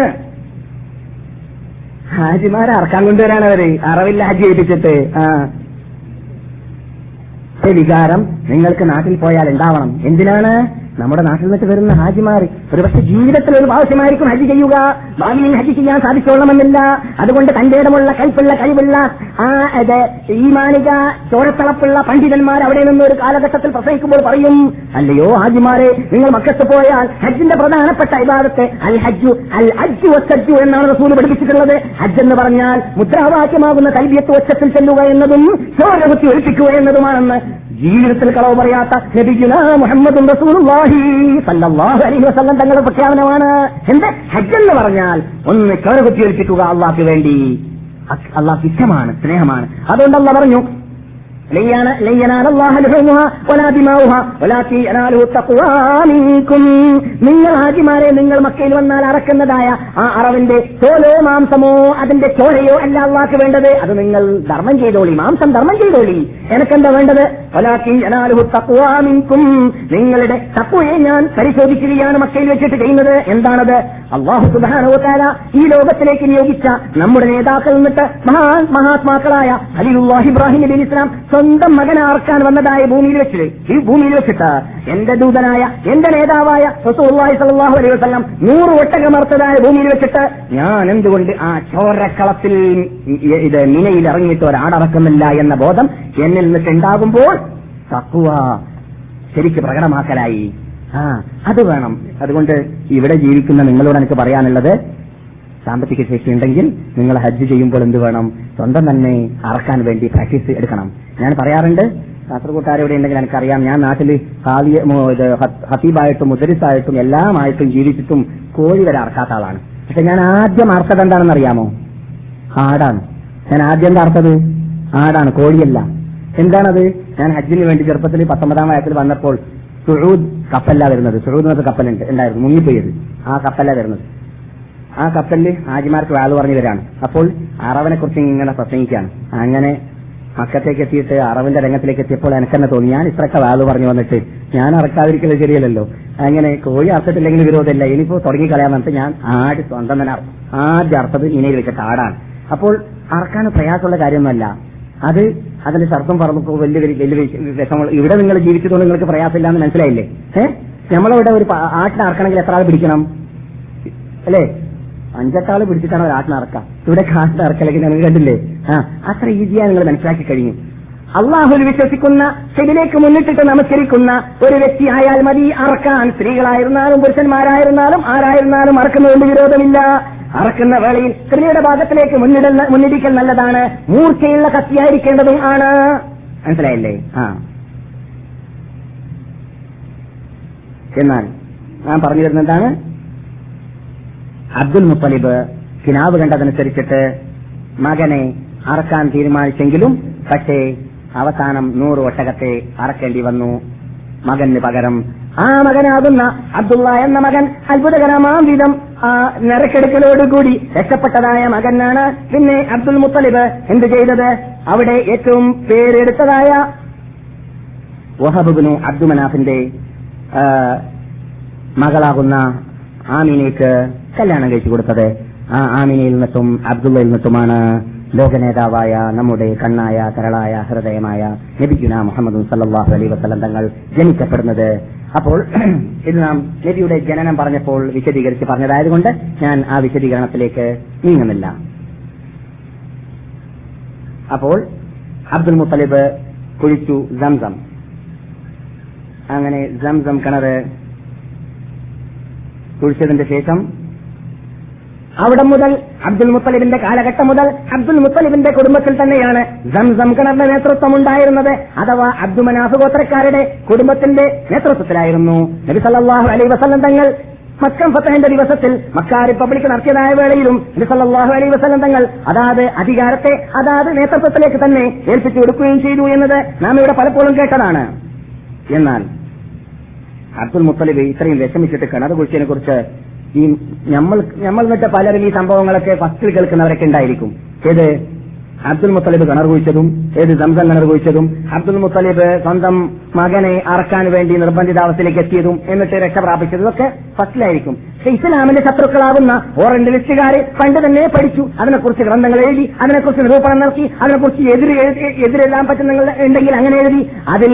ഹാജിമാരെ അറക്കാൻ കൊണ്ടുവരാണ് അവര്, അറവില്ല ഹജ്ജ് ചെയ്യിപ്പിച്ചിട്ട്. വികാരം നിങ്ങൾക്ക് നാട്ടിൽ പോയാൽ ഉണ്ടാവണം. എന്തിനാണ്? നമ്മുടെ നാട്ടിൽ നിന്നിട്ട് വരുന്ന ഹാജിമാർ ഒരുപക്ഷെ ജീവിതത്തിൽ ഒരു ആവശ്യമായിരിക്കും ഹജ്ജ് ചെയ്യുക, ഭാവിയിൽ ഹജ്ജ് ചെയ്യാൻ സാധിച്ചോളണമെന്നില്ല. അതുകൊണ്ട് തന്റെ ഇടമുള്ള കഴിവുള്ള ഈമാനിക ചോരത്തളപ്പുള്ള പണ്ഡിതന്മാർ അവിടെ നിന്ന് ഒരു കാലഘട്ടത്തിൽ പ്രസംഗിക്കുമ്പോൾ പറയും, അല്ലയോ ഹാജിമാരെ, നിങ്ങൾ മക്കത്ത് പോയാൽ ഹജ്ജിന്റെ പ്രധാനപ്പെട്ട ഇബാദത്ത് അൽ ഹജ്ജു വസ്സജ്ജു എന്നാണ് റസൂൽ പഠിപ്പിച്ചിട്ടുള്ളത്. ഹജ്ജ് എന്ന് പറഞ്ഞാൽ മുദ്രാവാക്യമാകുന്ന തൽബിയത്ത് ഒച്ചത്തിൽ ചെല്ലുക എന്നതും ചോര കുത്തി ഒഴിപ്പിക്കുക എന്നതുമാണെന്ന് ജീവിതത്തിൽ കളവ് പറയാത്ത നബിയുനാ മുഹമ്മദുൻ റസൂലുള്ളാഹി സ്വല്ലല്ലാഹു അലൈഹി വസല്ലം തങ്ങളുടെ പ്രഖ്യാപനമാണ്. എന്ത്? ഹജ്ജ് എന്ന് പറഞ്ഞാൽ ഒന്ന് ചോര കുത്തി ഒഴിപ്പിക്കുക അള്ളാഹ്ക്ക് വേണ്ടി. അള്ളാഹ്ക്ക് ഇഷ്ടമാണ്, സ്നേഹമാണ്. അതുകൊണ്ട് അള്ളാഹ് പറഞ്ഞു, നിങ്ങൾ ഹാജിമാരെ നിങ്ങൾ മക്കയിൽ വന്നാൽ അറക്കുന്നതായ ആ അറവിന്റെ തോലോ മാംസമോ അതിന്റെ ചോരയോ അല്ല അള്ളാഹ്ക്ക് വേണ്ടത്. അത് നിങ്ങൾ ധർമ്മം ചെയ്തോളി, മാംസം ധർമ്മം ചെയ്തോളി. എനക്കെന്താ വേണ്ടത്? നിങ്ങളുടെ തഖ്വയെ ഞാൻ പരിശോധിക്കുകയാണ് മക്കയിൽ വെച്ചിട്ട് ചെയ്യുന്നത്. എന്താണത്? അല്ലാഹു സുബ്ഹാനഹു വ തആല ഈ ലോകത്തിലേക്ക് നിയോഗിച്ച നമ്മുടെ നേതാക്കൾ നിന്നിട്ട് മഹാത്മാക്കളായ ഖലീലുല്ലാഹി ഇബ്രാഹിം നബി ഇസ്ലാം സ്വന്തം മകനെ അറക്കാൻ വന്നതായ ഈ ഭൂമിയിൽ വെച്ചിട്ട് എന്റെ ദൂതനായ എന്റെ നേതാവായ റസൂലുള്ളാഹി സ്വല്ലല്ലാഹു അലൈഹി വസല്ലം 100 ഒട്ടകമർത്തതായ ഭൂമിയിൽ വെച്ചിട്ട് ഞാൻ എന്തുകൊണ്ട് ആ ചോരക്കളത്തിൽ മിനയിൽ ഇറങ്ങിയിട്ട് ഒരാടറക്കുന്നില്ല എന്ന ബോധം എന്നിൽ നിന്നിട്ട് ഉണ്ടാകുമ്പോൾ തഖ്വ ശരിക്ക് പ്രകടമാക്കലായി. അത് വേണം. അതുകൊണ്ട് ഇവിടെ ജീവിക്കുന്ന നിങ്ങളോട് എനിക്ക് പറയാനുള്ളത്, സാമ്പത്തിക ശേഷി ഉണ്ടെങ്കിൽ നിങ്ങൾ ഹജ്ജ് ചെയ്യുമ്പോൾ എന്ത് വേണം? സ്വന്തം തന്നെ അറക്കാൻ വേണ്ടി പ്രാക്ടീസ് എടുക്കണം. ഞാൻ പറയാറുണ്ട്, കാസർഗോട്ടാരെവിടെ ഉണ്ടെങ്കിൽ എനിക്കറിയാം, ഞാൻ നാട്ടിൽ ഹത്തീബായിട്ടും മുദരിസായിട്ടും എല്ലാമായിട്ടും ജീവിച്ചിട്ടും കോഴി വരെ അറക്കാത്ത ആളാണ്. പക്ഷെ ഞാൻ ആദ്യം അർത്ഥം എന്താണെന്ന് അറിയാമോ? ആടാണ്. ഞാൻ ആദ്യം എന്താ അർത്ഥത്? ആടാണ്, കോഴിയല്ല. എന്താണത്? ഞാൻ ഹജ്ജിന് വേണ്ടി ചെറുപ്പത്തിൽ 19-ാം വയസ്സിൽ വന്നപ്പോൾ സുഊദ് കപ്പല്ല വരുന്നത്. സുഊദ് എന്നൊരു കപ്പലുണ്ട് ഉണ്ടായിരുന്നു, മുങ്ങിപ്പോയത്. ആ കപ്പല്ല വരുന്നത്. ആ കപ്പലിൽ ഹാജിമാർക്ക് വാല് പറഞ്ഞു വരാണ്. അപ്പോൾ അറവിനെ കുറിച്ച് ഇങ്ങനെ പ്രസംഗിക്കുകയാണ്. അങ്ങനെ മക്കത്തേക്ക് എത്തിയിട്ട് അറവിന്റെ രംഗത്തിലേക്ക് എത്തിയപ്പോൾ എനിക്കെന്നെ തോന്നി, ഞാൻ ഇത്രയൊക്കെ വാല് പറഞ്ഞു വന്നിട്ട് ഞാൻ അറക്കാതിരിക്കുന്നത് ശരിയല്ലല്ലോ. അങ്ങനെ കോഴി അറച്ചിട്ടില്ലെങ്കിൽ വിരോധമില്ല, ഇനിയിപ്പോ തുടങ്ങിക്കളയാൻ പറഞ്ഞിട്ട് ഞാൻ ആട് സ്വന്തം തന്നെ ആദ്യം അർത്ഥത് ഇനയിൽ വെച്ചിട്ട് ആടാണ്. അപ്പോൾ അറക്കാൻ പ്രയാസമുള്ള കാര്യമൊന്നുമല്ല. അത് അതിന്റെ ശർത്തം പറഞ്ഞപ്പോൾ വലിയ വിഷമങ്ങൾ. ഇവിടെ നിങ്ങൾ ജീവിച്ചതുകൊണ്ട് നിങ്ങൾക്ക് പ്രയാസമില്ല എന്ന് മനസ്സിലായില്ലേ? നമ്മളിവിടെ ഒരു ആട്ടിനെ അറക്കണമെങ്കിൽ എത്ര ആൾ പിടിക്കണം അല്ലേ? 5-8 ആൾ പിടിച്ചിട്ടാണ് ഒരു ആട്ടിനെ അറക്കാം. ഇവിടെ ആട്ടിനെ അറക്കലേക്ക് നിങ്ങൾ കണ്ടില്ലേ? അത്ര ഈസിയാ നിങ്ങൾ മനസ്സിലാക്കി കഴിഞ്ഞു. അള്ളാഹുൽ വിശ്വസിക്കുന്ന, ശരിയിലേക്ക് മുന്നിട്ടിട്ട് നമസ്കരിക്കുന്ന ഒരു വ്യക്തി ആയാൽ മതി അറക്കാൻ. സ്ത്രീകളായിരുന്നാലും പുരുഷന്മാരായിരുന്നാലും ആരായിരുന്നാലും അറക്കുന്നതുകൊണ്ട് വിരോധമില്ല. അറക്കുന്ന വേളയിൽ സ്ത്രീയുടെ ഭാഗത്തിലേക്ക് മുന്നിടിക്കൽ നല്ലതാണ്. മൂർച്ചയുള്ള കത്തിയായിരിക്കേണ്ടതും ആണ്. മനസ്സിലായില്ലേ? എന്നാൽ ഞാൻ പറഞ്ഞു വരുന്നത് എന്താണ്? അബ്ദുൽ മുത്തലിബ് കിനാവ് കണ്ടതനുസരിച്ചിട്ട് മകനെ അറക്കാൻ തീരുമാനിച്ചെങ്കിലും പക്ഷേ അവസാനം 100 ഒട്ടകത്തെ അറക്കേണ്ടി വന്നു. മകന് പകരം ആ മകനാകുന്ന അബ്ദുള്ള എന്ന മകൻ അത്ഭുതകരമാം വിധം നരക്കെടുക്കലോടുകൂടി രക്ഷപ്പെട്ടതായ മകനാണ്. പിന്നെ അബ്ദുൽ മുത്തലിബ് എന്ത് ചെയ്തത്? അവിടെ ഏറ്റവും പേരെടുത്തതായ വഹബ് ഇബ്നു അബ്ദുമനാഫിന്റെ മകളാകുന്ന ആമിനയ്ക്ക് കല്യാണം കഴിച്ചു കൊടുത്തത്. ആ ആമിനയിൽ നിന്നിട്ടും അബ്ദുള്ളയിൽ നിന്നിട്ടുമാണ് ലോകനേതാവായ നമ്മുടെ കണ്ണായ കരളായ ഹൃദയമായ നബിയുനാ മുഹമ്മദ് സല്ലല്ലാഹു അലൈഹി വസല്ലം തങ്ങൾ ജനിക്കപ്പെടുന്നത്. അപ്പോൾ ഇത് നാം നബിയുടെ ജനനം പറഞ്ഞപ്പോൾ വിശദീകരിച്ച് പറഞ്ഞതായതുകൊണ്ട് ഞാൻ ആ വിശദീകരണത്തിലേക്ക് നീങ്ങുന്നില്ല. അപ്പോൾ അബ്ദുൽ മുത്തലിബ് കുഴിച്ചു സംസം. അങ്ങനെ സംസം കിണർ കുഴിച്ചതിന്റെ ശേഷം അവിടെ മുതൽ അബ്ദുൽ മുത്തലിബിന്റെ കാലഘട്ടം മുതൽ അബ്ദുൽ മുത്തലിബിന്റെ കുടുംബത്തിൽ തന്നെയാണ് സംസം കിണറിന്റെ നേതൃത്വം ഉണ്ടായിരുന്നത്. അഥവാ അബ്ദു മനാഫ് ഗോത്രക്കാരുടെ കുടുംബത്തിന്റെ നേതൃത്വത്തിലായിരുന്നു നബി സല്ലല്ലാഹു അലൈഹി വസല്ലം തങ്ങൾ മക്ക ഫതഹിന്റെ ദിവസത്തിൽ മക്ക റിപ്പബ്ലിക് നടത്തിയതായ വേളയിലും നബി സല്ലല്ലാഹു അലൈഹി വസല്ലം തങ്ങൾ അതാത് അധികാരത്തെ അതാത് നേതൃത്വത്തിലേക്ക് തന്നെ ഏൽപ്പിച്ചു കൊടുക്കുകയും ചെയ്തു എന്നത് നാം ഇവിടെ പലപ്പോഴും കേട്ടതാണ്. എന്നാൽ അബ്ദുൽ മുത്തലിബ് ഇത്രയും വിഷമിച്ചിട്ട് കിണർ കുഴിച്ചതിനെ കുറിച്ച് ഈ നമ്മൾ എന്നിട്ട് പലരും ഈ സംഭവങ്ങളൊക്കെ ഫസ്റ്റിൽ കേൾക്കുന്നവരൊക്കെ ഉണ്ടായിരിക്കും. ഏത് അബ്ദുൽ മുത്തലിബ് കിണർ കുഴിച്ചതും, ഏത് സംസം കിണർ കുഴിച്ചതും, അബ്ദുൽ മുത്തലിബ് സ്വന്തം മകനെ അറക്കാൻ വേണ്ടി നിർബന്ധിതാവസ്ഥയിലേക്ക് എത്തിയതും എന്നിട്ട് രക്ഷപ്രാപിച്ചതും ഒക്കെ ഫസ്റ്റിലായിരിക്കും. പക്ഷെ ഇസ്ലാമിന്റെ ശത്രുക്കളാവുന്ന ഓറിയന്റലിസ്റ്റുകാര് പണ്ട് തന്നെ പഠിച്ചു, അതിനെക്കുറിച്ച് ഗ്രന്ഥങ്ങൾ എഴുതി, അതിനെക്കുറിച്ച് നിരൂപണം നടത്തി, അതിനെക്കുറിച്ച് എതിരെല്ലാം പറ്റുന്ന ഉണ്ടെങ്കിൽ അങ്ങനെ എഴുതി അതിൽ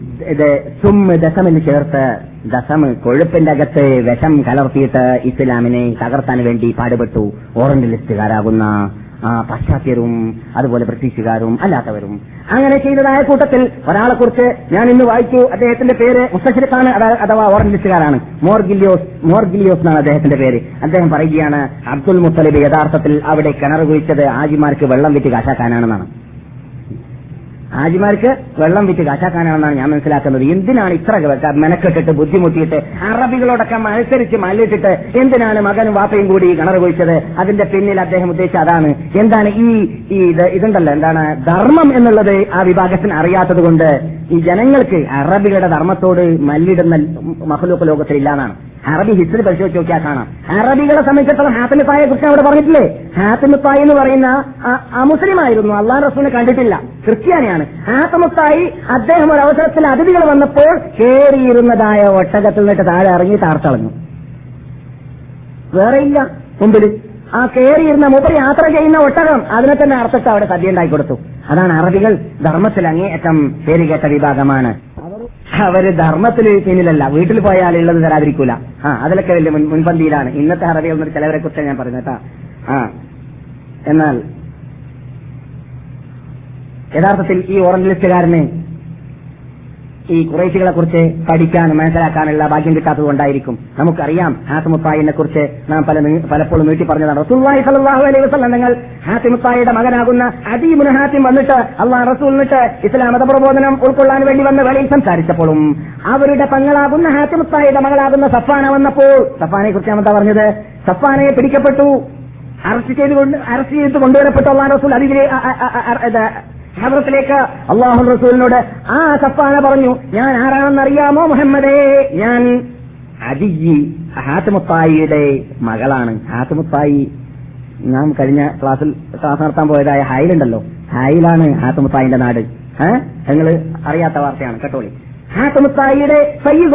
ദശമെന്ന് ചേർത്ത് കൊഴുപ്പിന്റെ അകത്ത് വിഷം കലർത്തിയിട്ട് ഇസ്ലാമിനെ തകർത്താൻ വേണ്ടി പാടുപെട്ടു ഓറിയന്റലിസ്റ്റുകാരാകുന്ന പാശ്ചാത്യരും അതുപോലെ ബ്രിട്ടീഷുകാരും അല്ലാത്തവരും. അങ്ങനെ ചെയ്തതായ കൂട്ടത്തിൽ ഒരാളെ കുറിച്ച് ഞാൻ ഇന്ന് വായിച്ചു. അദ്ദേഹത്തിന്റെ പേര് മുസ്തശ്രിഖാണ്, അഥവാ ഓറിയന്റലിസ്റ്റുകാരാണ്. മോർഗിലിയോസ് എന്നാണ് അദ്ദേഹത്തിന്റെ പേര്. അദ്ദേഹം പറയുകയാണ് അബ്ദുൽ മുത്തലിബ് യഥാർത്ഥത്തിൽ അവിടെ കിണർ കുഴിച്ചത് ഹാജിമാർക്ക് വെള്ളം വിറ്റ് കാശാക്കാനാണെന്നാണ്. ഹാജിമാർക്ക് വെള്ളം വിറ്റ് കാശാക്കാനാണെന്നാണ് ഞാൻ മനസ്സിലാക്കുന്നത്. എന്തിനാണ് ഇത്ര മെനക്കെട്ടിട്ട് ബുദ്ധിമുട്ടിയിട്ട് അറബികളോടൊക്കെ മത്സരിച്ച് മല്ലിട്ടിട്ട് എന്തിനാണ് മകനും വാപ്പയും കൂടി കിണർ കുഴിച്ചത്? അതിന്റെ പിന്നിൽ അദ്ദേഹം ഉദ്ദേശിച്ച അതാണ്. എന്താണ് ഇതുണ്ടല്ലോ, എന്താണ് ധർമ്മം എന്നുള്ളത് ആ വിഭാഗത്തിന് അറിയാത്തത് കൊണ്ട് ഈ ജനങ്ങൾക്ക് അറബികളുടെ ധർമ്മത്തോട് മല്ലിടുന്ന മഖ്ലൂഖ് ലോകത്തിൽ ഇല്ലാന്നാണ്. അറബി ഹിസ്റ്ററി പരിശോധിച്ച് നോക്കിയാൽ കാണാം. അറബികളെ സംബന്ധിച്ചിടത്തോളം ഹാത്തിമ് തായെ കുറിച്ച് അവിടെ പറഞ്ഞിട്ടില്ലേ? ഹാത്തിമ് തായി എന്ന് പറയുന്ന മുസ്ലിം ആയിരുന്നു, അള്ളാഹു റസൂലിനെ കണ്ടിട്ടില്ല, ക്രിസ്ത്യാനിയാണ്. ഹാത്തിമ് തായി അദ്ദേഹം ഒരു അവസരത്തിൽ അതിഥികൾ വന്നപ്പോൾ കേറിയിരുന്നതായ ഒട്ടകത്തിൽ നിന്നിട്ട് താഴെ ഇറങ്ങി താർത്തളഞ്ഞു. വേറെ ഇല്ല മുമ്പിൽ. ആ കേറിയിരുന്ന മൂപ്പര് യാത്ര ചെയ്യുന്ന ഒട്ടകം അതിനെ തന്നെ അർത്ഥത്തെ അവിടെ സദ്യ ഉണ്ടാക്കി കൊടുത്തു. അതാണ് അറബികൾ ധർമ്മത്തിൽ അങ്ങേയറ്റം പേരുകേട്ട വിഭാഗമാണ്. അവര് ധർമ്മത്തിൽ പിന്നിലല്ല, വീട്ടിൽ പോയാൽ ഉള്ളത് തരാതിരിക്കൂല. അതിലൊക്കെ വലിയ മുൻപന്തിയിലാണ് ഇന്നത്തെ അറബികൾ എന്നൊരു ചിലവരെ കുറിച്ച് ഞാൻ പറഞ്ഞു കേട്ടാ. എന്നാൽ യഥാർത്ഥത്തിൽ ഈ ഓറിയന്റലിസ്റ്റുകാരന് ഈ ഖുറൈശികളെ കുറിച്ച് പഠിക്കാനും മനസ്സിലാക്കാനുള്ള ഭാഗ്യം കിട്ടാത്തത് കൊണ്ടായിരിക്കും. നമുക്കറിയാം ഹാത്തിമ് തായിനെ കുറിച്ച് നാം പലപ്പോഴും നീട്ടി പറഞ്ഞതാണ്. റസൂലുള്ളാഹി സ്വല്ലല്ലാഹു അലൈഹി വസല്ലം തങ്ങൾ ഹാത്തിമ് തായിയുടെ മകനാകുന്ന അദീ ഇബ്നു ഹാത്തിം വന്നിട്ട് അല്ലാഹു റസൂലിനിട്ട് ഇസ്ലാം മതപ്രബോധനം ഉൾക്കൊള്ളാൻ വേണ്ടി വന്ന് വേളയിൽ സംസാരിച്ചപ്പോഴും അവരുടെ പങ്ങളാകുന്ന ഹാത്തിമ് തായിയുടെ മകളാകുന്ന സഫാന വന്നപ്പോൾ സഫാനെ കുറിച്ച് എന്താ പറഞ്ഞത്? സഫാനയെ പിടിക്കപ്പെട്ടു, അറസ്റ്റ് ചെയ്ത് കൊണ്ടുവരപ്പെട്ടു. അല്ലാഹു റസൂൽ അതിലെ ഹദ്റത്തിലേക്ക് അല്ലാഹു റസൂലിനോട് ആ സഫാന പറഞ്ഞു, ഞാൻ ആരാണെന്നറിയാമോ മുഹമ്മദേ? ഞാൻ അദിയി ഹാത്തിമ് തായിയുടെ മകളാണ്. ഹാത്തിമ് തായി നാം കഴിഞ്ഞ ക്ലാസ് നടത്താൻ പോയതായ ഹായിലുണ്ടല്ലോ, ഹായിലാണ് ഹാത്തിമ് തായിന്റെ നാട്. നിങ്ങൾ അറിയാത്ത വാർത്തയാണ്, കേട്ടോളി. ഹാത്തിമ് തായിയുടെ സയ്യി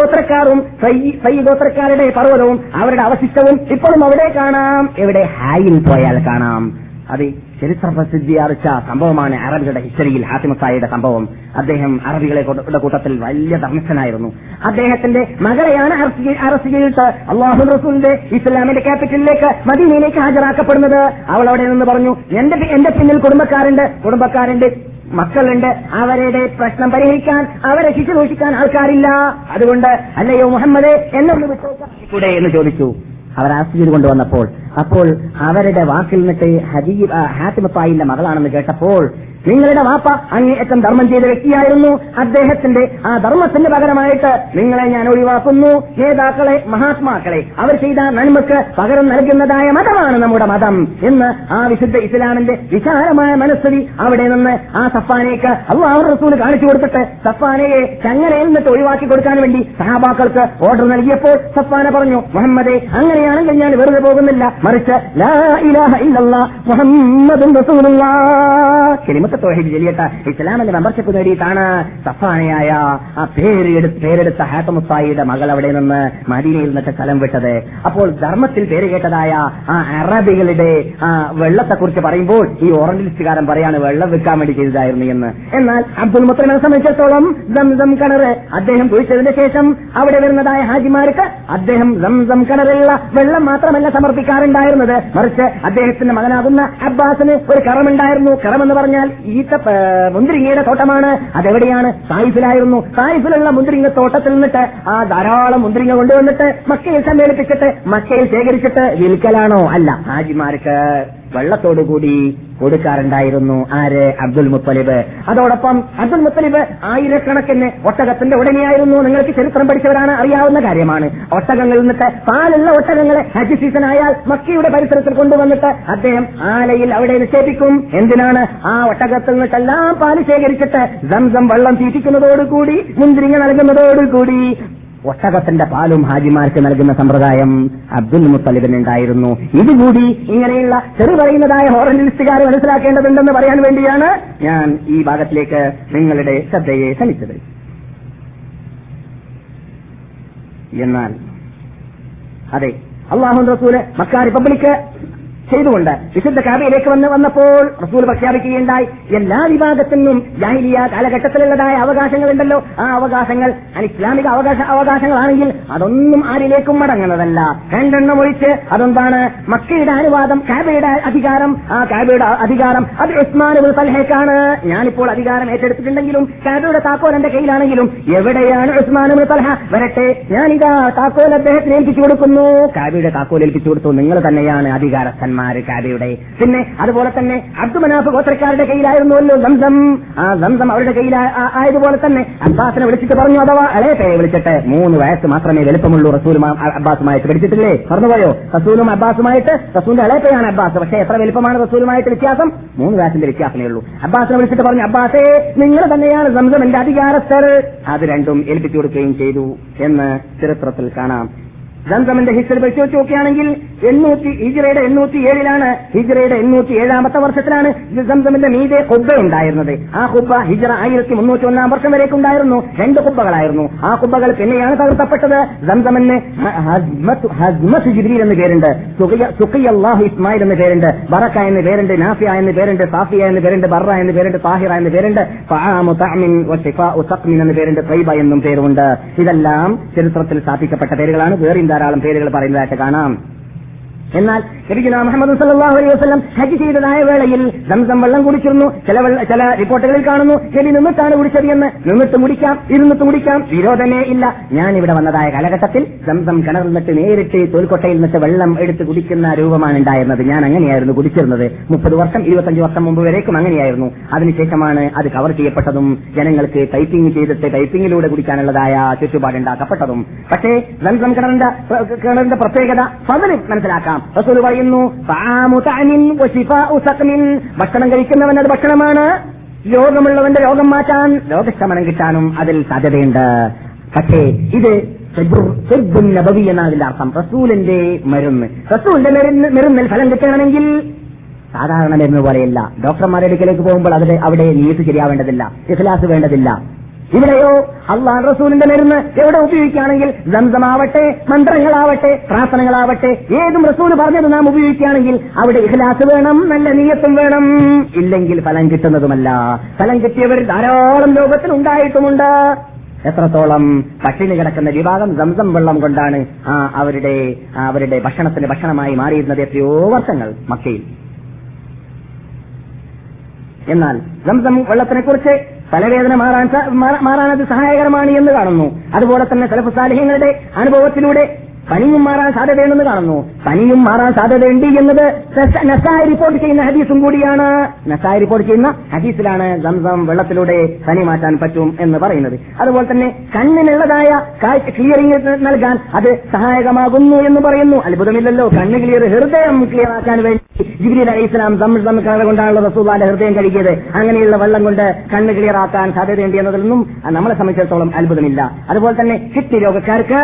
ഗോത്രക്കാരുടെ പർവ്വതവും അവരുടെ അവശിഷ്ടവും ഇപ്പോഴും അവിടെ കാണാം. എവിടെ? ഹായിൽ പോയാൽ കാണാം. അത് ചരിത്ര പ്രസിദ്ധി ആർച്ച സംഭവമാണ് അറബികളുടെ ഹിസ്റ്ററിയിൽ ഹാത്തിമ് തായിയുടെ സംഭവം. അദ്ദേഹം അറബികളെ കൂട്ടത്തിൽ വലിയ ധർമ്മിഷ്ഠനായിരുന്നു. അദ്ദേഹത്തിന്റെ മകളെയാണ് അറസ്റ്റ് ചെയ്തിട്ട് അല്ലാഹു റസൂലിന്റെ ഇസ്ലാമിന്റെ ക്യാപിറ്റലിലേക്ക് മദീനയിലേക്ക് ഹാജരാക്കപ്പെടുന്നത്. അവൾ അവിടെ നിന്ന് പറഞ്ഞു, എന്റെ പിന്നിൽ കുടുംബക്കാരുണ്ട്, മക്കളുണ്ട്, അവരുടെ പ്രശ്നം പരിഹരിക്കാൻ, അവരെ ശുശ്രൂഷിക്കാൻ ആൾക്കാരില്ല. അതുകൊണ്ട് അല്ലയോ മുഹമ്മദേ എന്നെ ഒന്ന് വിട്ടേക്കൂടെ എന്ന് ചോദിച്ചു. അവർ അറസ്റ്റ് ചെയ്ത് കൊണ്ടുവന്നപ്പോൾ അവരുടെ വാക്കിൽ നിന്നിട്ട് ഹാത്തിമ് തായിന്റെ മകളാണെന്ന് കേട്ടപ്പോൾ, നിങ്ങളുടെ വാപ്പ അങ്ങേയറ്റം ധർമ്മം ചെയ്ത വ്യക്തിയായിരുന്നു, അദ്ദേഹത്തിന്റെ ആ ധർമ്മത്തിന്റെ പകരമായിട്ട് നിങ്ങളെ ഞാൻ ഒഴിവാക്കുന്നു. നേതാക്കളെ, മഹാത്മാക്കളെ അവർ ചെയ്ത നന്മക്ക് പകരം നൽകുന്നതായ മതമാണ് നമ്മുടെ മതം എന്ന് ആ വിശുദ്ധ ഇസ്ലാമിന്റെ വിശാലമായ മനസ്ഥിതി അവിടെ നിന്ന് ആ സഫാനയ്ക്ക് അല്ലാഹു റസൂൽ കാണിച്ചു കൊടുത്തിട്ട് സഫാനയെ ചങ്ങലയിൽ നിന്നിട്ട് ഒഴിവാക്കി കൊടുക്കാൻ വേണ്ടി സഹാബാക്കൾക്ക് ഓർഡർ നൽകിയപ്പോൾ സഫാന പറഞ്ഞു, മുഹമ്മദേ അങ്ങനെയാണെങ്കിൽ ഞാൻ വെറുതെ പോകുന്നില്ല, മറിച്ച് ലാ ഇലാഹ ഇല്ലല്ലാഹ് മുഹമ്മദുർ റസൂലുള്ളാഹ് കലിമത്ത് തൗഹീദ് ചൊല്ലിയിട്ട് ഇസ്ലാമിന്റെ മെമ്പർഷിപ്പ് നേടിയിട്ടാണ് സഫാനയായ ആ പേരെടുത്ത ഹാത്തിമ് തായിയുടെ മകൾ അവിടെ നിന്ന് മദീനയിൽ നിന്നിട്ട് സ്ഥലം വിട്ടത്. അപ്പോൾ ധർമ്മത്തിൽ പേര് കേട്ടതായ ആ അറബികളുടെ ആ വെള്ളത്തെക്കുറിച്ച് പറയുമ്പോൾ ഈ ഓറിയന്റലിസ്റ്റുകാരൻ പറയാണ് വെള്ളം വെക്കാൻ വേണ്ടി ചെയ്തതായിരുന്നു എന്ന്. എന്നാൽ അബ്ദുൽ മുത്തലിബിനെ സംബന്ധിച്ചിടത്തോളം സംസം കിണർ അദ്ദേഹം കുഴിച്ചതിന് ശേഷം അവിടെ വരുന്നതായ ഹാജിമാർക്ക് അദ്ദേഹം സംസം കിണറിലുള്ള വെള്ളം മാത്രമല്ല സമർപ്പിക്കാറുണ്ടായി. ഉണ്ടായിരുന്നത്. മറിച്ച് അദ്ദേഹത്തിന്റെ മകനാകുന്ന അബ്ബാസിന് ഒരു കറമുണ്ടായിരുന്നു. കറമെന്ന് പറഞ്ഞാൽ മുന്തിരിങ്ങയുടെ തോട്ടമാണ്. അതെവിടെയാണ്? തായിഫിലായിരുന്നു. തായിഫിലുള്ള മുന്തിരിങ്ങ തോട്ടത്തിൽ നിന്നിട്ട് ആ ധാരാളം മുന്തിരിങ്ങ കൊണ്ടുവന്നിട്ട് മക്കയിൽ സമ്മേളിപ്പിച്ചിട്ട് മക്കയിൽ ശേഖരിച്ചിട്ട് വിൽക്കലാണോ? അല്ല, ഹാജിമാർക്ക് വെള്ളത്തോടുകൂടി കൊടുക്കാറുണ്ടായിരുന്നു. ആര്? അബ്ദുൽ മുത്തലിബ്. അതോടൊപ്പം അബ്ദുൽ മുത്തലിബ് ആയിരക്കണക്കിന് ഒട്ടകത്തിന്റെ ഉടമയായിരുന്നു. നിങ്ങൾക്ക് ചരിത്രം പഠിച്ചവരാണ്, അറിയാവുന്ന കാര്യമാണ്. ഒട്ടകങ്ങളിൽ നിന്നിട്ട് പാലുള്ള ഒട്ടകങ്ങളെ ഹജ്ജ് സീസൺ ആയാൽ മക്കയുടെ പരിസരത്തിൽ കൊണ്ടുവന്നിട്ട് അദ്ദേഹം ആലയിൽ അവിടെ നിക്ഷേപിക്കും. എന്തിനാണ്? ആ ഒട്ടകത്തിൽ നിന്നിട്ടെല്ലാം പാല് ശേഖരിച്ചിട്ട് സംസം വെള്ളം തീറ്റിക്കുന്നതോടുകൂടി മുന്തിരിങ്ങ നൽകുന്നതോടുകൂടി ഒട്ടകത്തിന്റെ പാലും ഹാജിമാർക്ക് നൽകുന്ന സമ്പ്രദായം അബ്ദുൽ മുത്തലിബിനുണ്ടായിരുന്നു. ഇതുകൂടി ഇങ്ങനെയുള്ള ചെറു പറയുന്നതായ ഹോറലിസ്റ്റുകാർ മനസ്സിലാക്കേണ്ടതുണ്ടെന്ന് പറയാൻ വേണ്ടിയാണ് ഞാൻ ഈ ഭാഗത്തിലേക്ക് നിങ്ങളുടെ ശ്രദ്ധയെ ക്ഷണിച്ചത്. എന്നാൽ അതെ, അല്ലാഹു റസൂല് മക്ക റിപ്പബ്ലിക് ചെയ്തുകൊണ്ട് വിശുദ്ധ കഅബയിലേക്ക് വന്നപ്പോൾ റസൂൽ പ്രഖ്യാപിക്കുകയുണ്ടായി, എല്ലാ വിഭാഗത്തിനും ജാഹിലിയ്യ കാലഘട്ടത്തിലുള്ളതായ അവകാശങ്ങളുണ്ടല്ലോ, ആ അവകാശങ്ങൾ ഇസ്ലാമിക അവകാശങ്ങളാണെങ്കിൽ അതൊന്നും ആരിലേക്കും മടങ്ങുന്നതല്ല. രണ്ടെണ്ണം ഒഴിച്ച് അതൊന്താണ്? മക്കയുടെ അനുവാദം, കഅബയുടെ അധികാരം. ആ കഅബയുടെ അധികാരം അത് ഉസ്മാൻ ഇബ്നു തൽഹയ്ക്കാണ്. ഞാനിപ്പോൾ അധികാരം ഏറ്റെടുത്തിട്ടുണ്ടെങ്കിലും കഅബയുടെ താക്കോൽ എന്റെ കയ്യിലാണെങ്കിലും എവിടെയാണ് ഉസ്മാൻ ഇബ്നു തൽഹ? വരട്ടെ, ഞാനിതാ താക്കോൽ അദ്ദേഹത്തിന് ഏൽപ്പിച്ചു കൊടുക്കുന്നു. കഅബയുടെ താക്കോൽ ഏൽപ്പിച്ചു കൊടുത്തു. നിങ്ങൾ തന്നെയാണ് അധികാരസ്ഥൻ കാബയുടെ. പിന്നെ അതുപോലെ തന്നെ അബ്ദുമനാഫ് ഗോത്രക്കാരുടെ കയ്യിലായിരുന്നുവല്ലോ സംസം. ആ സംസം അവരുടെ കയ്യിൽ ആയതുപോലെ തന്നെ അബ്ബാസിനെ വിളിച്ചിട്ട് പറഞ്ഞു, അഥവാ ഇളയപ്പയെ വിളിച്ചിട്ട് 3 വയസ്സ് മാത്രമേ വലുപ്പമുള്ളൂ റസൂലും അബ്ബാസുമായിട്ട്. പഠിച്ചിട്ടില്ലേ? മറന്നുപോയോ? റസൂലും അബ്ബാസുമായിട്ട്, റസൂലിന്റെ ഇളയപ്പയാണ് അബ്ബാസ്, പക്ഷേ എത്ര വലുപ്പമാണ് റസൂലുമായിട്ട് വ്യത്യാസം? 3 വയസ്സിന്റെ വ്യത്യാസമേ ഉള്ളൂ. അബ്ബാസിനെ വിളിച്ചിട്ട് പറഞ്ഞു, അബ്ബാസേ, നിങ്ങൾ തന്നെയാണ് സംസം എന്റെ അധികാരസ്ഥർ. അത് രണ്ടും ഏൽപ്പിച്ചു കൊടുക്കുകയും ചെയ്തു എന്ന് ചരിത്രത്തിൽ കാണാം. സംസമിന്റെ ഹിസ്റ്ററി പരിശോധിച്ച് നോക്കുകയാണെങ്കിൽ ഹിജ്റയുടെ 807 ഹിജ്റയുടെ 807 വർഷത്തിലാണ് സംസമിന്റെ മീതെ ഖുബ്ബ ഉണ്ടായിരുന്നത്. ആ ഖുബ്ബ ഹിജ്റ 1301 വർഷം വരേക്ക് ഉണ്ടായിരുന്നു. 2 ഖുബ്ബകളായിരുന്നു. ആ ഖുബ്ബകൾ പിന്നെയാണ് തകർത്തപ്പെട്ടത്. സംസമിന് ഹസ്മത്ത് ജിബ്രീൽ എന്ന് പേരുണ്ട്, സുഖിയല്ലാഹു ഇസ്മായിൽ എന്ന് പേരുണ്ട്, ബറക്ക എന്ന് പേരുണ്ട്, നാഫിയ എന്ന് പേരുണ്ട്, സാഫിയ എന്ന് പേരുണ്ട്, ബറ എന്ന് പേരുണ്ട്, താഹിറ എന്ന് പേരുണ്ട്, ഫആമു തഅമിൻ വശിഫാഉ സഖ്മിൻ എന്ന് പേരുണ്ട്, ത്വയ്ബ എന്നും പേരുണ്ട്. ഇതെല്ലാം ചരിത്രത്തിൽ സ്ഥാപിക്കപ്പെട്ട പേരുകളാണ്. വേറെ ധാരാളം പേരുകൾ പറയുന്നതായിട്ട് കാണാം. എന്നാൽ നബിയുനാ മുഹമ്മദ് സല്ലല്ലാഹു അലൈഹി വസല്ലം ഹജ്ജ് ചെയ്തതായ വേളയിൽ സംസം വെള്ളം കുടിച്ചിരുന്നു. ചില റിപ്പോർട്ടുകളിൽ കാണുന്നു നബി നിന്നിട്ടാണ് കുടിച്ചത് എന്ന്. നിന്നിട്ടും കുടിക്കാം, ഇരുന്നിട്ടും കുടിക്കാം, വിരോധമേ ഇല്ല. ഞാൻ ഇവിടെ വന്നതായ കാലഘട്ടത്തിൽ സംസം കിണറിൽ നിന്നിട്ട് നേരിട്ട് തോൽക്കൊട്ടയിൽ നിന്നിട്ട് വെള്ളം എടുത്ത് കുടിക്കുന്ന രൂപമാണ് ഉണ്ടായിരുന്നത്. ഞാൻ അങ്ങനെയായിരുന്നു കുടിച്ചിരുന്നത്. 30 വർഷം 25 വർഷം മുമ്പ് വരേക്കും അങ്ങനെയായിരുന്നു. അതിനുശേഷമാണ് അത് കവർ ചെയ്യപ്പെട്ടതും ജനങ്ങൾക്ക് ടൈപ്പിംഗ് ചെയ്തിട്ട് ടൈപ്പിംഗിലൂടെ കുടിക്കാനുള്ളതായ ചുറ്റുപാടുണ്ടാക്കപ്പെട്ടതും. പക്ഷേ സംസം കിണറിന്റെ പ്രത്യേകത ഫضل മനസ്സിലാക്കാം. റസൂൽ പറയുന്നു, ഭക്ഷണം കഴിക്കുന്നവൻ അത് ഭക്ഷണമാണ്, രോഗമുള്ളവന്റെ രോഗം മാറ്റാൻ, രോഗശമനം കിട്ടാനും അതിൽ സാധ്യതയുണ്ട്. പക്ഷേ ഇത് നബവി എന്നതിന്റെ അർത്ഥം റസൂലിന്റെ മരുന്ന്. റസൂലിന്റെ മരുന്നിൽ ഫലം കിട്ടണമെങ്കിൽ സാധാരണ മരുന്ന് പോലെയല്ല. ഡോക്ടർമാരുടെ അടുക്കലേക്ക് പോകുമ്പോൾ അവിടെ നീത്ത് ശരിയാവേണ്ടതില്ല, ഇഖ്ലാസ് വേണ്ടതില്ല. ഇവിടെയോ അല്ലാഹു റസൂലിന്റെ മരുന്ന് എവിടെ ഉപയോഗിക്കുകയാണെങ്കിൽ സംസമാവട്ടെ, മന്ത്രങ്ങളാവട്ടെ, പ്രാർത്ഥനകളാവട്ടെ, ഏതും റസൂൽ പറഞ്ഞത് നാം ഉപയോഗിക്കുകയാണെങ്കിൽ അവിടെ ഇഖ്ലാസ് വേണം, നല്ല നിയ്യത്തും വേണം. ഇല്ലെങ്കിൽ ഫലം കിട്ടുന്നതുമല്ല. ഫലം കിട്ടിയവർ ധാരാളം ലോകത്തിൽ ഉണ്ടായിട്ടുമുണ്ട്. എത്രത്തോളം പട്ടിണി കിടക്കുന്ന വിഭാഗം സംസം വെള്ളം കൊണ്ടാണ് അവരുടെ ഭക്ഷണത്തിന് ഭക്ഷണമായി മാറിയിരുന്നത് എത്രയോ വർഷങ്ങൾ മക്കയിൽ. എന്നാൽ സംസം വെള്ളത്തിനെ കുറിച്ച് തലവേദന മാറാനത് സഹായകരമാണ് എന്ന് കാണുന്നു. അതുപോലെ തന്നെ സലഫ് സാലിഹ്യങ്ങളുടെ അനുഭവത്തിലൂടെ പനിയും മാറാൻ സാധ്യതയുണ്ടെന്ന് കാണുന്നു. പനിയും മാറാൻ സാധ്യതയുണ്ട് എന്നത് നസായി റിപ്പോർട്ട് ചെയ്യുന്ന ഹദീസും കൂടിയാണ്. നസായി റിപ്പോർട്ട് ചെയ്യുന്ന ഹദീസിലാണ് സംസം വെള്ളത്തിലൂടെ പനി മാറ്റാൻ പറ്റും എന്ന് പറയുന്നത്. അതുപോലെ തന്നെ കണ്ണിനുള്ളതായ ക്ലിയറിംഗ് നൽകാൻ അത് സഹായകമാകുന്നു എന്ന് പറയുന്നു. അത്ഭുതമില്ലല്ലോ, കണ്ണ് ക്ലിയർ, ഹൃദയം ക്ലിയർ ആക്കാൻ വേണ്ടി ജിബ്രീൽ അലൈഹിസ്സലാം സംസം കിണർ കൊണ്ടാണല്ലോ റസൂലുള്ളാഹിന്റെ ഹൃദയം കഴുകിയത്. അങ്ങനെയുള്ള വെള്ളം കൊണ്ട് കണ്ണ് ക്ലിയർ ആക്കാൻ സാധ്യതയുണ്ട് എന്നതിലൊന്നും നമ്മളെ സംബന്ധിച്ചിടത്തോളം അത്ഭുതമില്ല. അതുപോലെ തന്നെ കിഡ്നി രോഗക്കാർക്ക്,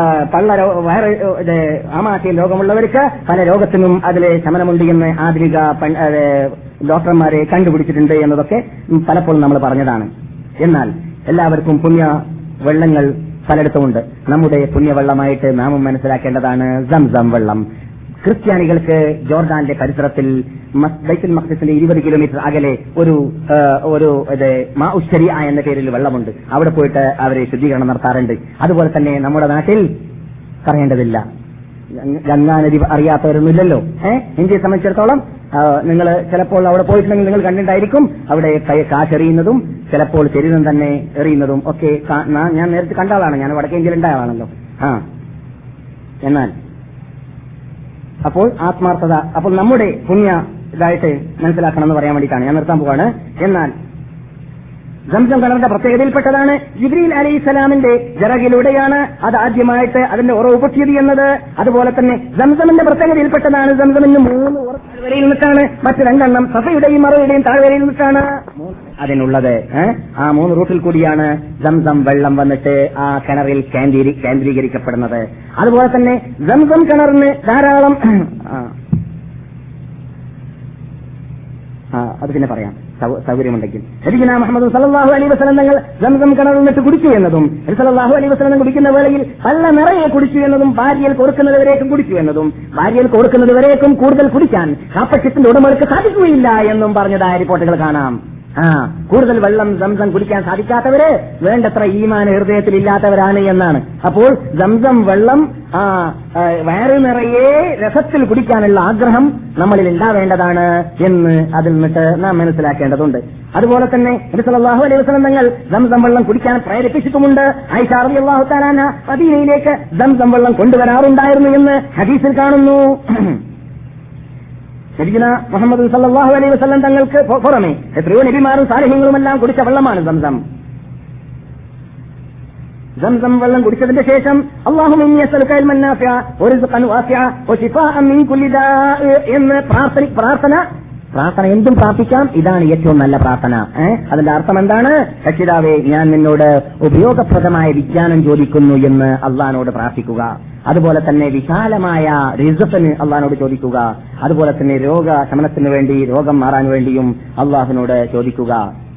ആമാശയം രോഗമുള്ളവർക്ക് പല രോഗത്തിനും അതിൽ ശമനമുണ്ട് എന്ന് ആധുനിക ഡോക്ടർമാരെ കണ്ടുപിടിച്ചിട്ടുണ്ട് എന്നതൊക്കെ പലപ്പോഴും നമ്മൾ പറഞ്ഞതാണ്. എന്നാൽ എല്ലാവർക്കും പുണ്യ വെള്ളങ്ങൾ പലയിടത്തുമുണ്ട്. നമ്മുടെ പുണ്യവെള്ളമായിട്ട് നാമും മനസ്സിലാക്കേണ്ടതാണ് സംസം വെള്ളം. ക്രിസ്ത്യാനികൾക്ക് ജോർദാന്റെ പരിസരത്തിൽ ബൈത്തുൽ മഖ്ദിസിന്റെ 20 കിലോമീറ്റർ അകലെ ഒരു മാഉശ്ശരിയ എന്ന പേരിൽ വെള്ളമുണ്ട്. അവിടെ പോയിട്ട് അവരെ ശുദ്ധീകരണം നടത്താറുണ്ട്. അതുപോലെ തന്നെ നമ്മുടെ നാട്ടിൽ പറയേണ്ടതില്ല, ഗംഗാനദി അറിയാത്തവരൊന്നുമില്ലല്ലോ. ഇന്ത്യയെ സംബന്ധിച്ചിടത്തോളം നിങ്ങൾ ചിലപ്പോൾ അവിടെ പോയിട്ടുണ്ടെങ്കിൽ നിങ്ങൾ കണ്ടിട്ടുണ്ടായിരിക്കും അവിടെ കാശെറിയുന്നതും ചിലപ്പോൾ ശരീരം തന്നെ എറിയുന്നതും ഒക്കെ ഞാൻ നേരത്തെ കണ്ട ആളാണ്. ഞാൻ വടക്കേ ഇന്ത്യയിൽ ഉണ്ടായ ആളാണല്ലോ. എന്നാൽ അപ്പോൾ ആത്മാർത്ഥത, അപ്പോൾ നമ്മുടെ പുണ്യ ഇതായിട്ട് മനസ്സിലാക്കണമെന്ന് പറയാൻ വേണ്ടിയിട്ടാണ് ഞാൻ നിർത്താൻ പോവാണ്. എന്നാൽ സംസം കിണറിന്റെ പ്രത്യേകതയിൽപ്പെട്ടതാണ് ജിബ്രീൽ അലൈഹിസ്സലാമിന്റെ ജറകിലൂടെയാണ് അത് ആദ്യമായിട്ട് അതിന്റെ ഉറവ് പൊട്ടിയത് എന്നത്. അതുപോലെ തന്നെ സംസമിന്റെ പ്രത്യേകതയിൽപ്പെട്ടതാണ് സംസമിന് 3 താഴ്വരയിൽ നിന്നിട്ടാണ്, മറ്റ് 2 എണ്ണം സഫയുടെയും മറയുടെയും താഴ്വരയിൽ നിന്നിട്ടാണ് അതിനുള്ളത്. ആ 3 റൂട്ടിൽ കൂടിയാണ് സംസം വെള്ളം വന്നിട്ട് ആ കിണറിൽ കേന്ദ്രീകരിക്കപ്പെടുന്നത്. അതുപോലെ തന്നെ സംസം കിണറിന് ധാരാളം അത് പിന്നെ പറയാം സൗകര്യമുണ്ടെങ്കിൽ. നബിയുനാ മുഹമ്മദ് സല്ലല്ലാഹു അലൈഹി വസല്ലം തങ്ങൾ സംസം കിണറിൽ നിന്നിട്ട് കുടിച്ചു എന്നതും, സല്ലല്ലാഹു അലൈഹി വസല്ലം കുടിക്കുന്ന വേളയിൽ പള്ള നിറയെ കുടിച്ചു എന്നതും, ഭാര്യയിൽ കൊടുക്കുന്നതുവരേക്കും കുടിച്ചു എന്നതും, ഭാര്യയിൽ കൊടുക്കുന്നതുവരേക്കും കൂടുതൽ കുടിക്കാൻ കാപ്പക്ഷ്യത്തിന്റെ ഉടമകൾക്ക് സാധിക്കുകയില്ല എന്നും പറഞ്ഞതായ റിപ്പോർട്ടുകൾ കാണാം. കൂടുതൽ വെള്ളം സംസം കുടിക്കാൻ സാധിക്കാത്തവര് വേണ്ടത്ര ഈമാൻ ഹൃദയത്തിൽ ഇല്ലാത്തവരാണ് എന്നാണ്. അപ്പോൾ സംസം വെള്ളം വയറ് നിറയെ രസത്തിൽ കുടിക്കാനുള്ള ആഗ്രഹം നമ്മളിൽ ഉണ്ടാവേണ്ടതാണ് എന്ന് അതിൽ നിന്നിട്ട് നാം മനസ്സിലാക്കേണ്ടതുണ്ട്. അതുപോലെ തന്നെ നബി സല്ലല്ലാഹു അലൈഹി വസല്ലം തങ്ങൾ സംസം വെള്ളം കുടിക്കാൻ പ്രേരിപ്പിച്ചിട്ടുമുണ്ട്. ആയിഷ റളിയല്ലാഹു തആല അൻഹ മദീനയിലേക്ക് സംസം വെള്ളം കൊണ്ടുവരാറുണ്ടായിരുന്നു എന്ന് ഹദീസിൽ കാണുന്നു. നബിയുനാ മുഹമ്മദ് സല്ലല്ലാഹു അലൈഹി വസല്ലം തങ്ങൾക്ക് പുറമെ എത്രയോ നബിമാരും സാലിഹ്യങ്ങളുമെല്ലാം കുടിച്ച വെള്ളമാണ് സംസം. സംസം വെള്ളം കുടിച്ചതിന്റെ ശേഷം അല്ലാഹുമ്മ ഇന്നി അസ്അലുക ഇൽമൻ നാഫിഅ വറിസ്ഖൻ വാസിഅ വശിഫാഅൻ മിൻ കുല്ലി ദാഇ എന്ന് പ്രാർത്ഥന എന്തും പ്രാർത്ഥിക്കാം. ഇതാണ് ഏറ്റവും നല്ല പ്രാർത്ഥന. അതിന്റെ അർത്ഥം എന്താണ്? രക്ഷിതാവേ, ഞാൻ നിന്നോട് ഉപയോഗപ്രദമായ വിജ്ഞാനം ചോദിക്കുന്നു എന്ന് അള്ളാഹിനോട് പ്രാർത്ഥിക്കുക. അതുപോലെ തന്നെ വിശാലമായ റിസ്ഖിന് അള്ളാഹിനോട് ചോദിക്കുക. അതുപോലെ തന്നെ രോഗശമനത്തിന് വേണ്ടി, രോഗം മാറാൻ വേണ്ടിയും അള്ളാഹിനോട് ചോദിക്കുക.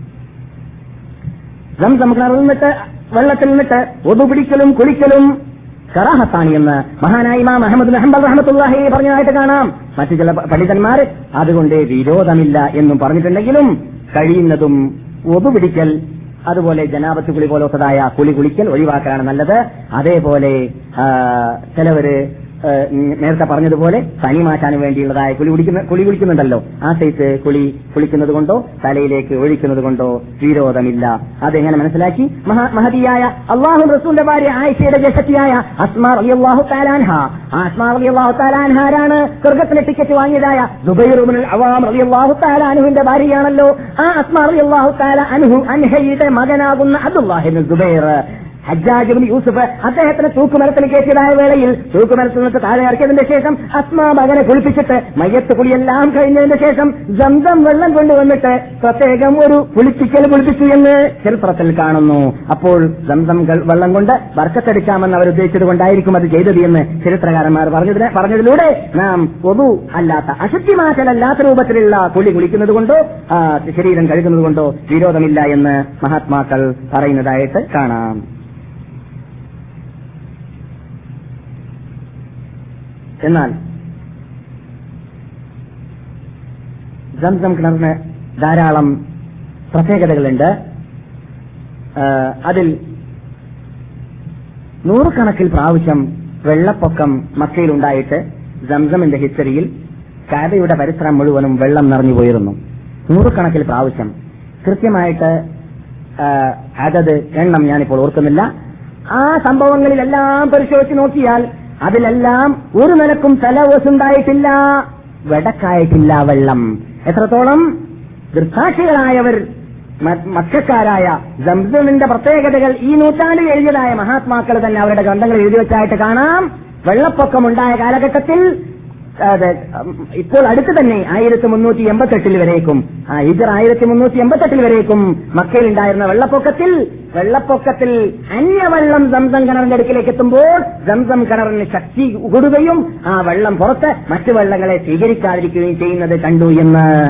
സംസം കിണറിൽ നിന്നിട്ട് വെള്ളത്തിൽ നിന്നിട്ട് ഒതു പിടിക്കലും കുളിക്കലും കറാഹത്താണ് എന്ന് മഹാനായ ഇമാം അഹ്മദ് ബിൻ ഹംബൽ റഹ്മത്തുള്ളാഹി പറഞ്ഞതായിട്ട് കാണാം. മറ്റു ചില പണ്ഡിതന്മാർ അതുകൊണ്ട് വിരോധമില്ല എന്നും പറഞ്ഞിട്ടുണ്ടെങ്കിലും കഴിയുന്നതും ഒതു പിടിക്കൽ, അതുപോലെ ജനാബത്ത് കുളി പോലത്തതായ കുളിക്കൽ ഒഴിവാക്കലാണ് നല്ലത്. അതേപോലെ ചിലവര് നേരത്തെ പറഞ്ഞതുപോലെ പനി മാറ്റാൻ വേണ്ടിയുള്ളതായ കുളി കുളിക്കുന്നുണ്ടല്ലോ, ആ സൈസ് കുളിക്കുന്നത് കൊണ്ടോ തലയിലേക്ക് ഒഴിക്കുന്നത് കൊണ്ടോ വിരോധമില്ല. അതെങ്ങനെ മനസ്സിലാക്കി? മഹദിയായ അള്ളാഹു റസൂലിന്റെ ഭാര്യ ആയിഷയുടെ ജ്യേഷ്ഠത്തിയായ അസ്മാ റളിയല്ലാഹു തആല അൻഹ, അസ്മാ റളിയല്ലാഹു തആല അൻഹ ആരാണ്? സ്വർഗ്ഗത്തിന് ടിക്കറ്റ് വാങ്ങിയതായ സുബൈർ ഇബ്നുൽ അവാം റളിയല്ലാഹു തആല അൻഹുവിന്റെ ഭാര്യയാണല്ലോ. ആ അസ്മാ റളിയല്ലാഹു തആല അൻഹയുടെ മകനാകുന്ന അബ്ദുല്ലാഹ് ഇബ്നു സുബൈർ ഹജ്ജാജ് ഇബ്നു യൂസുഫ് അദ്ദേഹത്തിന് തൂക്കുമരത്തിൽ കയറ്റിയതായ വേളയിൽ തൂക്കുമരത്തിൽ നിന്ന് താഴെ ഇറക്കിയതിന്റെ ശേഷം അസ്മാ മകനെ കുളിപ്പിച്ചിട്ട് മയ്യത്ത് കുളിയെല്ലാം കഴിഞ്ഞതിന്റെ ശേഷം സംസം വെള്ളം കൊണ്ടുവന്നിട്ട് പ്രത്യേകം ഒരു കുളിപ്പിച്ചു എന്ന് ചരിത്രത്തിൽ കാണുന്നു. അപ്പോൾ സംസം വെള്ളം കൊണ്ട് ബർക്കത്തെടുക്കാമെന്ന് അവർ ഉദ്ദേശിച്ചത് കൊണ്ടായിരിക്കും അത് ചെയ്തത് എന്ന് ചരിത്രകാരന്മാർ പറഞ്ഞതിലൂടെ നാം പൊതു അല്ലാത്ത അശുദ്ധി മാറ്റലല്ലാത്ത രൂപത്തിലുള്ള കുളിക്കുന്നത് കൊണ്ടോ ശരീരം കഴുകുന്നത് കൊണ്ടോ വിരോധമില്ല എന്ന് മഹാത്മാക്കൾ പറയുന്നതായിട്ട് കാണാം. എന്നാൽ സംസം കിണറിന് ധാരാളം പ്രത്യേകതകളുണ്ട്. അതിൽ 100 കണക്കിൽ പ്രാവശ്യം വെള്ളപ്പൊക്കം മക്കയിലുണ്ടായിട്ട് സംസമിന്റെ ഹിസ്റ്ററിയിൽ കഅബയുടെ പരിസരം മുഴുവനും വെള്ളം നിറഞ്ഞു പോയിരുന്നു. 100 കണക്കിൽ പ്രാവശ്യം. കൃത്യമായിട്ട് അതത് എണ്ണം ഞാനിപ്പോൾ ഓർക്കുന്നില്ല. ആ സംഭവങ്ങളിലെല്ലാം പരിശോധിച്ച് നോക്കിയാൽ അതിലെല്ലാം ഒരു നിലക്കും തലവസുണ്ടായിട്ടില്ല, വെടക്കായിട്ടില്ല വെള്ളം. എത്രത്തോളം ദൃക്സാക്ഷികളായവർ മക്കക്കാരായ സംസമിന്റെ പ്രത്യേകതകൾ ഈ നൂറ്റാണ്ടിൽ എഴുതിയതായ മഹാത്മാക്കൾ തന്നെ അവരുടെ ഗ്രന്ഥങ്ങൾ എഴുതി വെച്ചായിട്ട് കാണാം. വെള്ളപ്പൊക്കമുണ്ടായ കാലഘട്ടത്തിൽ ഇപ്പോൾ അടുത്ത് തന്നെ 1388 വരേക്കും ഹിജ്റ 1388 വരേക്കും മക്കയിലുണ്ടായിരുന്ന വെള്ളപ്പൊക്കത്തിൽ അന്യവെള്ളം സംസം കിണറിന്റെ അടുക്കിലേക്ക് എത്തുമ്പോൾ സംസം കിണറിന് ശക്തി കൂടുകയും ആ വെള്ളം പുറത്ത് മറ്റു വെള്ളങ്ങളെ സ്വീകരിക്കാതിരിക്കുകയും ചെയ്യുന്നത് കണ്ടു എന്ന്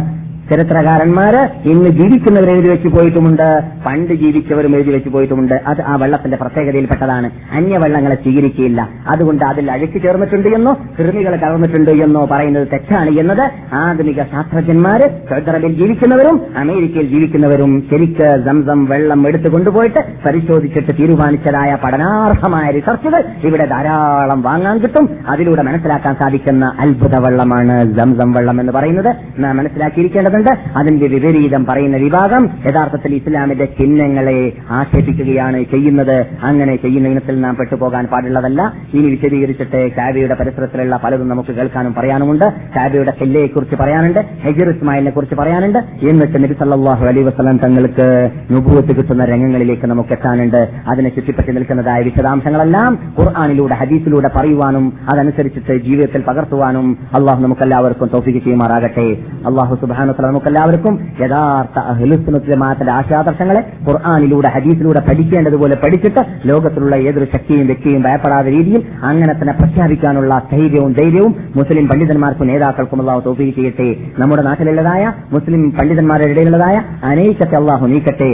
ചരിത്രകാരന്മാര് ഇന്ന് ജീവിക്കുന്നവർ എഴുതി വെച്ചു പോയിട്ടുമുണ്ട്, പണ്ട് ജീവിച്ചവരും എഴുതി വെച്ചു പോയിട്ടുമുണ്ട്. അത് ആ വെള്ളത്തിന്റെ പ്രത്യേകതയിൽപ്പെട്ടതാണ്. അന്യവെള്ളങ്ങളെ സ്വീകരിക്കുകയില്ല. അതുകൊണ്ട് അതിൽ അഴുക്ക് ചേർന്നിട്ടുണ്ട് എന്നോ കൃമികൾ കലർന്നിട്ടുണ്ട് എന്നോ പറയുന്നത് തെറ്റാണ് എന്നത് ആധുനിക ശാസ്ത്രജ്ഞന്മാര് സൗദി അറേബ്യയിൽ ജീവിക്കുന്നവരും അമേരിക്കയിൽ ജീവിക്കുന്നവരും ശരിക്ക് സംസം വെള്ളം എടുത്തു കൊണ്ടുപോയിട്ട് പരിശോധിച്ചിട്ട് തീരുമാനിച്ചതായ പഠനാർഹമായ റിസർച്ചുകൾ ഇവിടെ ധാരാളം വാങ്ങാൻ കിട്ടും. അതിലൂടെ മനസ്സിലാക്കാൻ സാധിക്കുന്ന അത്ഭുത വെള്ളമാണ് സംസം വെള്ളം എന്ന് പറയുന്നത്. നാം മനസ്സിലാക്കിയിരിക്കേണ്ടതുണ്ട്. അതിന്റെ വിപരീതം പറയുന്ന വിഭാഗം യഥാർത്ഥത്തിൽ ഇസ്ലാമിന്റെ ചിഹ്നങ്ങളെ ആക്ഷേപിക്കുകയാണ് ചെയ്യുന്നത്. അങ്ങനെ ചെയ്യുന്ന ഇനത്തിൽ നാം പെട്ടുപോകാൻ പാടുള്ളതല്ല. ഇനി വിശദീകരിച്ചിട്ട് കാബയുടെ പരിസരത്തിലുള്ള പലതും നമുക്ക് കേൾക്കാനും പറയാനുമുണ്ട്. കാബയുടെ കില്ലയെ കുറിച്ച് പറയാനുണ്ട്, ഹജർ ഇസ്മായിലിനെ കുറിച്ച് പറയാനുണ്ട്. എന്നിട്ട് നബി സല്ലല്ലാഹു അലൈഹി വസല്ലം തങ്ങൾക്ക് നുബുവത്ത് കിട്ടുന്ന രംഗങ്ങളിലേക്ക് നമുക്ക് എത്താനുണ്ട്. അതിനെ ചുറ്റിപ്പറ്റി നിൽക്കുന്നതായ വിശദാംശങ്ങളെല്ലാം ഖുർആനിലൂടെ ഹദീസിലൂടെ പറയുവാനും അതനുസരിച്ചിട്ട് ജീവിതത്തിൽ പകർത്തുവാനും അള്ളാഹു നമുക്കെല്ലാവർക്കും തൗഫീഖ് ചെയ്യുമാറാകട്ടെ. അള്ളാഹു സുബ്ഹാനഹു വ തആല നമുക്കെല്ലാവർക്കും യഥാർത്ഥ അഹ്ലുസുന്നത്ത് ജമാഅത്തിന്റെ ആശാദർശങ്ങളെ ഖുർആനിലൂടെ ഹദീസിലൂടെ പഠിക്കേണ്ടതുപോലെ പഠിച്ചിട്ട് ലോകത്തിലുള്ള ഏതൊരു ശക്തിയും വ്യക്തിയും ഭയപ്പെടാത്ത രീതിയിൽ അങ്ങനെ തന്നെ പ്രഖ്യാപിക്കാനുള്ള ധൈര്യവും ധൈര്യവും മുസ്ലിം പണ്ഡിതന്മാർക്കും നേതാക്കൾക്കും അള്ളാഹു തൗഫീഖ് ചെയ്യട്ടെ. നമ്മുടെ നാട്ടിലുള്ളതായ മുസ്ലിം പണ്ഡിതന്മാരുടെ ഇടയിലുള്ളതായ അനൈക്യത്തെ അള്ളാഹു നീക്കട്ടെ.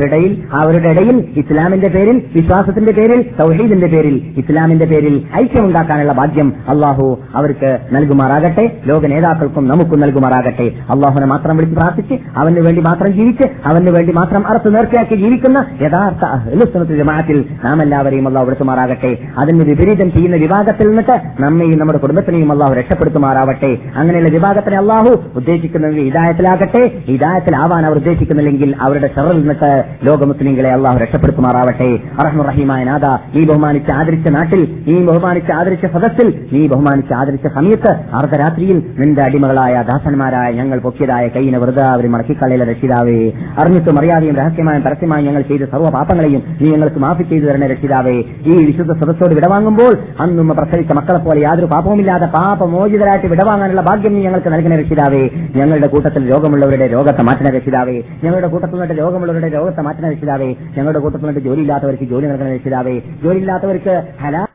അവരുടെ ഇടയിൽ ഇസ്ലാമിന്റെ പേരിൽ, വിശ്വാസത്തിന്റെ പേരിൽ, തൗഹീദിന്റെ പേരിൽ, ഇസ്ലാമിന്റെ പേരിൽ ഐക്യമുണ്ടാക്കാനുള്ള ഭാഗ്യം അള്ളാഹു അവർക്ക് നൽകുമാറാകട്ടെ. ലോക നേതാക്കൾക്കും നമുക്കും നൽകുമാറാകട്ടെ. അള്ളാഹുനെ മാത്രം വിളിച്ച് പ്രാർത്ഥിച്ച് അവന് വേണ്ടി മാത്രം ജീവിച്ച് അവന് വേണ്ടി മാത്രം അർത്ഥ നേർച്ചയാക്കി ജീവിക്കുന്ന യഥാർത്ഥ അഹ്ലുസുന്നത്ത് ജമാഅത്തിൽ നാം എല്ലാവരെയും അള്ളാഹു എടുത്തുമാറാകട്ടെ. അതിന് വിപരീതം ചെയ്യുന്ന വിഭാഗത്തിൽ നിന്നിട്ട് നമ്മയും നമ്മുടെ കുടുംബത്തിനെയും അള്ളാഹു രക്ഷപ്പെടുത്തുമാറാവട്ടെ. അങ്ങനെയുള്ള വിഭാഗത്തിനെ അള്ളാഹു ഉദ്ദേശിക്കുന്നത് ഹിദായത്തിലാകട്ടെ. ഹിദായത്തിലാവാൻ അവർ ഉദ്ദേശിക്കുന്നില്ലെങ്കിൽ അവരുടെ ഷർറിൽ നിന്നിട്ട് ലോക മുസ്ലിങ്ങളെ അള്ളാഹു രക്ഷപ്പെടുത്തുമാറാവട്ടെ. റഹ്മാൻ റഹീമായ നാഥ, നീ ബഹുമാനിച്ച് ആദരിച്ച നാട്ടിൽ, നീ ബഹുമാനിച്ച് ആദരിച്ച സദസ്സിൽ, നീ ബഹുമാനിച്ച് ആദരിച്ച സമയത്ത് അർദ്ധരാത്രിയിൽ നിന്റെ അടിമകളായ ദാസന്മാരായ ഞങ്ങൾ പൊക്കിയതായ കൈയിനെ വെറുതെ അവർ മടക്കിക്കളയിലെ രക്ഷിതാവേ. അറിഞ്ഞിട്ടും അറിയാതെയും രഹസ്യമായും പരസ്യമായും ഞങ്ങൾ ചെയ്ത സർവ്വ പാപങ്ങളെയും നീ ഞങ്ങൾക്ക് മാഫി ചെയ്തു തരണേ രക്ഷിതാവേ. ഈ വിശുദ്ധ സദസ്സോട് വിടവാങ്ങുമ്പോൾ അന്നും പ്രസവിച്ച മക്കളെ പോലെ യാതൊരു പാപവുമില്ലാതെ പാപമോചിതരായിട്ട് വിടവാങ്ങാനുള്ള ഭാഗ്യം നീ ഞങ്ങൾക്ക് നൽകണേ രക്ഷിതാവേ. ഞങ്ങളുടെ കൂട്ടത്തിൽ രോഗമുള്ളവരുടെ രോഗത്തെ മാറ്റണ രക്ഷിതാവേ. ഞങ്ങളുടെ കൂട്ടത്തിൽ നിന്നിട്ട് രോഗമുള്ളവരുടെ രോഗത്തെ മാറ്റണ രക്ഷിതാവേ. ഞങ്ങളുടെ കൂട്ടത്തിൽ നിന്നിട്ട് ജോലിയില്ലാത്തവർക്ക് ജോലി നൽകണ രക്ഷിതാവേ. ജോലിയില്ലാത്തവർക്ക് ഹലാ